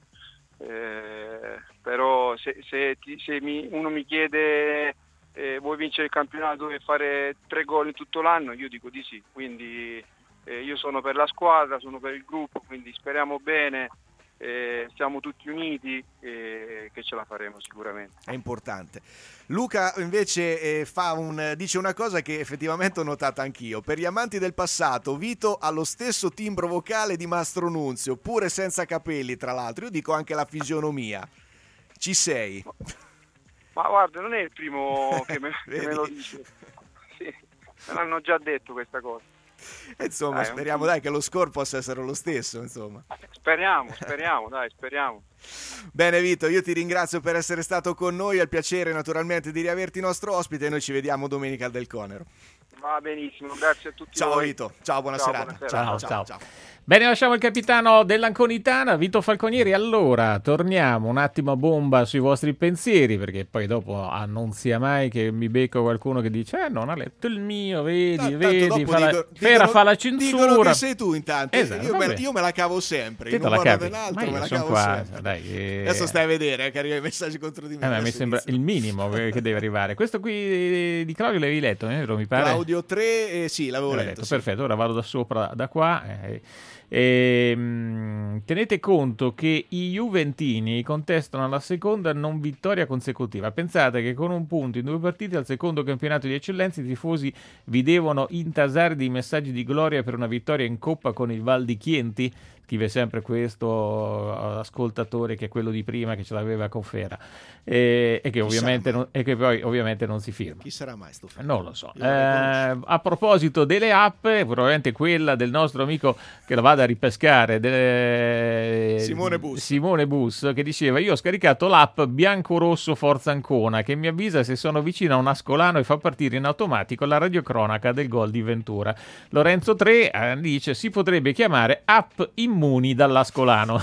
Speaker 10: eh, però se, se, ti, se mi, uno mi chiede eh, vuoi vincere il campionato e fare tre gol in tutto l'anno, io dico di sì, quindi eh, io sono per la squadra, sono per il gruppo, quindi speriamo bene, eh, siamo tutti uniti e che ce la faremo sicuramente.
Speaker 5: È importante. Luca invece eh, fa un, dice una cosa che effettivamente ho notato anch'io: per gli amanti del passato, Vito ha lo stesso timbro vocale di Mastro Nunzio, pure senza capelli tra l'altro, io dico anche la fisionomia. Ci sei?
Speaker 10: Ma guarda, non è il primo che me, che me lo dice, sì, me l'hanno già detto questa cosa.
Speaker 5: Insomma,
Speaker 10: dai,
Speaker 5: speriamo
Speaker 10: un...
Speaker 5: dai che lo score possa essere lo stesso, insomma.
Speaker 10: Speriamo, speriamo, dai, speriamo.
Speaker 5: Bene Vito, io ti ringrazio per essere stato con noi, è il piacere naturalmente di riaverti nostro ospite e noi ci vediamo domenica al Del Conero.
Speaker 10: Va benissimo, grazie a tutti.
Speaker 5: Ciao
Speaker 10: voi.
Speaker 5: Vito, ciao, buona
Speaker 10: ciao,
Speaker 5: serata.
Speaker 10: Buona
Speaker 4: ciao,
Speaker 5: ciao,
Speaker 4: ciao.
Speaker 5: ciao.
Speaker 4: Bene, lasciamo il capitano dell'Anconitana, Vito Falconieri. Allora, torniamo un attimo a bomba sui vostri pensieri, perché poi dopo ah, non sia mai che mi becco qualcuno che dice eh, non ha letto il mio, vedi,
Speaker 5: T-
Speaker 4: vedi, fa
Speaker 5: dico,
Speaker 4: la... Fera fa la censura.
Speaker 5: Dicono che sei tu intanto,
Speaker 4: esatto,
Speaker 5: io, me, io me la cavo sempre,
Speaker 4: Te
Speaker 5: in un
Speaker 4: la
Speaker 5: modo
Speaker 4: cavi.
Speaker 5: o in altro
Speaker 4: Ma io
Speaker 5: me la
Speaker 4: sono
Speaker 5: cavo
Speaker 4: qua,
Speaker 5: sempre.
Speaker 4: dai, eh...
Speaker 5: Adesso stai a vedere eh, che arrivano i messaggi contro di me.
Speaker 4: Eh, ma mi
Speaker 5: Adesso
Speaker 4: sembra
Speaker 5: inizio.
Speaker 4: il minimo che, che deve arrivare. Questo qui di Claudio l'avevi letto, eh, mi pare?
Speaker 5: Claudio tre, eh, sì, l'avevo
Speaker 4: L'avevi
Speaker 5: letto.
Speaker 4: letto,
Speaker 5: Sì.
Speaker 4: perfetto, ora vado da sopra, da qua. Eh, E, mh, tenete conto che i juventini contestano la seconda non vittoria consecutiva. Pensate che con un punto in due partite al secondo campionato di eccellenza i tifosi vi devono intasare dei messaggi di gloria per una vittoria in Coppa con il Val di Chienti. scrive sempre questo ascoltatore, che è quello di prima che ce l'aveva con Fera, e, e, che, ovviamente non, e che poi ovviamente non si firma.
Speaker 5: Chi sarà mai sto Fera?
Speaker 4: Non lo so. Eh, a proposito delle app, probabilmente quella del nostro amico, che la vada a ripescare, delle...
Speaker 5: Simone Bus.
Speaker 4: Simone Bus, che diceva: io ho scaricato l'app Bianco-Rosso Forza Ancona, che mi avvisa se sono vicino a un ascolano e fa partire in automatico la radiocronaca del gol di Ventura. Lorenzo tre eh, dice: si potrebbe chiamare app immuni dall'ascolano.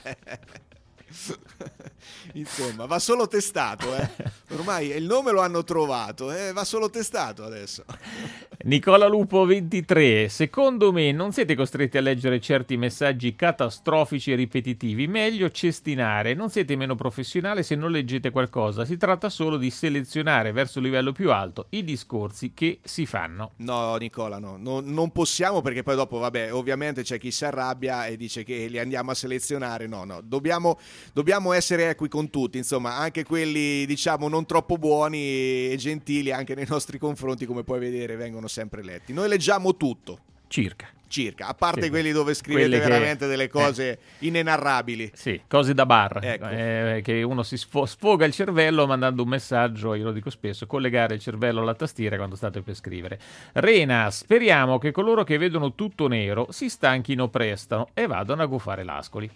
Speaker 5: Insomma, va solo testato, eh. Ormai il nome lo hanno trovato, eh. Va solo testato adesso.
Speaker 4: Nicola Lupo ventitré: secondo me non siete costretti a leggere certi messaggi catastrofici e ripetitivi, meglio cestinare, non siete meno professionali se non leggete qualcosa, si tratta solo di selezionare verso il livello più alto i discorsi che si fanno.
Speaker 5: No Nicola, no, no, non possiamo, perché poi dopo vabbè, ovviamente c'è chi si arrabbia e dice che li andiamo a selezionare, no no, dobbiamo, dobbiamo essere equi con tutti, insomma, anche quelli diciamo non troppo buoni e gentili anche nei nostri confronti, come puoi vedere, vengono sempre letti. Noi leggiamo tutto.
Speaker 4: Circa.
Speaker 5: Circa, a parte
Speaker 4: sì,
Speaker 5: quelli dove scrivete
Speaker 4: quelli
Speaker 5: veramente
Speaker 4: che,
Speaker 5: delle cose
Speaker 4: eh,
Speaker 5: inenarrabili.
Speaker 4: Sì, cose da bar,
Speaker 5: ecco.
Speaker 4: eh, che uno si sfo- sfoga il cervello mandando un messaggio, io lo dico spesso, collegare il cervello alla tastiera quando state per scrivere. Rena: speriamo che coloro che vedono tutto nero si stanchino presto e vadano a gufare l'Ascoli.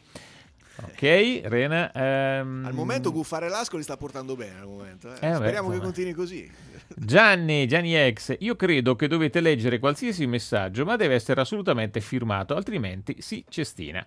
Speaker 4: Ok, Rena. Ehm...
Speaker 5: Al momento Gufare Lascoli sta portando bene. Al momento, eh.
Speaker 4: Eh,
Speaker 5: Speriamo
Speaker 4: beh,
Speaker 5: che continui così.
Speaker 4: Gianni, Gianni X: io credo che dovete leggere qualsiasi messaggio, ma deve essere assolutamente firmato, altrimenti si cestina.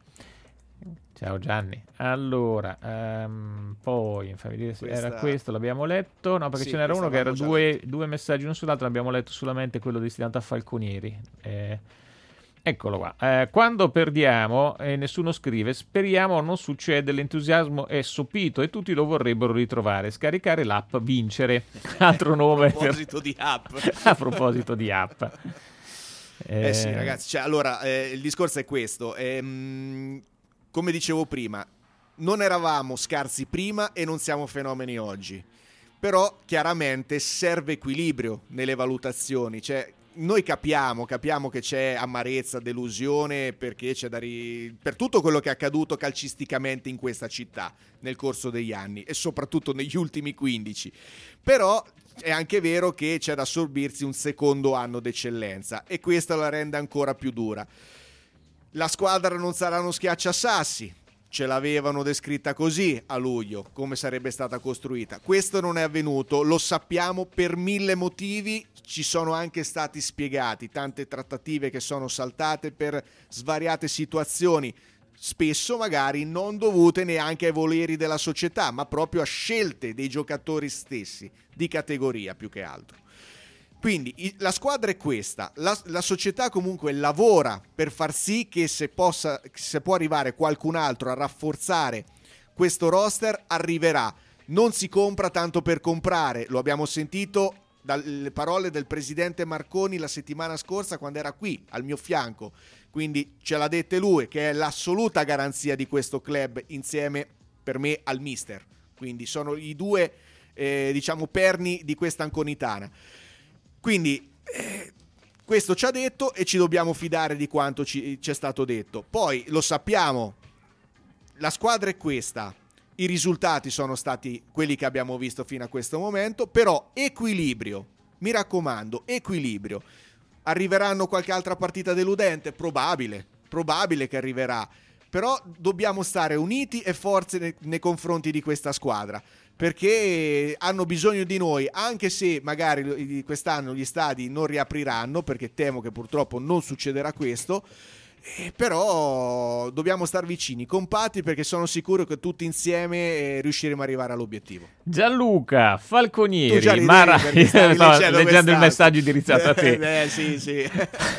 Speaker 4: Ciao Gianni. Allora, um, poi fammi dire se
Speaker 5: Questa...
Speaker 4: era questo, l'abbiamo letto. No, perché
Speaker 5: sì,
Speaker 4: ce n'era uno che era due, due messaggi uno sull'altro, l'abbiamo letto solamente quello destinato a Falconieri. Eh, Eccolo qua. Eh, quando perdiamo e eh, nessuno scrive, speriamo non succede, l'entusiasmo è sopito e tutti lo vorrebbero ritrovare. Scaricare l'app Vincere. Altro nome.
Speaker 5: A proposito
Speaker 4: per...
Speaker 5: di app.
Speaker 4: A proposito di app.
Speaker 5: Eh, eh sì, ragazzi, cioè, allora, eh, il discorso è questo. Ehm, come dicevo prima, non eravamo scarsi prima e non siamo fenomeni oggi. Però, chiaramente, serve equilibrio nelle valutazioni. Cioè, noi capiamo, capiamo che c'è amarezza, delusione, perché c'è da ri... per tutto quello che è accaduto calcisticamente in questa città nel corso degli anni e soprattutto negli ultimi quindici. Però è anche vero che c'è da assorbirsi un secondo anno d'eccellenza e questa la rende ancora più dura. La squadra non sarà uno schiacciasassi, ce l'avevano descritta così a luglio, come sarebbe stata costruita. Questo non è avvenuto, lo sappiamo per mille motivi. Ci sono anche stati spiegati tante trattative che sono saltate per svariate situazioni, spesso magari non dovute neanche ai voleri della società, ma proprio a scelte dei giocatori stessi, di categoria più che altro. Quindi la squadra è questa, la, la società comunque lavora per far sì che se, possa, se può arrivare qualcun altro a rafforzare questo roster, arriverà. Non si compra tanto per comprare, lo abbiamo sentito dalle parole del presidente Marconi la settimana scorsa quando era qui al mio fianco, quindi ce l'ha dette lui, che è l'assoluta garanzia di questo club insieme per me al mister, quindi sono i due eh, diciamo perni di questa Anconitana. Quindi eh, questo ci ha detto e ci dobbiamo fidare di quanto ci, ci è stato detto. Poi lo sappiamo, la squadra è questa, i risultati sono stati quelli che abbiamo visto fino a questo momento, però equilibrio, mi raccomando, equilibrio. Arriveranno qualche altra partita deludente? Probabile, probabile che arriverà, però dobbiamo stare uniti e forti nei, nei confronti di questa squadra, perché hanno bisogno di noi, anche se magari quest'anno gli stadi non riapriranno, perché temo che purtroppo non succederà questo. Eh, però dobbiamo star vicini, compatti, perché sono sicuro che tutti insieme eh, riusciremo ad arrivare all'obiettivo.
Speaker 4: Gianluca Falconieri, Mara... no, leggendo, leggendo il messaggio indirizzato a te.
Speaker 5: Eh, sì, sì.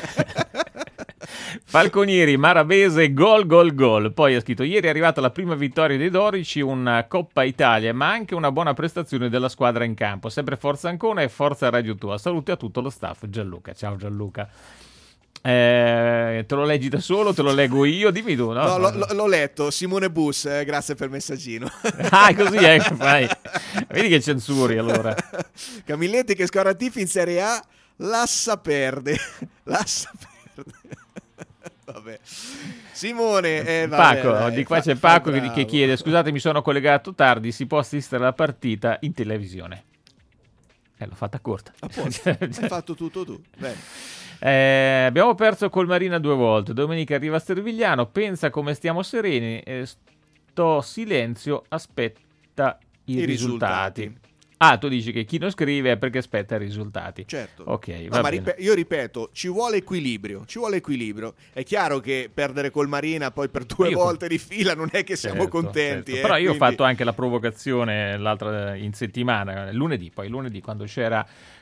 Speaker 4: Falconieri, Maravese, gol, gol, gol. Poi ha scritto: ieri è arrivata la prima vittoria dei Dorici, una Coppa Italia, ma anche una buona prestazione della squadra in campo. Sempre forza Ancona e forza Radio Tua. Saluti a tutto lo staff. Gianluca, ciao Gianluca. Eh, te lo leggi da solo, te lo leggo io, dimmi tu. No,
Speaker 5: no, l- l'ho letto, Simone Bus, eh, grazie per il messaggino.
Speaker 4: Ah, così è che fai. Vedi che censuri allora.
Speaker 5: Camilletti che scorre Tifi in Serie A, Lassa perde. Lassa perde. Vabbè. Simone, eh,
Speaker 4: vabbè,
Speaker 5: Paco,
Speaker 4: dai, di qua fa, c'è Paco che, che chiede: scusate, mi sono collegato tardi, si può assistere alla partita in televisione? Eh, l'ho fatta corta.
Speaker 5: Hai fatto tutto tu. Bene.
Speaker 4: Eh, abbiamo perso col Marina due volte. Domenica arriva Servigliano. Pensa come stiamo sereni. Eh, sto silenzio, aspetta i, I risultati. risultati. Ah, tu dici che chi non scrive è perché aspetta i risultati.
Speaker 5: Certo.
Speaker 4: Ok,
Speaker 5: no,
Speaker 4: va
Speaker 5: ma
Speaker 4: bene.
Speaker 5: Rip- io ripeto, ci vuole equilibrio. Ci vuole equilibrio. È chiaro che perdere col Marina poi per due io volte con... di fila non è che siamo certo, contenti.
Speaker 4: Certo.
Speaker 5: Eh,
Speaker 4: Però io
Speaker 5: quindi...
Speaker 4: ho fatto anche la provocazione l'altra in settimana, lunedì, poi lunedì quando c'era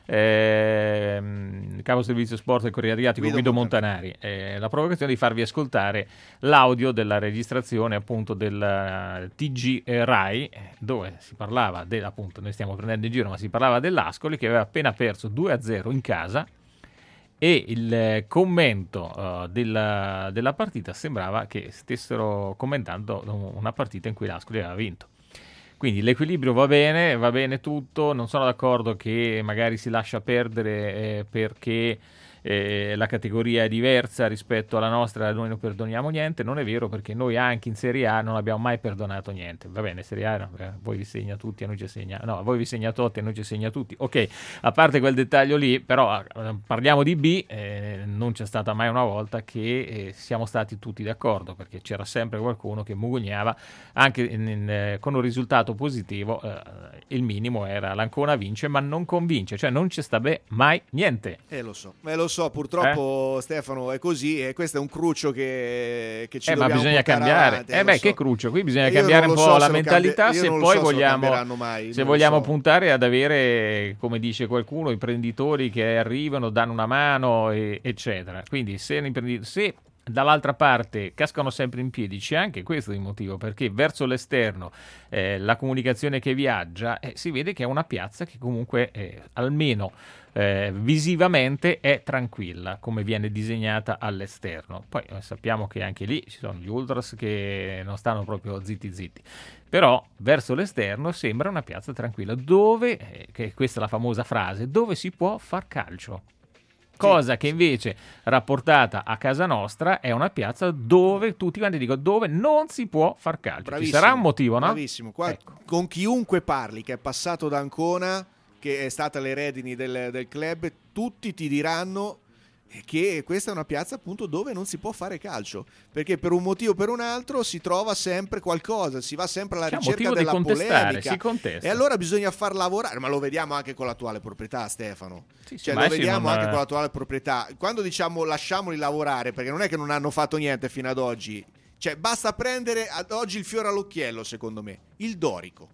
Speaker 4: eh, il capo servizio sport del Corriere Adriatico Guido, Guido Montanari, eh, la provocazione di farvi ascoltare l'audio della registrazione appunto del T G Rai, dove si parlava del, appunto, noi stiamo prendendo in giro, ma si parlava dell'Ascoli che aveva appena perso due a zero in casa, e il commento uh, della, della partita sembrava che stessero commentando una partita in cui l'Ascoli aveva vinto. Quindi l'equilibrio va bene, va bene tutto, non sono d'accordo che magari si lascia perdere eh, perché eh, la categoria è diversa rispetto alla nostra, noi non perdoniamo niente. Non è vero, perché noi anche in Serie A non abbiamo mai perdonato niente. Va bene, Serie A no, eh, voi vi segna tutti e noi ci segna, no, voi vi segna Totti e noi ci segna tutti. Ok, a parte quel dettaglio lì, però eh, parliamo di B, eh, non c'è stata mai una volta che eh, siamo stati tutti d'accordo, perché c'era sempre qualcuno che mugugnava anche in, in, eh, con un risultato positivo. Eh, il minimo era l'Ancona vince ma non convince, cioè non ci sta beh mai niente.
Speaker 5: Eh lo so, eh, lo so, purtroppo eh? Stefano è così, e questo è un cruccio che, che ci
Speaker 4: eh,
Speaker 5: dobbiamo
Speaker 4: ma bisogna cambiare
Speaker 5: avanti,
Speaker 4: eh, beh
Speaker 5: so.
Speaker 4: che cruccio, qui bisogna cambiare un po'
Speaker 5: so
Speaker 4: la mentalità
Speaker 5: cambi-
Speaker 4: se poi so vogliamo
Speaker 5: mai,
Speaker 4: se vogliamo
Speaker 5: so.
Speaker 4: puntare ad avere, come dice qualcuno, imprenditori che arrivano, danno una mano e, eccetera. Quindi se, se dall'altra parte cascano sempre in piedi, c'è anche questo il motivo, perché verso l'esterno eh, la comunicazione che viaggia eh, si vede che è una piazza che comunque eh, almeno eh, visivamente è tranquilla come viene disegnata all'esterno. Poi eh, sappiamo che anche lì ci sono gli ultras che non stanno proprio zitti zitti, però verso l'esterno sembra una piazza tranquilla dove, eh, che questa è la famosa frase, dove si può far calcio. Cosa che invece, rapportata a casa nostra, è una piazza dove tutti quanti dicono dove non si può far calcio.
Speaker 5: Bravissimo,
Speaker 4: ci sarà un motivo, no?
Speaker 5: Bravissimo. Qua, ecco. Con chiunque parli che è passato da Ancona, che è stata le redini del, del club, tutti ti diranno che questa è una piazza appunto dove non si può fare calcio, perché per un motivo o per un altro si trova sempre qualcosa, si va sempre alla
Speaker 4: C'è
Speaker 5: ricerca della polemica,
Speaker 4: si contesta.
Speaker 5: E allora bisogna far lavorare, ma lo vediamo anche con l'attuale proprietà, Stefano.
Speaker 4: Sì, sì,
Speaker 5: cioè lo vediamo
Speaker 4: non...
Speaker 5: anche con l'attuale proprietà. Quando diciamo lasciamoli lavorare, perché non è che non hanno fatto niente fino ad oggi, cioè basta prendere ad oggi il fiore all'occhiello, secondo me, il Dorico.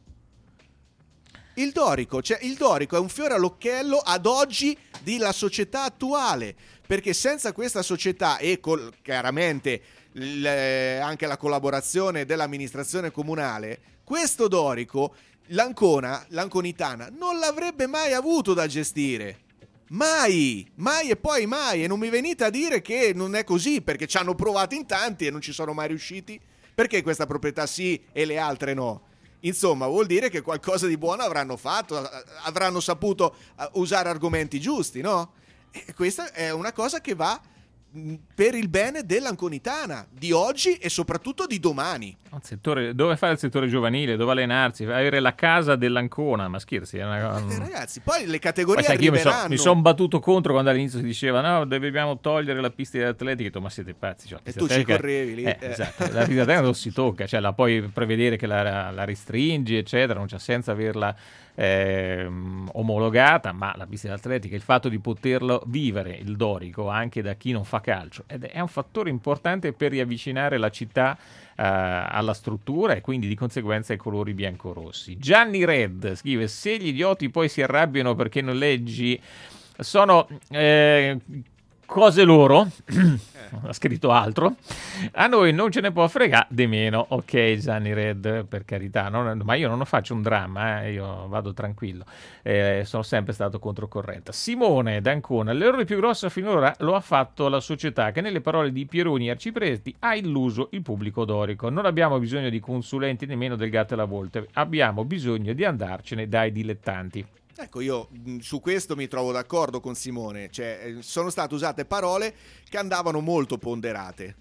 Speaker 5: Il Dorico, cioè il Dorico è un fiore all'occhiello ad oggi della società attuale, perché senza questa società e col, chiaramente l, anche la collaborazione dell'amministrazione comunale, questo Dorico, l'Ancona, l'Anconitana, non l'avrebbe mai avuto da gestire. Mai, mai e poi mai. E non mi venite a dire che non è così, perché ci hanno provato in tanti e non ci sono mai riusciti. Perché questa proprietà sì e le altre no? Insomma, vuol dire che qualcosa di buono avranno fatto, avranno saputo usare argomenti giusti, no? E questa è una cosa che va per il bene dell'Anconitana di oggi e soprattutto di domani.
Speaker 4: Il settore, dove fare il settore giovanile, dove allenarsi, avere la casa dell'Ancona, ma scherzi, è una...
Speaker 5: eh, ragazzi, poi le categorie
Speaker 4: poi, sai,
Speaker 5: arriveranno.
Speaker 4: Io mi sono son battuto contro quando all'inizio si diceva no, dobbiamo togliere la pista di atletica, ma siete pazzi, cioè,
Speaker 5: e tu
Speaker 4: atletica...
Speaker 5: ci correvi lì
Speaker 4: eh,
Speaker 5: eh.
Speaker 4: esatto, la pista atletica non si tocca, cioè la puoi prevedere che la, la restringi eccetera, non c'è senza averla eh, omologata, ma la pista atletica, il fatto di poterlo vivere il Dorico anche da chi non fa calcio, ed è un fattore importante per riavvicinare la città Uh, alla struttura e quindi di conseguenza ai colori biancorossi. Gianni Red scrive: se gli idioti poi si arrabbiano perché non leggi, sono eh, cose loro. Ha scritto altro, a noi non ce ne può fregare di meno. Ok Gianni Red, per carità, non, ma io non faccio un dramma, eh, io vado tranquillo, eh, sono sempre stato controcorrente. Simone d'Ancona: l'errore più grosso finora lo ha fatto la società che nelle parole di Pieroni Arcipresti ha illuso il pubblico dorico. Non abbiamo bisogno di consulenti nemmeno del gatto e la volpe, abbiamo bisogno di andarcene dai dilettanti.
Speaker 5: Ecco, io mh, su questo mi trovo d'accordo con Simone, cioè sono state usate parole che andavano molto ponderate.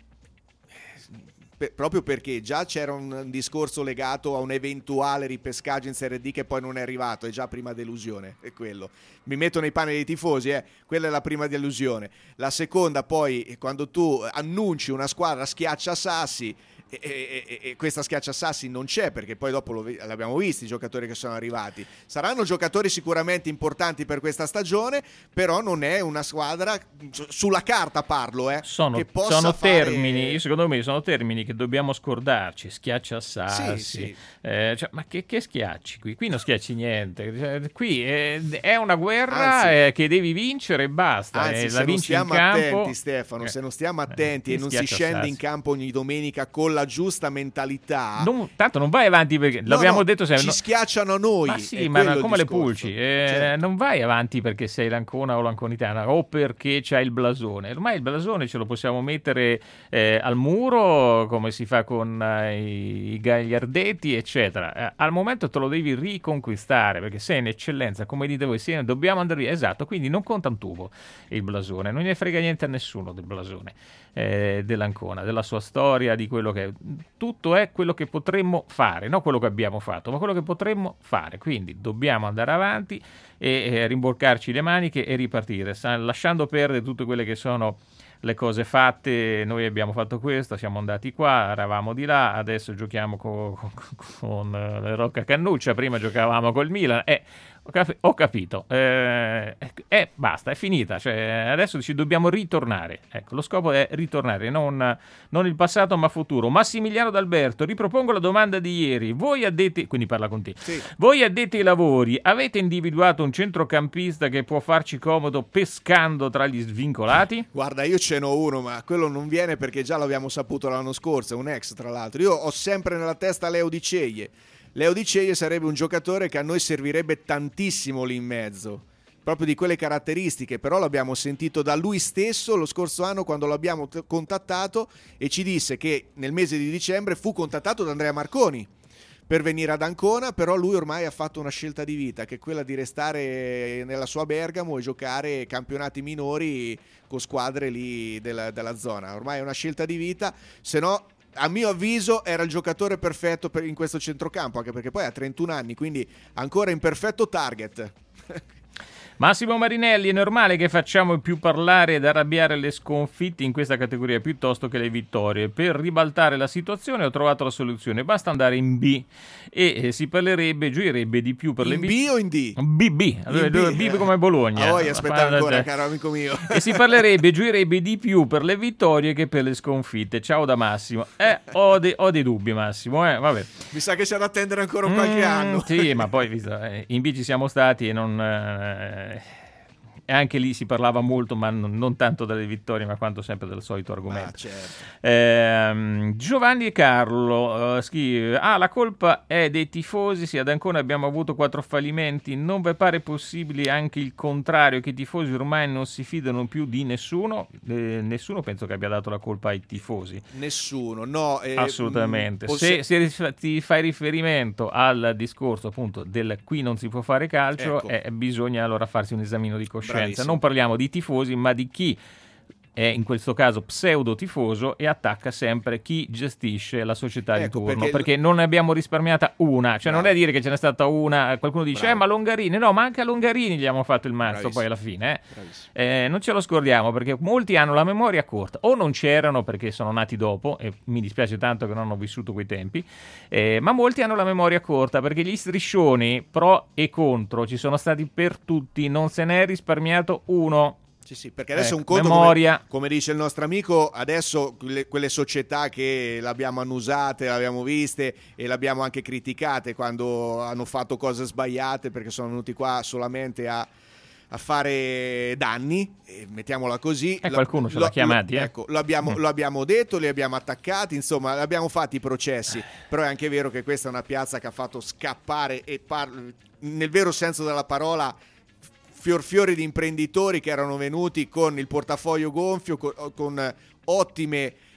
Speaker 5: Per, proprio perché già c'era un discorso legato a un eventuale ripescaggio in Serie D che poi non è arrivato, è già prima delusione, è quello. Mi metto nei panni dei tifosi, eh, quella è la prima delusione. La seconda poi, quando tu annunci una squadra schiaccia sassi, E, e, e questa schiacciasassi non c'è, perché poi dopo lo, l'abbiamo visto i giocatori che sono arrivati. Saranno giocatori sicuramente importanti per questa stagione, però non è una squadra, sulla carta parlo, eh,
Speaker 4: sono,
Speaker 5: che possa
Speaker 4: sono
Speaker 5: fare...
Speaker 4: termini, secondo me sono termini che dobbiamo scordarci. Schiacciasassi,
Speaker 5: sì, sì.
Speaker 4: Eh, cioè, ma che, che schiacci qui? Qui non schiacci niente, cioè, qui è, è una guerra
Speaker 5: Anzi,
Speaker 4: eh, che devi vincere e basta.
Speaker 5: Anzi,
Speaker 4: eh,
Speaker 5: se
Speaker 4: la
Speaker 5: non
Speaker 4: vinci
Speaker 5: stiamo
Speaker 4: in campo,
Speaker 5: attenti, Stefano,
Speaker 4: eh,
Speaker 5: se non stiamo attenti
Speaker 4: eh,
Speaker 5: e non si scende in campo ogni domenica con la giusta mentalità,
Speaker 4: non, tanto non vai avanti perché
Speaker 5: no,
Speaker 4: l'abbiamo
Speaker 5: no,
Speaker 4: detto sempre,
Speaker 5: ci
Speaker 4: no,
Speaker 5: schiacciano a noi,
Speaker 4: ma sì,
Speaker 5: è
Speaker 4: ma
Speaker 5: quello
Speaker 4: come
Speaker 5: il
Speaker 4: le
Speaker 5: discorso.
Speaker 4: pulci, eh,
Speaker 5: Certo.
Speaker 4: non vai avanti perché sei l'Ancona o l'Anconitana o perché c'hai il blasone. Ormai il blasone ce lo possiamo mettere eh, al muro come si fa con eh, i, i gagliardetti eccetera. Eh, al momento te lo devi riconquistare perché sei in eccellenza, come dite voi, sì, dobbiamo andare via, esatto, quindi non conta un tubo il blasone, non ne frega niente a nessuno del blasone eh, dell'Ancona, della sua storia, di quello che è. Tutto è quello che potremmo fare, non quello che abbiamo fatto, ma quello che potremmo fare. Quindi dobbiamo andare avanti e, e rimboccarci le maniche e ripartire, sa- lasciando perdere tutte quelle che sono le cose fatte. Noi abbiamo fatto questo, siamo andati qua, eravamo di là, adesso giochiamo co- co- con eh, Rocca Cannuccia, prima giocavamo col Milan e ho, cap- ho capito, eh, eh, basta, è finita, cioè, adesso ci dobbiamo ritornare, ecco, lo scopo è ritornare, non, non il passato ma futuro. Massimiliano D'Alberto, ripropongo la domanda di ieri, voi addetti, quindi parla con te,
Speaker 5: Sì.
Speaker 4: voi addetti ai lavori avete individuato un centrocampista che può farci comodo pescando tra gli svincolati?
Speaker 5: Guarda, io ce n'ho uno, ma quello non viene perché già l'abbiamo saputo l'anno scorso, è un ex tra l'altro. Io ho sempre nella testa Leo Di Ceglie. Leo Di Ceglie sarebbe un giocatore che a noi servirebbe tantissimo lì in mezzo, proprio di quelle caratteristiche, però l'abbiamo sentito da lui stesso lo scorso anno quando l'abbiamo t- contattato e ci disse che nel mese di dicembre fu contattato da Andrea Marconi per venire ad Ancona, però lui ormai ha fatto una scelta di vita, che è quella di restare nella sua Bergamo e giocare campionati minori con squadre lì della, della zona. Ormai è una scelta di vita, se no a mio avviso era il giocatore perfetto per, in questo centrocampo, anche perché poi ha trentuno anni, quindi ancora in perfetto target.
Speaker 4: Massimo Marinelli, è normale che facciamo più parlare ed arrabbiare le sconfitte in questa categoria piuttosto che le vittorie. Per ribaltare la situazione ho trovato la soluzione, basta andare in B e eh, si parlerebbe, gioirebbe di più per
Speaker 5: in
Speaker 4: le vittorie.
Speaker 5: B o in D?
Speaker 4: B B, allora,
Speaker 5: B,
Speaker 4: B come Bologna.
Speaker 5: Ah, vuoi aspettare ancora, caro amico mio.
Speaker 4: E si parlerebbe, gioirebbe di più per le vittorie che per le sconfitte. Ciao da Massimo. Eh, ho, de- ho dei dubbi, Massimo, eh, vabbè.
Speaker 5: Mi sa che c'è da attendere ancora qualche
Speaker 4: Mm,
Speaker 5: anno.
Speaker 4: Sì, ma poi visto, eh, in B ci siamo stati e non... eh, e anche lì si parlava molto, ma non, non tanto delle vittorie, ma quanto sempre del solito argomento.
Speaker 5: Ah, certo.
Speaker 4: Ehm, Giovanni e Carlo uh, scrive: ah, la colpa è dei tifosi, sì, ad Ancona abbiamo avuto quattro fallimenti, non vi pare possibile anche il contrario, che i tifosi ormai non si fidano più di nessuno? Eh, nessuno penso che abbia dato la colpa ai tifosi.
Speaker 5: Nessuno, no. Eh,
Speaker 4: Assolutamente.
Speaker 5: mh,
Speaker 4: se,
Speaker 5: possi-
Speaker 4: se ti fai riferimento al discorso appunto del qui non si può fare calcio,
Speaker 5: Ecco.
Speaker 4: eh, bisogna allora farsi un esamino di coscienza.
Speaker 5: Bravissimo.
Speaker 4: Non parliamo di tifosi, ma di chi è in questo caso pseudo tifoso e attacca sempre chi gestisce la società di
Speaker 5: Ecco,
Speaker 4: turno,
Speaker 5: perché-
Speaker 4: perché non ne abbiamo risparmiata una, cioè
Speaker 5: Bravo.
Speaker 4: non è dire che ce n'è stata una, qualcuno dice
Speaker 5: Bravo.
Speaker 4: eh ma Longarini, no, ma anche a Longarini gli abbiamo fatto il mazzo.
Speaker 5: Bravissimo.
Speaker 4: Poi alla fine eh.
Speaker 5: Bravissimo.
Speaker 4: Eh, non ce lo scordiamo, perché molti hanno la memoria corta o non c'erano perché sono nati dopo e mi dispiace tanto che non hanno vissuto quei tempi, eh, ma molti hanno la memoria corta perché gli striscioni pro e contro ci sono stati per tutti, non se ne è risparmiato uno.
Speaker 5: Sì, sì, perché adesso
Speaker 4: Ecco,
Speaker 5: è un conto,
Speaker 4: memoria.
Speaker 5: come, come dice il nostro amico, adesso quelle, quelle società che l'abbiamo annusate, l'abbiamo viste e l'abbiamo anche criticate quando hanno fatto cose sbagliate, perché sono venuti qua solamente a, a fare danni, e mettiamola così.
Speaker 4: E qualcuno ce l'ha chiamati, eh.
Speaker 5: Ecco, lo abbiamo,
Speaker 4: Mm.
Speaker 5: lo abbiamo detto, li abbiamo attaccati, insomma, abbiamo fatto i processi, però è anche vero che questa è una piazza che ha fatto scappare, e par- nel vero senso della parola, fior fiori di imprenditori che erano venuti con il portafoglio gonfio, con, con ottime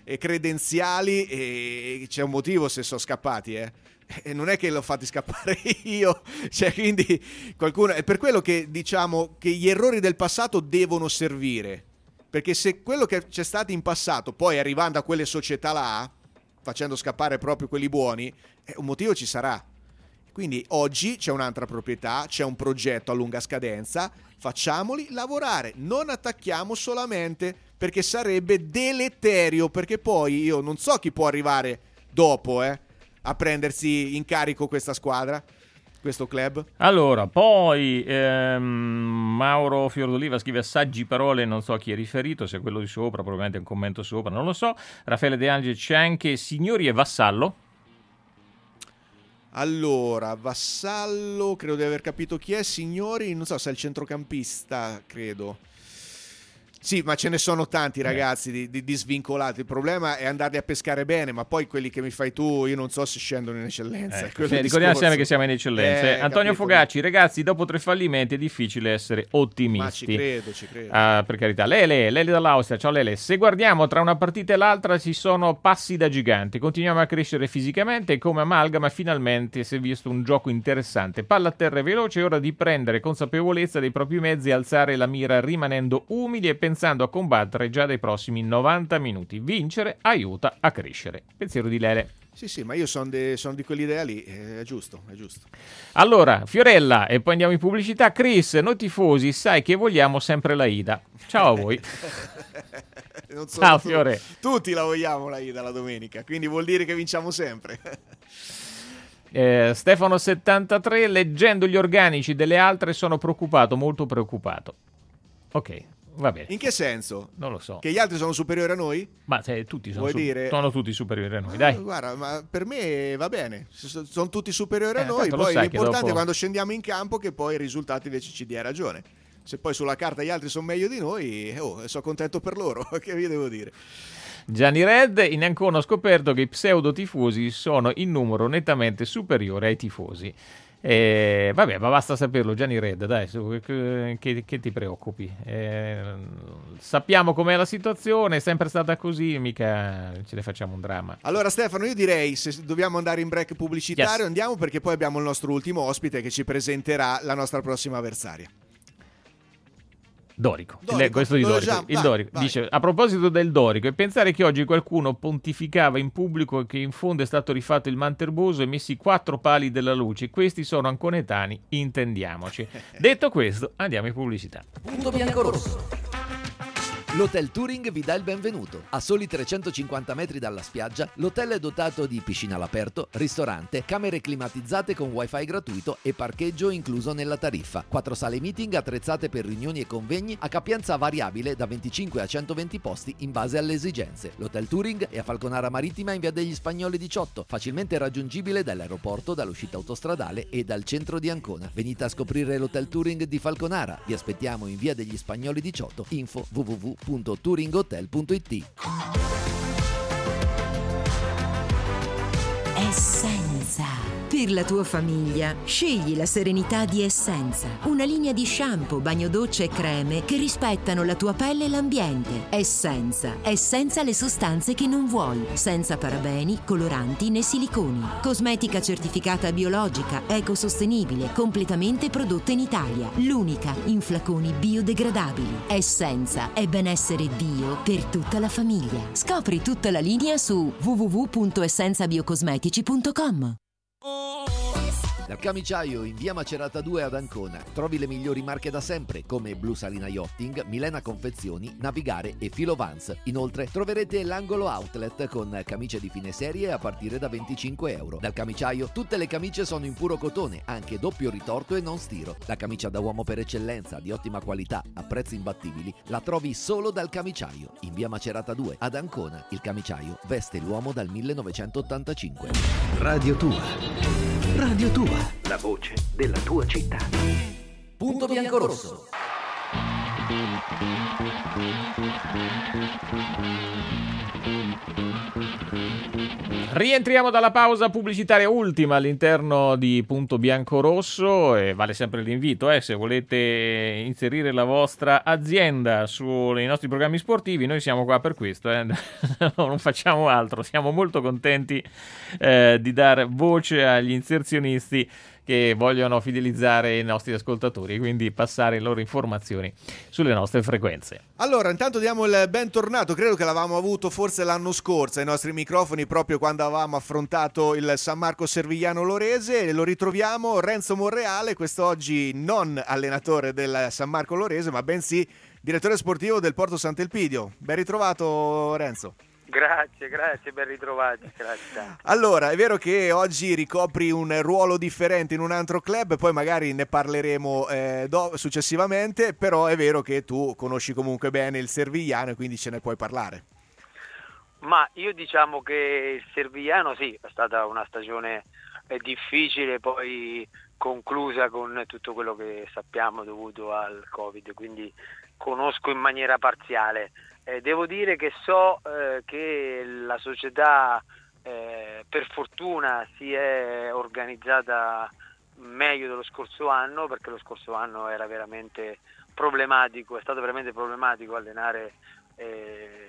Speaker 5: e credenziali, e c'è un motivo se sono scappati, eh. E non è che l'ho fatti scappare io, cioè, quindi qualcuno, è per quello che diciamo che gli errori del passato devono servire, perché se quello che c'è stato in passato, poi arrivando a quelle società là, facendo scappare proprio quelli buoni, eh, un motivo ci sarà. Quindi oggi c'è un'altra proprietà, c'è un progetto a lunga scadenza, facciamoli lavorare, non attacchiamo solamente, perché sarebbe deleterio, perché poi io non so chi può arrivare dopo eh, a prendersi in carico questa squadra, questo club.
Speaker 4: Allora, poi ehm, Mauro Fiordoliva scrive assaggi parole, non so a chi è riferito, se è quello di sopra, probabilmente un commento sopra, non lo so. Raffaele De Angeli c'è anche signori e vassallo.
Speaker 5: Allora, vassallo, credo di aver capito chi è, signori, non so se è il centrocampista, credo. Sì, ma ce ne sono tanti ragazzi di, di, di svincolati. Il problema è andarli a pescare bene, ma poi quelli che mi fai tu, io non so se scendono in eccellenza.
Speaker 4: Eh, sì, ricordiamo sempre che siamo in eccellenza. Eh, Antonio
Speaker 5: capito.
Speaker 4: Fogacci, ragazzi, dopo tre fallimenti è difficile essere ottimisti.
Speaker 5: Ma ci credo, ci credo.
Speaker 4: Ah, per carità. Lele, Lele dall'Austria, ciao Lele. Se guardiamo tra una partita e l'altra ci sono passi da giganti. Continuiamo a crescere fisicamente e come amalgama finalmente si è visto un gioco interessante. Palla a terra e veloce, è ora di prendere consapevolezza dei propri mezzi e alzare la mira rimanendo umili e pensando a combattere già dai prossimi novanta minuti. Vincere aiuta a crescere. Pensiero di Lele.
Speaker 5: Sì, sì, ma io sono son di quell'idea lì, è giusto, è giusto.
Speaker 4: Allora, Fiorella, e poi andiamo in pubblicità. Chris, noi tifosi, sai che vogliamo sempre la Ida. Ciao a voi.
Speaker 5: Non so,
Speaker 4: Ciao
Speaker 5: tu,
Speaker 4: Fiore.
Speaker 5: Tutti la vogliamo la Ida la domenica, quindi vuol dire che vinciamo sempre.
Speaker 4: Eh, Stefano settantatré, leggendo gli organici delle altre sono preoccupato, molto preoccupato. Ok. Va bene.
Speaker 5: In che senso?
Speaker 4: Non lo so.
Speaker 5: Che gli altri sono superiori a noi?
Speaker 4: Ma cioè, tutti sono,
Speaker 5: Vuoi
Speaker 4: su-
Speaker 5: dire?
Speaker 4: sono tutti superiori a noi,
Speaker 5: Ah,
Speaker 4: dai.
Speaker 5: Guarda, ma per me va bene. S- Sono tutti superiori
Speaker 4: Eh,
Speaker 5: a noi.
Speaker 4: tanto lo
Speaker 5: Poi
Speaker 4: sai che
Speaker 5: l'importante
Speaker 4: dopo-
Speaker 5: è quando scendiamo in campo che poi il risultato invece ci dia ragione. Se poi sulla carta gli altri sono meglio di noi, oh, sono contento per loro. Che vi devo dire?
Speaker 4: Gianni Red, in Ancona ho scoperto che i pseudo tifosi sono in numero nettamente superiore ai tifosi. Eh, vabbè, ma basta saperlo, Gianni Red, dai, su, che, che, che ti preoccupi? Eh, sappiamo com'è la situazione, è sempre stata così, mica ce ne facciamo un dramma.
Speaker 5: Allora Stefano, io direi se dobbiamo andare in break pubblicitario
Speaker 4: Yes.
Speaker 5: andiamo, perché poi abbiamo il nostro ultimo ospite che ci presenterà la nostra prossima avversaria.
Speaker 4: Dorico,
Speaker 5: Dorico,
Speaker 4: Il- questo di
Speaker 5: lo
Speaker 4: Dorico.
Speaker 5: leggiamo.
Speaker 4: Il
Speaker 5: Vai,
Speaker 4: Dorico
Speaker 5: vai.
Speaker 4: dice: a proposito del Dorico, e pensare che oggi qualcuno pontificava in pubblico che in fondo è stato rifatto il Manterboso e messi quattro pali della luce, questi sono anconetani, intendiamoci. Detto questo, andiamo in pubblicità.
Speaker 3: Punto bianco-rosso. L'Hotel Touring vi dà il benvenuto. A soli trecentocinquanta metri dalla spiaggia, l'hotel è dotato di piscina all'aperto, ristorante, camere climatizzate con wifi gratuito e parcheggio incluso nella tariffa. Quattro sale meeting attrezzate per riunioni e convegni a capienza variabile da venticinque a centoventi posti in base alle esigenze. L'Hotel Touring è a Falconara Marittima in via degli Spagnoli diciotto, facilmente raggiungibile dall'aeroporto, dall'uscita autostradale e dal centro di Ancona. Venite a scoprire l'Hotel Touring di Falconara. Vi aspettiamo in via degli Spagnoli diciotto. Info w w w punto touringhotel punto i t.
Speaker 11: Essenza. Per la tua famiglia, scegli la serenità di Essenza, una linea di shampoo, bagno doccia e creme che rispettano la tua pelle e l'ambiente. Essenza, è senza le sostanze che non vuoi, senza parabeni, coloranti né siliconi. Cosmetica certificata biologica, ecosostenibile, completamente prodotta in Italia, l'unica in flaconi biodegradabili. Essenza è benessere bio per tutta la famiglia. Scopri tutta la linea su w w w punto essenza biocosmetici punto com.
Speaker 3: Dal Camiciaio in via Macerata due ad Ancona trovi le migliori marche da sempre come Blu Salina Yachting, Milena Confezioni, Navigare e Filo Vans. Inoltre troverete l'angolo outlet con camicie di fine serie a partire da venticinque euro. Dal Camiciaio tutte le camicie sono in puro cotone, anche doppio ritorto e non stiro. La camicia da uomo per eccellenza, di ottima qualità, a prezzi imbattibili, la trovi solo dal Camiciaio in via Macerata due ad Ancona. Il Camiciaio veste l'uomo dal millenovecentottantacinque.
Speaker 1: Radio Tua. Radio Tua.
Speaker 2: La voce della tua città.
Speaker 3: Punto bianco-rosso.
Speaker 4: Rientriamo dalla pausa pubblicitaria ultima all'interno di Punto Bianco-Rosso e vale sempre l'invito, eh, se volete inserire la vostra azienda sui nostri programmi sportivi, noi siamo qua per questo, eh. Non facciamo altro, siamo molto contenti eh, di dare voce agli inserzionisti che vogliono fidelizzare i nostri ascoltatori, quindi passare le loro informazioni sulle nostre frequenze.
Speaker 5: Allora, intanto diamo il bentornato, credo che l'avevamo avuto forse l'anno scorso ai nostri microfoni, proprio quando avevamo affrontato il San Marco Servigliano Lorese, e lo ritroviamo Renzo Monreale, quest'oggi non allenatore del San Marco Lorese, ma bensì direttore sportivo del Porto Sant'Elpidio. Ben ritrovato, Renzo.
Speaker 12: Grazie, grazie, ben ritrovati, grazie tanto.
Speaker 5: Allora, è vero che oggi ricopri un ruolo differente in un altro club, poi magari ne parleremo eh, do- successivamente, però è vero che tu conosci comunque bene il Servigliano e quindi ce ne puoi parlare.
Speaker 12: Ma io diciamo che il Servigliano sì, è stata una stagione eh, difficile, poi conclusa con tutto quello che sappiamo dovuto al Covid, quindi conosco in maniera parziale. Eh, devo dire che so eh, che la società eh, per fortuna si è organizzata meglio dello scorso anno, perché lo scorso anno era veramente problematico, è stato veramente problematico allenare eh,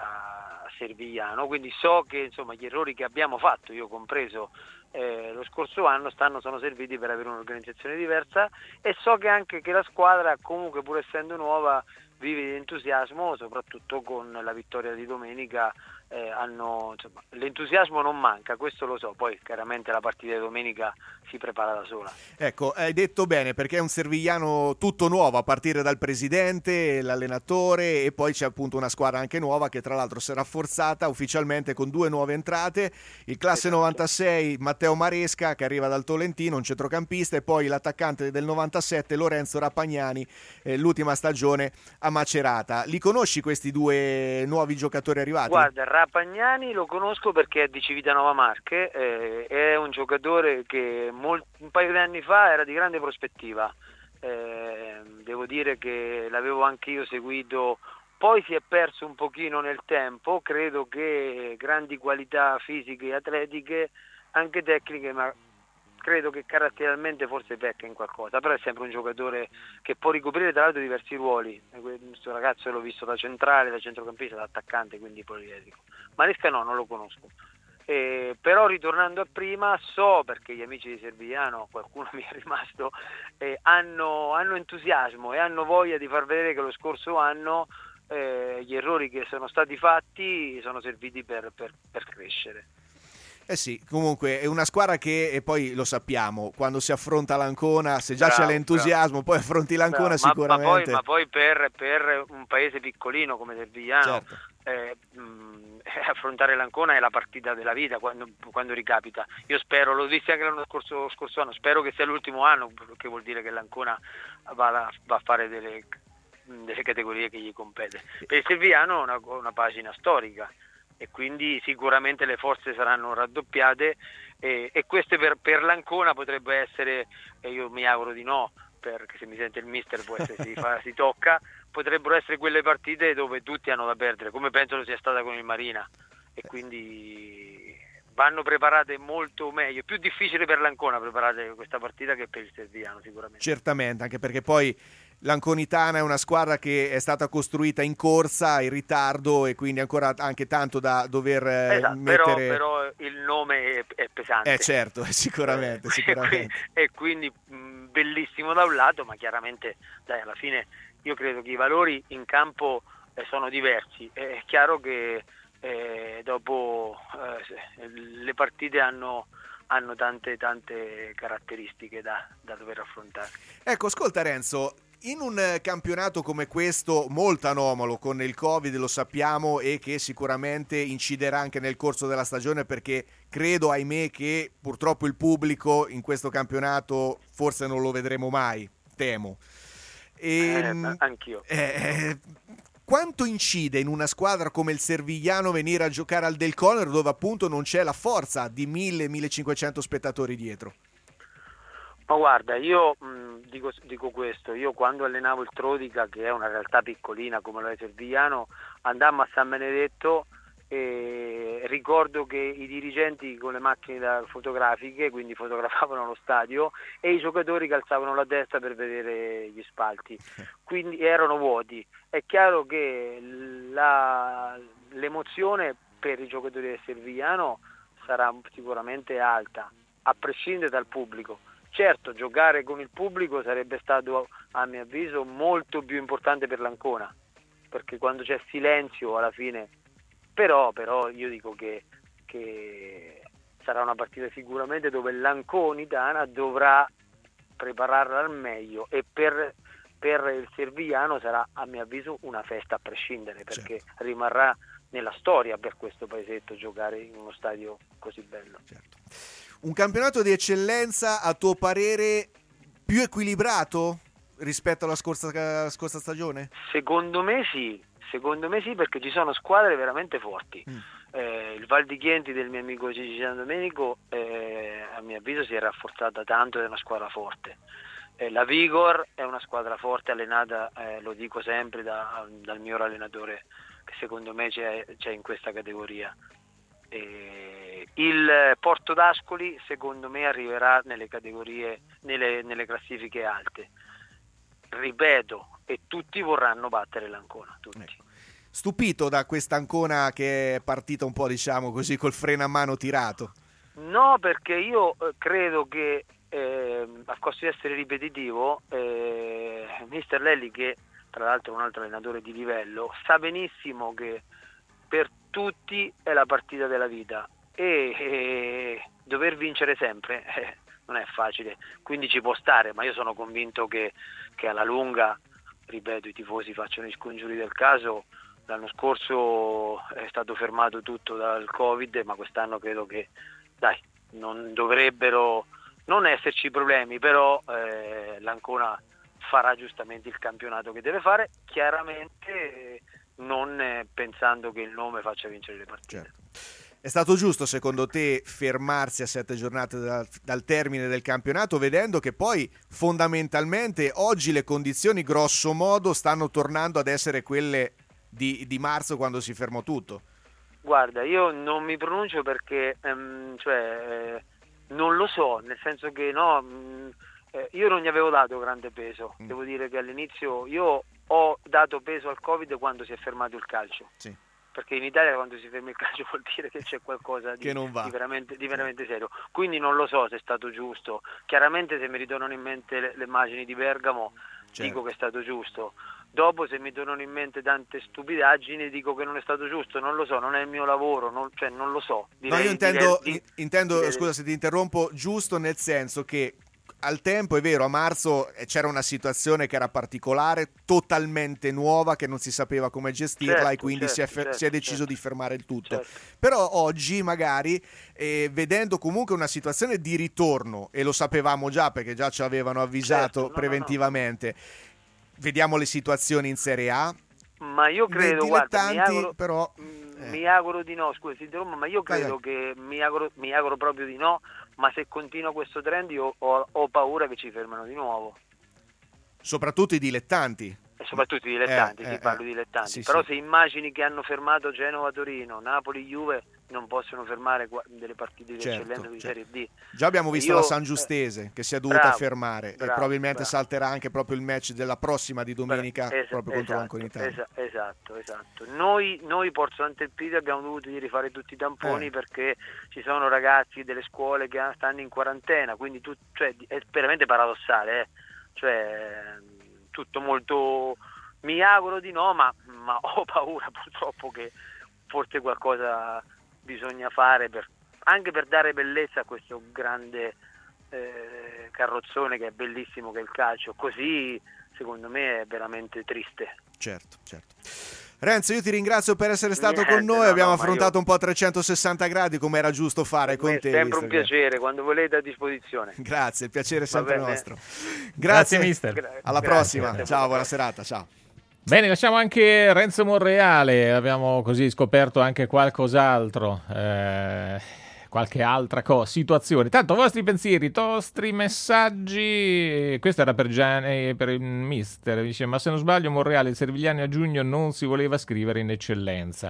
Speaker 12: a Servigliano, quindi so che insomma gli errori che abbiamo fatto, io compreso eh, lo scorso anno, stanno sono serviti per avere un'organizzazione diversa, e so che anche che la squadra, comunque pur essendo nuova, vive di entusiasmo, soprattutto con la vittoria di domenica. Eh, hanno, insomma, l'entusiasmo non manca, questo lo so, poi chiaramente la partita di domenica si prepara da sola.
Speaker 5: Ecco, hai detto bene, perché è un Servigliano tutto nuovo, a partire dal presidente, l'allenatore, e poi c'è appunto una squadra anche nuova che tra l'altro si è rafforzata ufficialmente con due nuove entrate, il classe esatto. novantasei Matteo Maresca, che arriva dal Tolentino, un centrocampista, e poi l'attaccante del novantasette Lorenzo Rapagnani, eh, l'ultima stagione a Macerata. Li conosci questi due nuovi giocatori arrivati?
Speaker 12: Guarda, Rapagnani lo conosco perché è di Civitanova Marche, eh, è un giocatore che mol- un paio di anni fa era di grande prospettiva, eh, devo dire che l'avevo anche io seguito, poi si è perso un pochino nel tempo, credo che grandi qualità fisiche e atletiche, anche tecniche, ma credo che caratterialmente forse pecca in qualcosa, però è sempre un giocatore che può ricoprire tra l'altro diversi ruoli. Questo ragazzo l'ho visto da centrale, da centrocampista, da attaccante, quindi poliedrico. Maresca no, non lo conosco. Eh, però ritornando a prima, so, perché gli amici di Servigliano, qualcuno mi è rimasto, eh, hanno, hanno entusiasmo e hanno voglia di far vedere che lo scorso anno eh, gli errori che sono stati fatti sono serviti per, per, per crescere.
Speaker 5: Eh sì, comunque è una squadra che, e poi lo sappiamo, quando si affronta l'Ancona, se già
Speaker 12: bravo,
Speaker 5: c'è l'entusiasmo, bravo. Poi affronti l'Ancona bravo, sicuramente.
Speaker 12: Ma, ma poi, ma poi per, per un paese piccolino come Servigliano,
Speaker 5: certo.
Speaker 12: eh, mh, affrontare l'Ancona è la partita della vita quando, quando ricapita. Io spero, l'ho visto anche l'anno scorso, scorso anno, spero che sia l'ultimo anno, che vuol dire che l'Ancona va, va a fare delle, delle categorie che gli compete. Per il Servigliano è una, una pagina storica, e quindi sicuramente le forze saranno raddoppiate, e, e queste per, per l'Ancona potrebbe essere, e io mi auguro di no, perché se mi sente il mister può essere si, fa, si tocca, potrebbero essere quelle partite dove tutti hanno da perdere, come penso lo sia stata con il Marina, e quindi vanno preparate molto meglio. È più difficile per l'Ancona preparare questa partita che per il Servigliano sicuramente.
Speaker 5: Certamente, anche perché poi l'Anconitana è una squadra che è stata costruita in corsa, in ritardo, e quindi ancora anche tanto da dover
Speaker 12: esatto,
Speaker 5: mettere...
Speaker 12: Però, però il nome è, è pesante.
Speaker 5: Eh certo, sicuramente,
Speaker 12: eh,
Speaker 5: sicuramente.
Speaker 12: E quindi, e quindi mh, bellissimo da un lato, ma chiaramente dai, alla fine io credo che i valori in campo eh, sono diversi. È chiaro che eh, dopo eh, le partite hanno... hanno tante tante caratteristiche da, da dover affrontare.
Speaker 5: Ecco, ascolta Renzo, in un campionato come questo, molto anomalo con il Covid, lo sappiamo, e che sicuramente inciderà anche nel corso della stagione, perché credo, ahimè, che purtroppo il pubblico in questo campionato forse non lo vedremo mai, temo. E,
Speaker 12: eh, anch'io.
Speaker 5: Eh, quanto incide in una squadra come il Servigliano venire a giocare al Del Conero, dove appunto non c'è la forza di mille millecinquecento spettatori dietro?
Speaker 12: Ma guarda, io mh, dico, dico questo, io quando allenavo il Trodica, che è una realtà piccolina come lo è Servigliano, andammo a San Benedetto e ricordo che i dirigenti con le macchine da fotografiche, quindi fotografavano lo stadio, e i giocatori calzavano la testa per vedere gli spalti, quindi erano vuoti. È chiaro che la, l'emozione per i giocatori del Servigliano sarà sicuramente alta, a prescindere dal pubblico. Certo, giocare con il pubblico sarebbe stato, a mio avviso, molto più importante per l'Ancona, perché quando c'è silenzio alla fine, però, però io dico che, che sarà una partita sicuramente dove l'Anconitana dovrà prepararla al meglio, e per, per il Servigliano sarà, a mio avviso, una festa a prescindere, perché certo, rimarrà nella storia per questo paesetto giocare in uno stadio così bello.
Speaker 5: Certo. Un campionato di eccellenza, a tuo parere, più equilibrato rispetto alla scorsa, alla scorsa stagione?
Speaker 12: Secondo me sì, secondo me sì, perché ci sono squadre veramente forti. Mm. Eh, il Val di Chienti del mio amico Gigi San Domenico, eh, a mio avviso si è rafforzata tanto, è una squadra forte. Eh, la Vigor è una squadra forte, allenata, eh, lo dico sempre, da, dal mio allenatore, che secondo me c'è, c'è in questa categoria. Eh, il Porto d'Ascoli secondo me arriverà nelle categorie, nelle, nelle classifiche alte, ripeto, e tutti vorranno battere l'Ancona, tutti.
Speaker 5: Ecco. Stupito da questa Ancona che è partita un po', diciamo così, col freno a mano tirato?
Speaker 12: No, perché io eh, credo che eh, a costo di essere ripetitivo, eh, mister Lelli, che tra l'altro è un altro allenatore di livello, sa benissimo che per tutti è la partita della vita, e, e dover vincere sempre eh, non è facile, quindi ci può stare, ma io sono convinto che, che alla lunga, ripeto, i tifosi facciano i scongiuri del caso. L'anno scorso è stato fermato tutto dal Covid, ma quest'anno credo che, dai, non dovrebbero non esserci problemi, però eh, l'Ancona farà giustamente il campionato che deve fare, chiaramente eh, non eh, pensando che il nome faccia vincere le partite.
Speaker 5: Certo. È stato giusto secondo te fermarsi a sette giornate dal, dal termine del campionato, vedendo che poi fondamentalmente oggi le condizioni grosso modo stanno tornando ad essere quelle di, di marzo, quando si fermò tutto?
Speaker 12: Guarda, io non mi pronuncio perché ehm, cioè, eh, non lo so, nel senso che no, mh, eh, io non gli avevo dato grande peso, mm. devo dire che all'inizio io ho dato peso al Covid quando si è fermato il calcio. Sì. Perché in Italia quando si ferma il calcio vuol dire che c'è qualcosa di,
Speaker 5: che non va.
Speaker 12: di, veramente, di veramente serio. Quindi non lo so se è stato giusto. Chiaramente se mi ritornano in mente le, le immagini di Bergamo, certo, dico che è stato giusto. Dopo se mi tornano in mente tante stupidaggini dico che non è stato giusto. Non lo so, non è il mio lavoro, non, cioè non lo so. Direi,
Speaker 5: no, io intendo,
Speaker 12: direi,
Speaker 5: intendo
Speaker 12: direi,
Speaker 5: scusa se ti interrompo, giusto nel senso che al tempo, è vero, a marzo c'era una situazione che era particolare, totalmente nuova, che non si sapeva come gestirla, certo, e quindi certo, si, è fer- certo, si è deciso certo. di fermare il tutto. Certo. Però oggi magari, eh, vedendo comunque una situazione di ritorno, e lo sapevamo già perché già ci avevano avvisato certo, no, preventivamente, no, no. vediamo le situazioni in Serie A.
Speaker 12: Ma io credo, guarda, mi auguro,
Speaker 5: però,
Speaker 12: eh. mi auguro di no, scusa, ma io credo vai, vai. che mi auguro, mi auguro proprio di no, ma se continua questo trend io ho, ho paura che ci fermano di nuovo.
Speaker 5: Soprattutto i dilettanti.
Speaker 12: E soprattutto i dilettanti,
Speaker 5: eh,
Speaker 12: si
Speaker 5: eh,
Speaker 12: parla
Speaker 5: eh.
Speaker 12: di dilettanti.
Speaker 5: Sì,
Speaker 12: Però
Speaker 5: sì.
Speaker 12: se immagini che hanno fermato Genova-Torino, Napoli-Juve, non possono fermare delle partite di
Speaker 5: certo,
Speaker 12: eccellenza di
Speaker 5: certo.
Speaker 12: Serie D.
Speaker 5: Già abbiamo visto
Speaker 12: io,
Speaker 5: la San Giustese eh, che si è dovuta
Speaker 12: bravo,
Speaker 5: fermare
Speaker 12: bravo,
Speaker 5: e probabilmente
Speaker 12: bravo.
Speaker 5: salterà anche proprio il match della prossima di domenica
Speaker 12: es-
Speaker 5: proprio contro
Speaker 12: esatto,
Speaker 5: l'Anconitana.
Speaker 12: Es- esatto, esatto. Noi, noi Porto Sant'Elpidio abbiamo dovuto ieri fare tutti i tamponi eh. perché ci sono ragazzi delle scuole che stanno in quarantena, quindi tu, cioè, è veramente paradossale, eh? Cioè tutto molto... Mi auguro di no, ma, ma ho paura purtroppo che forse qualcosa bisogna fare per, anche per dare bellezza a questo grande eh, carrozzone che è bellissimo, che è il calcio. Così secondo me è veramente triste.
Speaker 5: Certo, certo. Renzo, io ti ringrazio per essere stato
Speaker 12: Niente,
Speaker 5: con noi,
Speaker 12: no,
Speaker 5: abbiamo
Speaker 12: no,
Speaker 5: affrontato
Speaker 12: io...
Speaker 5: un po' a trecentosessanta gradi come era giusto fare con te.
Speaker 12: È sempre un
Speaker 5: che...
Speaker 12: piacere, quando volete a disposizione.
Speaker 5: Grazie, il piacere è sempre nostro. Grazie,
Speaker 4: Grazie mister.
Speaker 5: Gra- Alla grazie, prossima, grazie. Ciao, buona serata, ciao.
Speaker 4: Bene, lasciamo anche Renzo Monreale, abbiamo così scoperto anche qualcos'altro. Eh, qualche altra cosa, situazione. Tanto vostri pensieri, vostri messaggi. Questo era per Gianni, per il mister. Dice: ma se non sbaglio, Monreale e Servigliani a giugno non si voleva scrivere in eccellenza.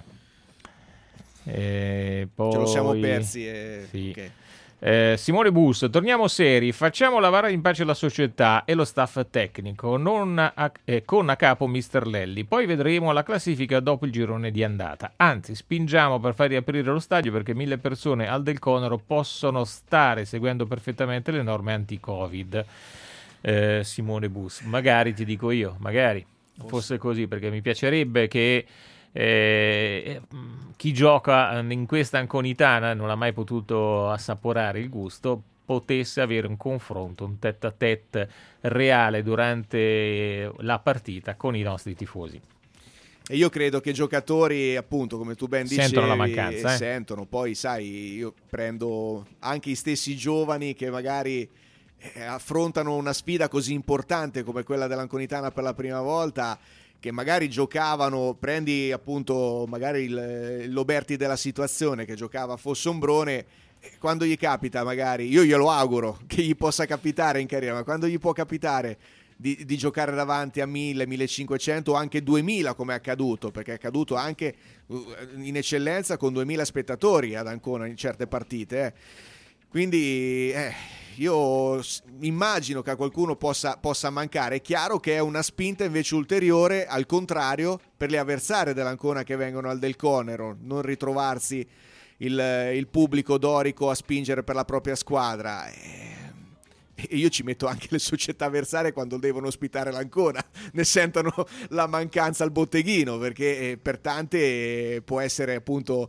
Speaker 4: E poi...
Speaker 5: Ce lo siamo persi. E...
Speaker 4: Sì.
Speaker 5: Okay.
Speaker 4: Eh, Simone Bus, torniamo seri, facciamo lavorare in pace la società e lo staff tecnico, non a, eh, con a capo mister Lelli, poi vedremo la classifica dopo il girone di andata, anzi spingiamo per far riaprire lo stadio perché mille persone al Del Conero possono stare seguendo perfettamente le norme anti-Covid. eh, Simone Bus, magari ti dico io, magari fosse così, perché mi piacerebbe che Eh, chi gioca in questa Anconitana non ha mai potuto assaporare il gusto, potesse avere un confronto, un tête à tête reale durante la partita con i nostri tifosi.
Speaker 5: E io credo che i giocatori, appunto, come tu ben dicevi,
Speaker 4: sentono la mancanza, eh?
Speaker 5: sentono. Poi sai, io prendo anche i stessi giovani che magari eh, affrontano una sfida così importante come quella dell'Anconitana per la prima volta, che magari giocavano, prendi appunto magari il, il Loberti della situazione che giocava a Fossombrone, quando gli capita magari, io glielo auguro che gli possa capitare in carriera, ma quando gli può capitare di, di giocare davanti a mille, millecinquecento o anche duemila come è accaduto, perché è accaduto anche in eccellenza con duemila spettatori ad Ancona in certe partite, eh. Quindi eh, io immagino che a qualcuno possa, possa mancare. È chiaro che è una spinta invece ulteriore, al contrario, per le avversarie dell'Ancona che vengono al Del Conero, non ritrovarsi il, il pubblico dorico a spingere per la propria squadra. E io ci metto anche le società avversarie quando devono ospitare l'Ancona, ne sentono la mancanza al botteghino, perché per tante può essere appunto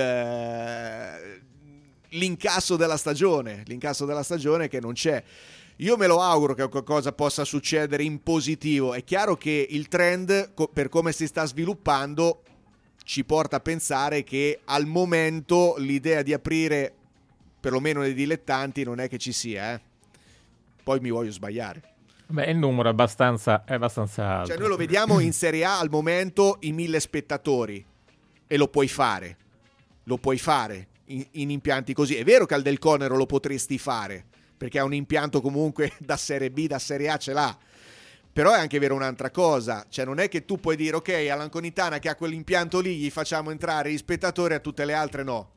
Speaker 5: il... l'incasso della stagione, l'incasso della stagione che non c'è. Io me lo auguro che qualcosa possa succedere in positivo. È chiaro che il trend, per come si sta sviluppando, ci porta a pensare che al momento l'idea di aprire perlomeno nei dilettanti non è che ci sia, eh. Poi mi voglio sbagliare.
Speaker 4: Beh, il numero è abbastanza, è abbastanza alto.
Speaker 5: Cioè noi lo vediamo in Serie A al momento i mille spettatori, e lo puoi fare, lo puoi fare In, in impianti così. È vero che al Del Conero lo potresti fare perché ha un impianto comunque da Serie B, da Serie A ce l'ha, però è anche vero un'altra cosa, cioè non è che tu puoi dire ok, all'Anconitana che ha quell'impianto lì gli facciamo entrare gli spettatori, a tutte le altre no.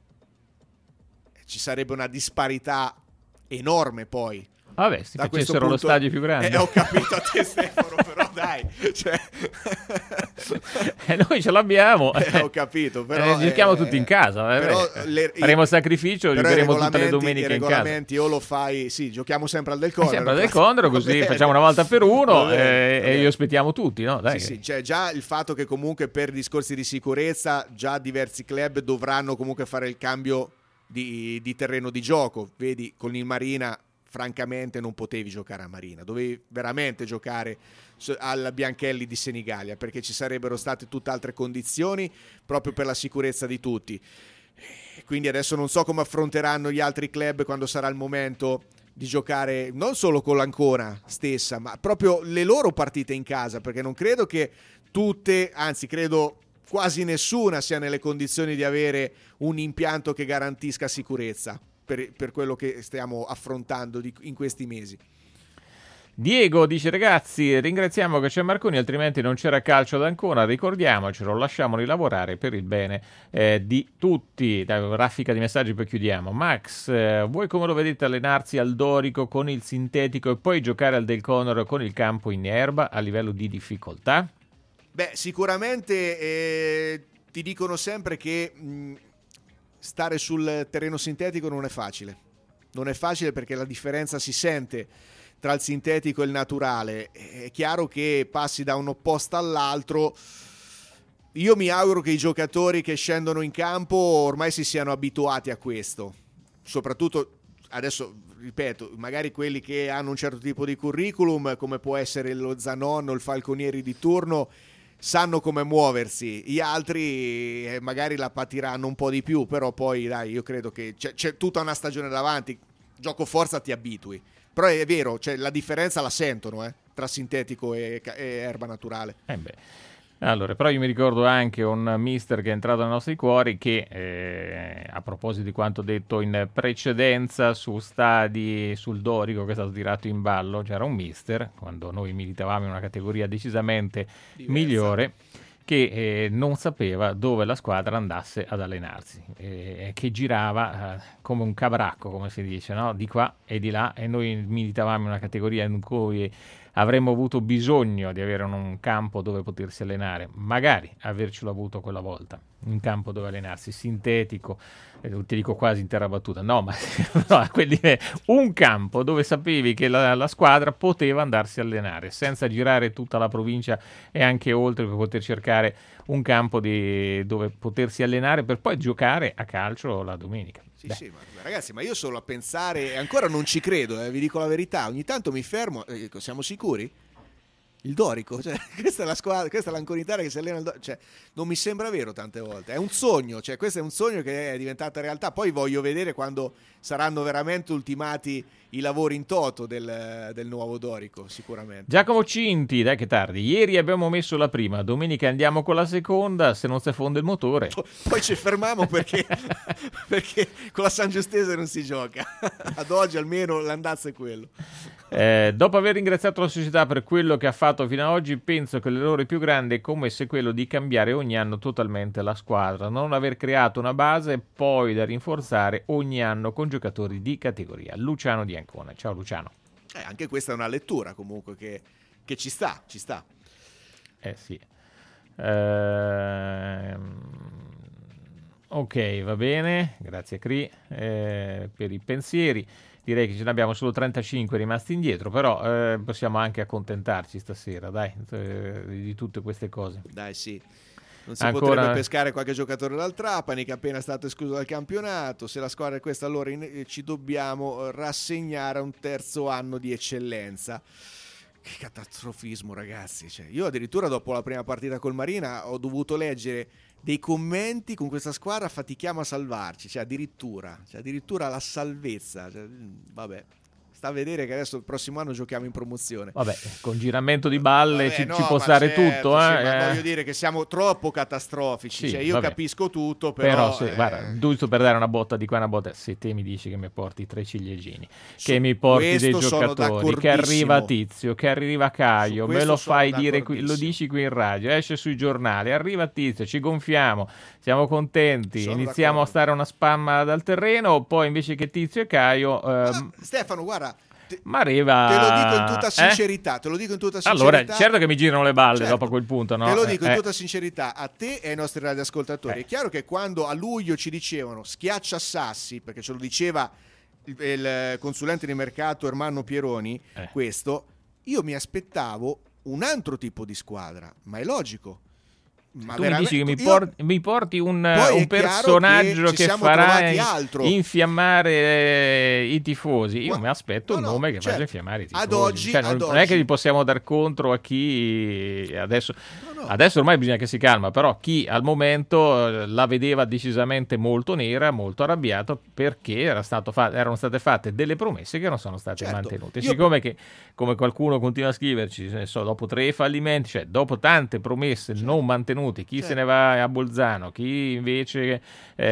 Speaker 5: Ci sarebbe una disparità enorme poi.
Speaker 4: Vabbè, si facessero lo stadio più grande.
Speaker 5: Eh, ho capito a te Stefano, però dai, cioè...
Speaker 4: eh, noi ce l'abbiamo.
Speaker 5: Eh, ho capito, però...
Speaker 4: Eh, giochiamo
Speaker 5: eh,
Speaker 4: tutti in casa. Eh,
Speaker 5: però
Speaker 4: le, faremo sacrificio, giocheremo tutte le domeniche in casa.
Speaker 5: I regolamenti o lo fai... Sì, giochiamo sempre al Del Conero.
Speaker 4: Sempre al Del Conero, così facciamo una volta per uno bene, eh, e li ospitiamo tutti, no? Dai.
Speaker 5: Sì, sì, cioè già il fatto che comunque per discorsi di sicurezza già diversi club dovranno comunque fare il cambio di, di terreno di gioco. Vedi, con il Marina... francamente non potevi giocare a Marina, dovevi veramente giocare al Bianchelli di Senigallia, perché ci sarebbero state tutt'altre condizioni proprio per la sicurezza di tutti. Quindi adesso non so come affronteranno gli altri club quando sarà il momento di giocare non solo con l'Ancona stessa, ma proprio le loro partite in casa, perché non credo che tutte, anzi credo quasi nessuna sia nelle condizioni di avere un impianto che garantisca sicurezza. Per, per quello che stiamo affrontando di, in questi mesi.
Speaker 4: Diego dice: ragazzi, ringraziamo che c'è Marconi, altrimenti non c'era calcio ad Ancona, ricordiamocelo, lasciamoli lavorare per il bene eh, di tutti. Dai, raffica di messaggi, poi chiudiamo. Max, eh, voi come lo vedete allenarsi al Dorico con il sintetico e poi giocare al Del Conero con il campo in erba a livello di difficoltà?
Speaker 5: Beh, sicuramente eh, ti dicono sempre che mh, stare sul terreno sintetico non è facile. Non è facile perché la differenza si sente tra il sintetico e il naturale. È chiaro che passi da un opposto all'altro. Io mi auguro che i giocatori che scendono in campo ormai si siano abituati a questo. Soprattutto, adesso ripeto, magari quelli che hanno un certo tipo di curriculum, come può essere lo Zanon o il Falconieri di turno, sanno come muoversi. Gli altri eh, magari la patiranno un po' di più, però poi dai, io credo che c'è, c'è tutta una stagione davanti, gioco forza ti abitui, però è vero, cioè, la differenza la sentono eh, tra sintetico e, e erba naturale.
Speaker 4: Eh beh. Allora, però io mi ricordo anche un mister che è entrato nei nostri cuori che, eh, a proposito di quanto detto in precedenza su stadi, sul Dorico che è stato tirato in ballo, c'era un mister, quando noi militavamo in una categoria decisamente diversa, migliore, che eh, non sapeva dove la squadra andasse ad allenarsi, eh, che girava eh, come un cabracco, come si dice, no? Di qua e di là, e noi militavamo in una categoria in cui avremmo avuto bisogno di avere un campo dove potersi allenare, magari avercelo avuto quella volta, un campo dove allenarsi, sintetico, eh, ti dico quasi in terra battuta, no, ma no, quelli, un campo dove sapevi che la, la squadra poteva andarsi a allenare, senza girare tutta la provincia e anche oltre, per poter cercare un campo di, dove potersi allenare per poi giocare a calcio la domenica.
Speaker 5: Sì, Beh. sì, ma ragazzi, ma io solo a pensare, ancora non ci credo, eh, vi dico la verità, ogni tanto mi fermo, eh, siamo sicuri? Il Dorico, cioè, questa è la squadra, questa è l'Anconitana che si allena al Dorico, cioè, non mi sembra vero tante volte, è un sogno, cioè questo è un sogno che è diventata realtà, poi voglio vedere quando saranno veramente ultimati i lavori in toto del, del nuovo Dorico, sicuramente.
Speaker 4: Giacomo Cinti, dai che tardi, ieri abbiamo messo la prima, domenica andiamo con la seconda, se non si fonde il motore.
Speaker 5: Poi ci fermiamo perché, perché con la San Giustese non si gioca, ad oggi almeno l'andazzo è quello.
Speaker 4: Eh, dopo aver ringraziato la società per quello che ha fatto fino ad oggi, penso che l'errore più grande è come se quello di cambiare ogni anno totalmente la squadra, non aver creato una base poi da rinforzare ogni anno con giocatori di categoria. Luciano Di Ancona. Ciao Luciano.
Speaker 5: Eh, anche questa è una lettura comunque che, che ci sta, ci sta.
Speaker 4: Eh sì. Ehm... Ok, va bene, grazie Cri eh, per i pensieri. Direi che ce ne abbiamo solo trentacinque rimasti indietro, però eh, possiamo anche accontentarci stasera, dai, eh, di tutte queste cose.
Speaker 5: Dai, sì. Non si
Speaker 4: Ancora...
Speaker 5: potrebbe pescare qualche giocatore dal Trapani che è appena stato escluso dal campionato. Se la squadra è questa, allora in... ci dobbiamo rassegnare a un terzo anno di eccellenza. Che catastrofismo, ragazzi. Cioè, io addirittura dopo la prima partita col Marina ho dovuto leggere dei commenti: con questa squadra fatichiamo a salvarci, cioè addirittura, cioè addirittura la salvezza, cioè, vabbè, sta a vedere che adesso il prossimo anno giochiamo in promozione.
Speaker 4: Vabbè, con giramento di balle
Speaker 5: vabbè,
Speaker 4: ci,
Speaker 5: no,
Speaker 4: ci può stare
Speaker 5: certo,
Speaker 4: tutto,
Speaker 5: sì,
Speaker 4: eh?
Speaker 5: ma voglio dire che siamo troppo catastrofici,
Speaker 4: sì,
Speaker 5: cioè io
Speaker 4: vabbè.
Speaker 5: capisco tutto, però,
Speaker 4: però se,
Speaker 5: eh...
Speaker 4: guarda, giusto per dare una botta di qua una botta, se te mi dici che mi porti tre ciliegini, che mi porti dei giocatori, che arriva Tizio, che arriva Caio, me lo fai dire qui, lo dici qui in radio, esce sui giornali, arriva Tizio, ci gonfiamo, siamo contenti, sono iniziamo d'accordo. a stare una spamma dal terreno, poi invece che Tizio e Caio ehm,
Speaker 5: Stefano, guarda,
Speaker 4: ma arriva,
Speaker 5: te lo dico in tutta sincerità,
Speaker 4: eh?
Speaker 5: te lo dico in tutta sincerità.
Speaker 4: Allora, certo che mi girano le balle
Speaker 5: certo,
Speaker 4: dopo quel punto, no?
Speaker 5: Te lo dico
Speaker 4: eh,
Speaker 5: in tutta sincerità a te e ai nostri radioascoltatori.
Speaker 4: Eh.
Speaker 5: È chiaro che quando a luglio ci dicevano schiaccia Sassi, perché ce lo diceva il, il consulente di mercato Ermanno Pieroni, eh. questo, io mi aspettavo un altro tipo di squadra, ma è logico. Ma
Speaker 4: tu mi dici che mi, por-
Speaker 5: io...
Speaker 4: mi porti un, un personaggio che, che farà infiammare eh, i tifosi. Io Ma... mi aspetto no, un nome no, che certo. faccia infiammare i tifosi.
Speaker 5: Ad oggi,
Speaker 4: cioè, non,
Speaker 5: ad
Speaker 4: non
Speaker 5: oggi...
Speaker 4: è che gli possiamo dar contro a chi adesso, no, no. adesso ormai bisogna che si calma, però chi al momento la vedeva decisamente molto nera, molto arrabbiato perché era stato fa- erano state fatte delle promesse che non sono state certo. mantenute. Io... Siccome che, come qualcuno continua a scriverci, ne so, dopo tre fallimenti, cioè dopo tante promesse certo. non mantenute, chi certo. se ne va a Bolzano, chi invece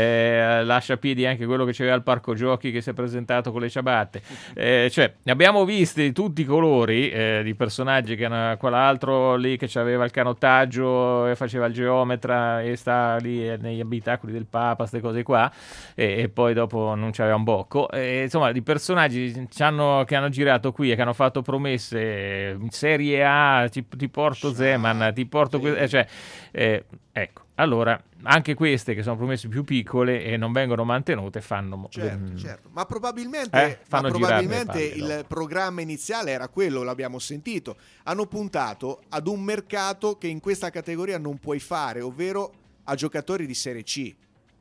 Speaker 4: eh, lascia a piedi anche quello che c'era al parco giochi che si è presentato con le ciabatte, eh, cioè ne abbiamo visti di tutti i colori eh, di personaggi, che hanno, quell'altro lì che aveva il canottaggio e faceva il geometra e sta lì negli abitacoli del Papa, queste cose qua, e, e poi dopo non c'aveva un bocco, e, insomma di personaggi hanno, che hanno girato qui e che hanno fatto promesse in Serie A, ti, ti porto Zeman, ti porto sì. que- cioè Eh, ecco, allora anche queste che sono promesse più piccole e non vengono mantenute fanno
Speaker 5: certo,
Speaker 4: mm,
Speaker 5: certo. ma probabilmente,
Speaker 4: eh,
Speaker 5: ma probabilmente
Speaker 4: palle,
Speaker 5: il no? programma iniziale era quello, l'abbiamo sentito, hanno puntato ad un mercato che in questa categoria non puoi fare, ovvero a giocatori di Serie C,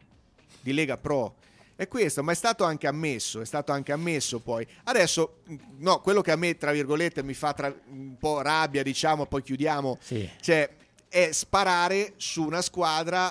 Speaker 5: di Lega Pro. È questo, ma è stato anche ammesso, è stato anche ammesso poi. Adesso, no, quello che a me, tra virgolette, mi fa tra, un po' rabbia, diciamo, poi chiudiamo,
Speaker 4: sì.
Speaker 5: cioè è sparare su una squadra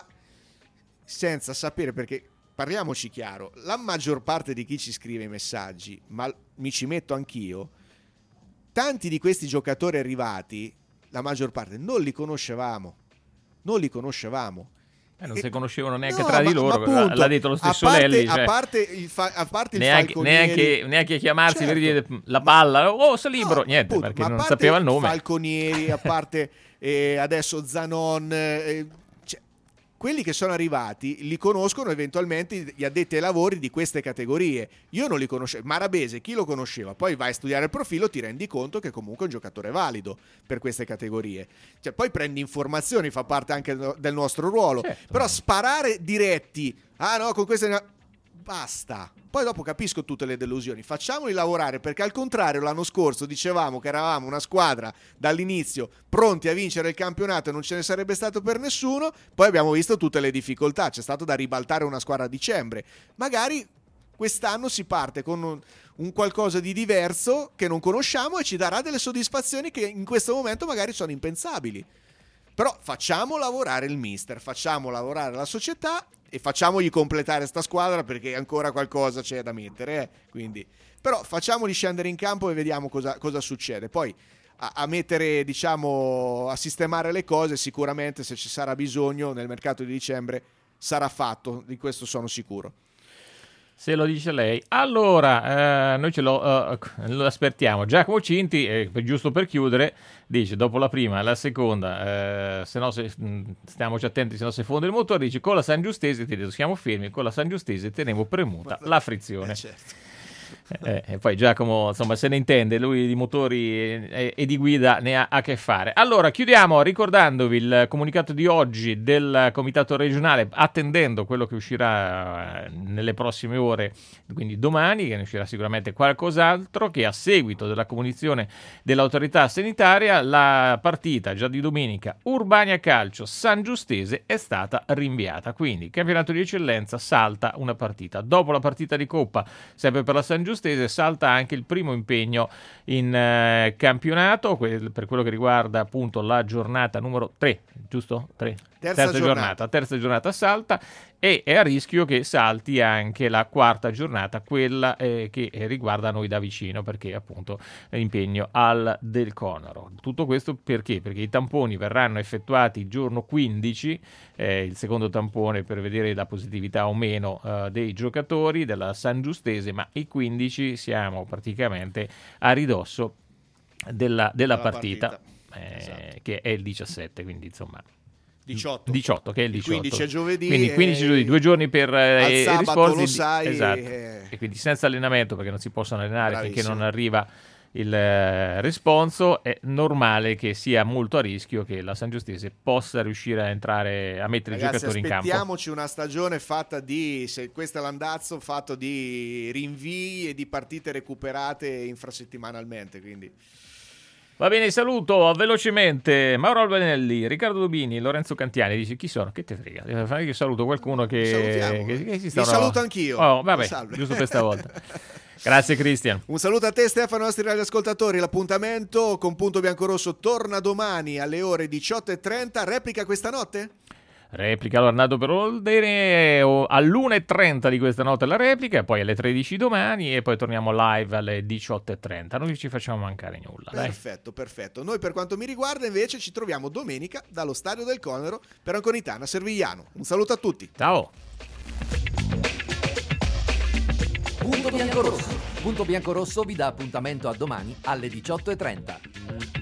Speaker 5: senza sapere, perché parliamoci chiaro, la maggior parte di chi ci scrive i messaggi, ma mi ci metto anch'io, tanti di questi giocatori arrivati, la maggior parte non li conoscevamo, non li conoscevamo.
Speaker 4: Eh, non si conoscevano neanche
Speaker 5: no,
Speaker 4: tra
Speaker 5: ma,
Speaker 4: di loro,
Speaker 5: appunto,
Speaker 4: l'ha detto lo stesso
Speaker 5: a parte,
Speaker 4: Lelli. Cioè,
Speaker 5: a parte il, fa- a parte il
Speaker 4: neanche,
Speaker 5: Falconieri,
Speaker 4: neanche, neanche chiamarsi
Speaker 5: certo,
Speaker 4: per dire la palla, oh, sto libero,
Speaker 5: no,
Speaker 4: niente,
Speaker 5: appunto,
Speaker 4: perché non
Speaker 5: parte
Speaker 4: sapeva il nome.
Speaker 5: Falconieri, a parte eh, adesso Zanon, eh, cioè, quelli che sono arrivati li conoscono eventualmente gli addetti ai lavori di queste categorie. Io non li conoscevo. Marabese, chi lo conosceva? Poi vai a studiare il profilo, ti rendi conto che comunque è un giocatore valido per queste categorie. Cioè, poi prendi informazioni, fa parte anche del nostro ruolo.
Speaker 4: Certo.
Speaker 5: Però sparare diretti, ah no, con queste... basta. Poi dopo capisco tutte le delusioni, facciamoli lavorare, perché al contrario l'anno scorso dicevamo che eravamo una squadra dall'inizio pronti a vincere il campionato e non ce ne sarebbe stato per nessuno. Poi abbiamo visto tutte le difficoltà, c'è stato da ribaltare una squadra a dicembre. Magari quest'anno si parte con un, un qualcosa di diverso che non conosciamo e ci darà delle soddisfazioni che in questo momento magari sono impensabili. Però facciamo lavorare il mister, facciamo lavorare la società e facciamogli completare sta squadra, perché ancora qualcosa c'è da mettere, eh? Quindi, però facciamoli scendere in campo e vediamo cosa, cosa succede. Poi a, a mettere, diciamo, a sistemare le cose, sicuramente se ci sarà bisogno nel mercato di dicembre sarà fatto, di questo sono sicuro.
Speaker 4: Se lo dice lei. Allora, eh, noi ce lo, uh, lo aspettiamo. Giacomo Cinti, eh, giusto per chiudere, dice, dopo la prima, la seconda, eh, se no se, stiamoci attenti, se no se fonde il motore, dice, con la San Giustese, ti dico, siamo fermi, con la San Giustese tenevo premuta la frizione.
Speaker 5: Eh, certo.
Speaker 4: Eh, e poi Giacomo, insomma, se ne intende, lui di motori e, e di guida ne ha a che fare. Allora, chiudiamo ricordandovi il comunicato di oggi del comitato regionale, attendendo quello che uscirà eh, nelle prossime ore, quindi domani, che ne uscirà sicuramente qualcos'altro, che a seguito della comunicazione dell'autorità sanitaria, la partita già di domenica Urbania Calcio San Giustese è stata rinviata. Quindi, campionato di eccellenza, salta una partita. Dopo la partita di Coppa, sempre per la San Giustese, salta anche il primo impegno in eh, campionato, quel, per quello che riguarda appunto la giornata numero tre, giusto? tre.
Speaker 5: Terza,
Speaker 4: terza giornata. giornata, terza giornata salta, e è a rischio che salti anche la quarta giornata, quella eh, che riguarda noi da vicino, perché appunto l'impegno al Del Conaro. Tutto questo perché? Perché i tamponi verranno effettuati il giorno quindici, eh, il secondo tampone per vedere la positività o meno eh, dei giocatori della San Giustese, ma il quindici siamo praticamente a ridosso della, della partita, partita. Eh, esatto. Che è il diciassette, quindi insomma...
Speaker 5: diciotto.
Speaker 4: diciotto, che è il diciotto.
Speaker 5: quindici è giovedì.
Speaker 4: Quindi quindici giovedì, due giorni per eh,
Speaker 5: al sabato
Speaker 4: risposti.
Speaker 5: lo sai.
Speaker 4: Esatto.
Speaker 5: E...
Speaker 4: e quindi senza allenamento, perché non si possono allenare
Speaker 5: Bravissimo.
Speaker 4: finché non arriva il eh, responso, è normale che sia molto a rischio che la San Giustese possa riuscire a entrare, a mettere
Speaker 5: Ragazzi,
Speaker 4: i giocatori in campo.
Speaker 5: aspettiamoci una stagione fatta di, se questo è l'andazzo, fatto di rinvii e di partite recuperate infrasettimanalmente, quindi...
Speaker 4: Va bene, saluto velocemente Mauro Albanelli, Riccardo Dubini, Lorenzo Cantiani. Dice, chi sono? Che te frega? Io saluto qualcuno che... che, che si sta...
Speaker 5: Vi saluto anch'io.
Speaker 4: Oh, vabbè, giusto per stavolta. Grazie Cristian.
Speaker 5: Un saluto a te Stefano, ai nostri radioascoltatori. L'appuntamento con Punto Biancorosso torna domani alle ore diciotto e trenta. Replica questa notte?
Speaker 4: Replica, allora Nato per Oldere all'una e trenta di questa notte la replica, poi alle tredici domani e poi torniamo live alle diciotto e trenta. Noi ci facciamo mancare nulla.
Speaker 5: Perfetto,
Speaker 4: dai.
Speaker 5: perfetto. Noi per quanto mi riguarda invece ci troviamo domenica dallo Stadio del Conero per Anconitana Servigliano. Un saluto a tutti.
Speaker 4: Ciao.
Speaker 3: Punto Biancorosso. Punto Biancorosso vi dà appuntamento a domani alle diciotto e trenta.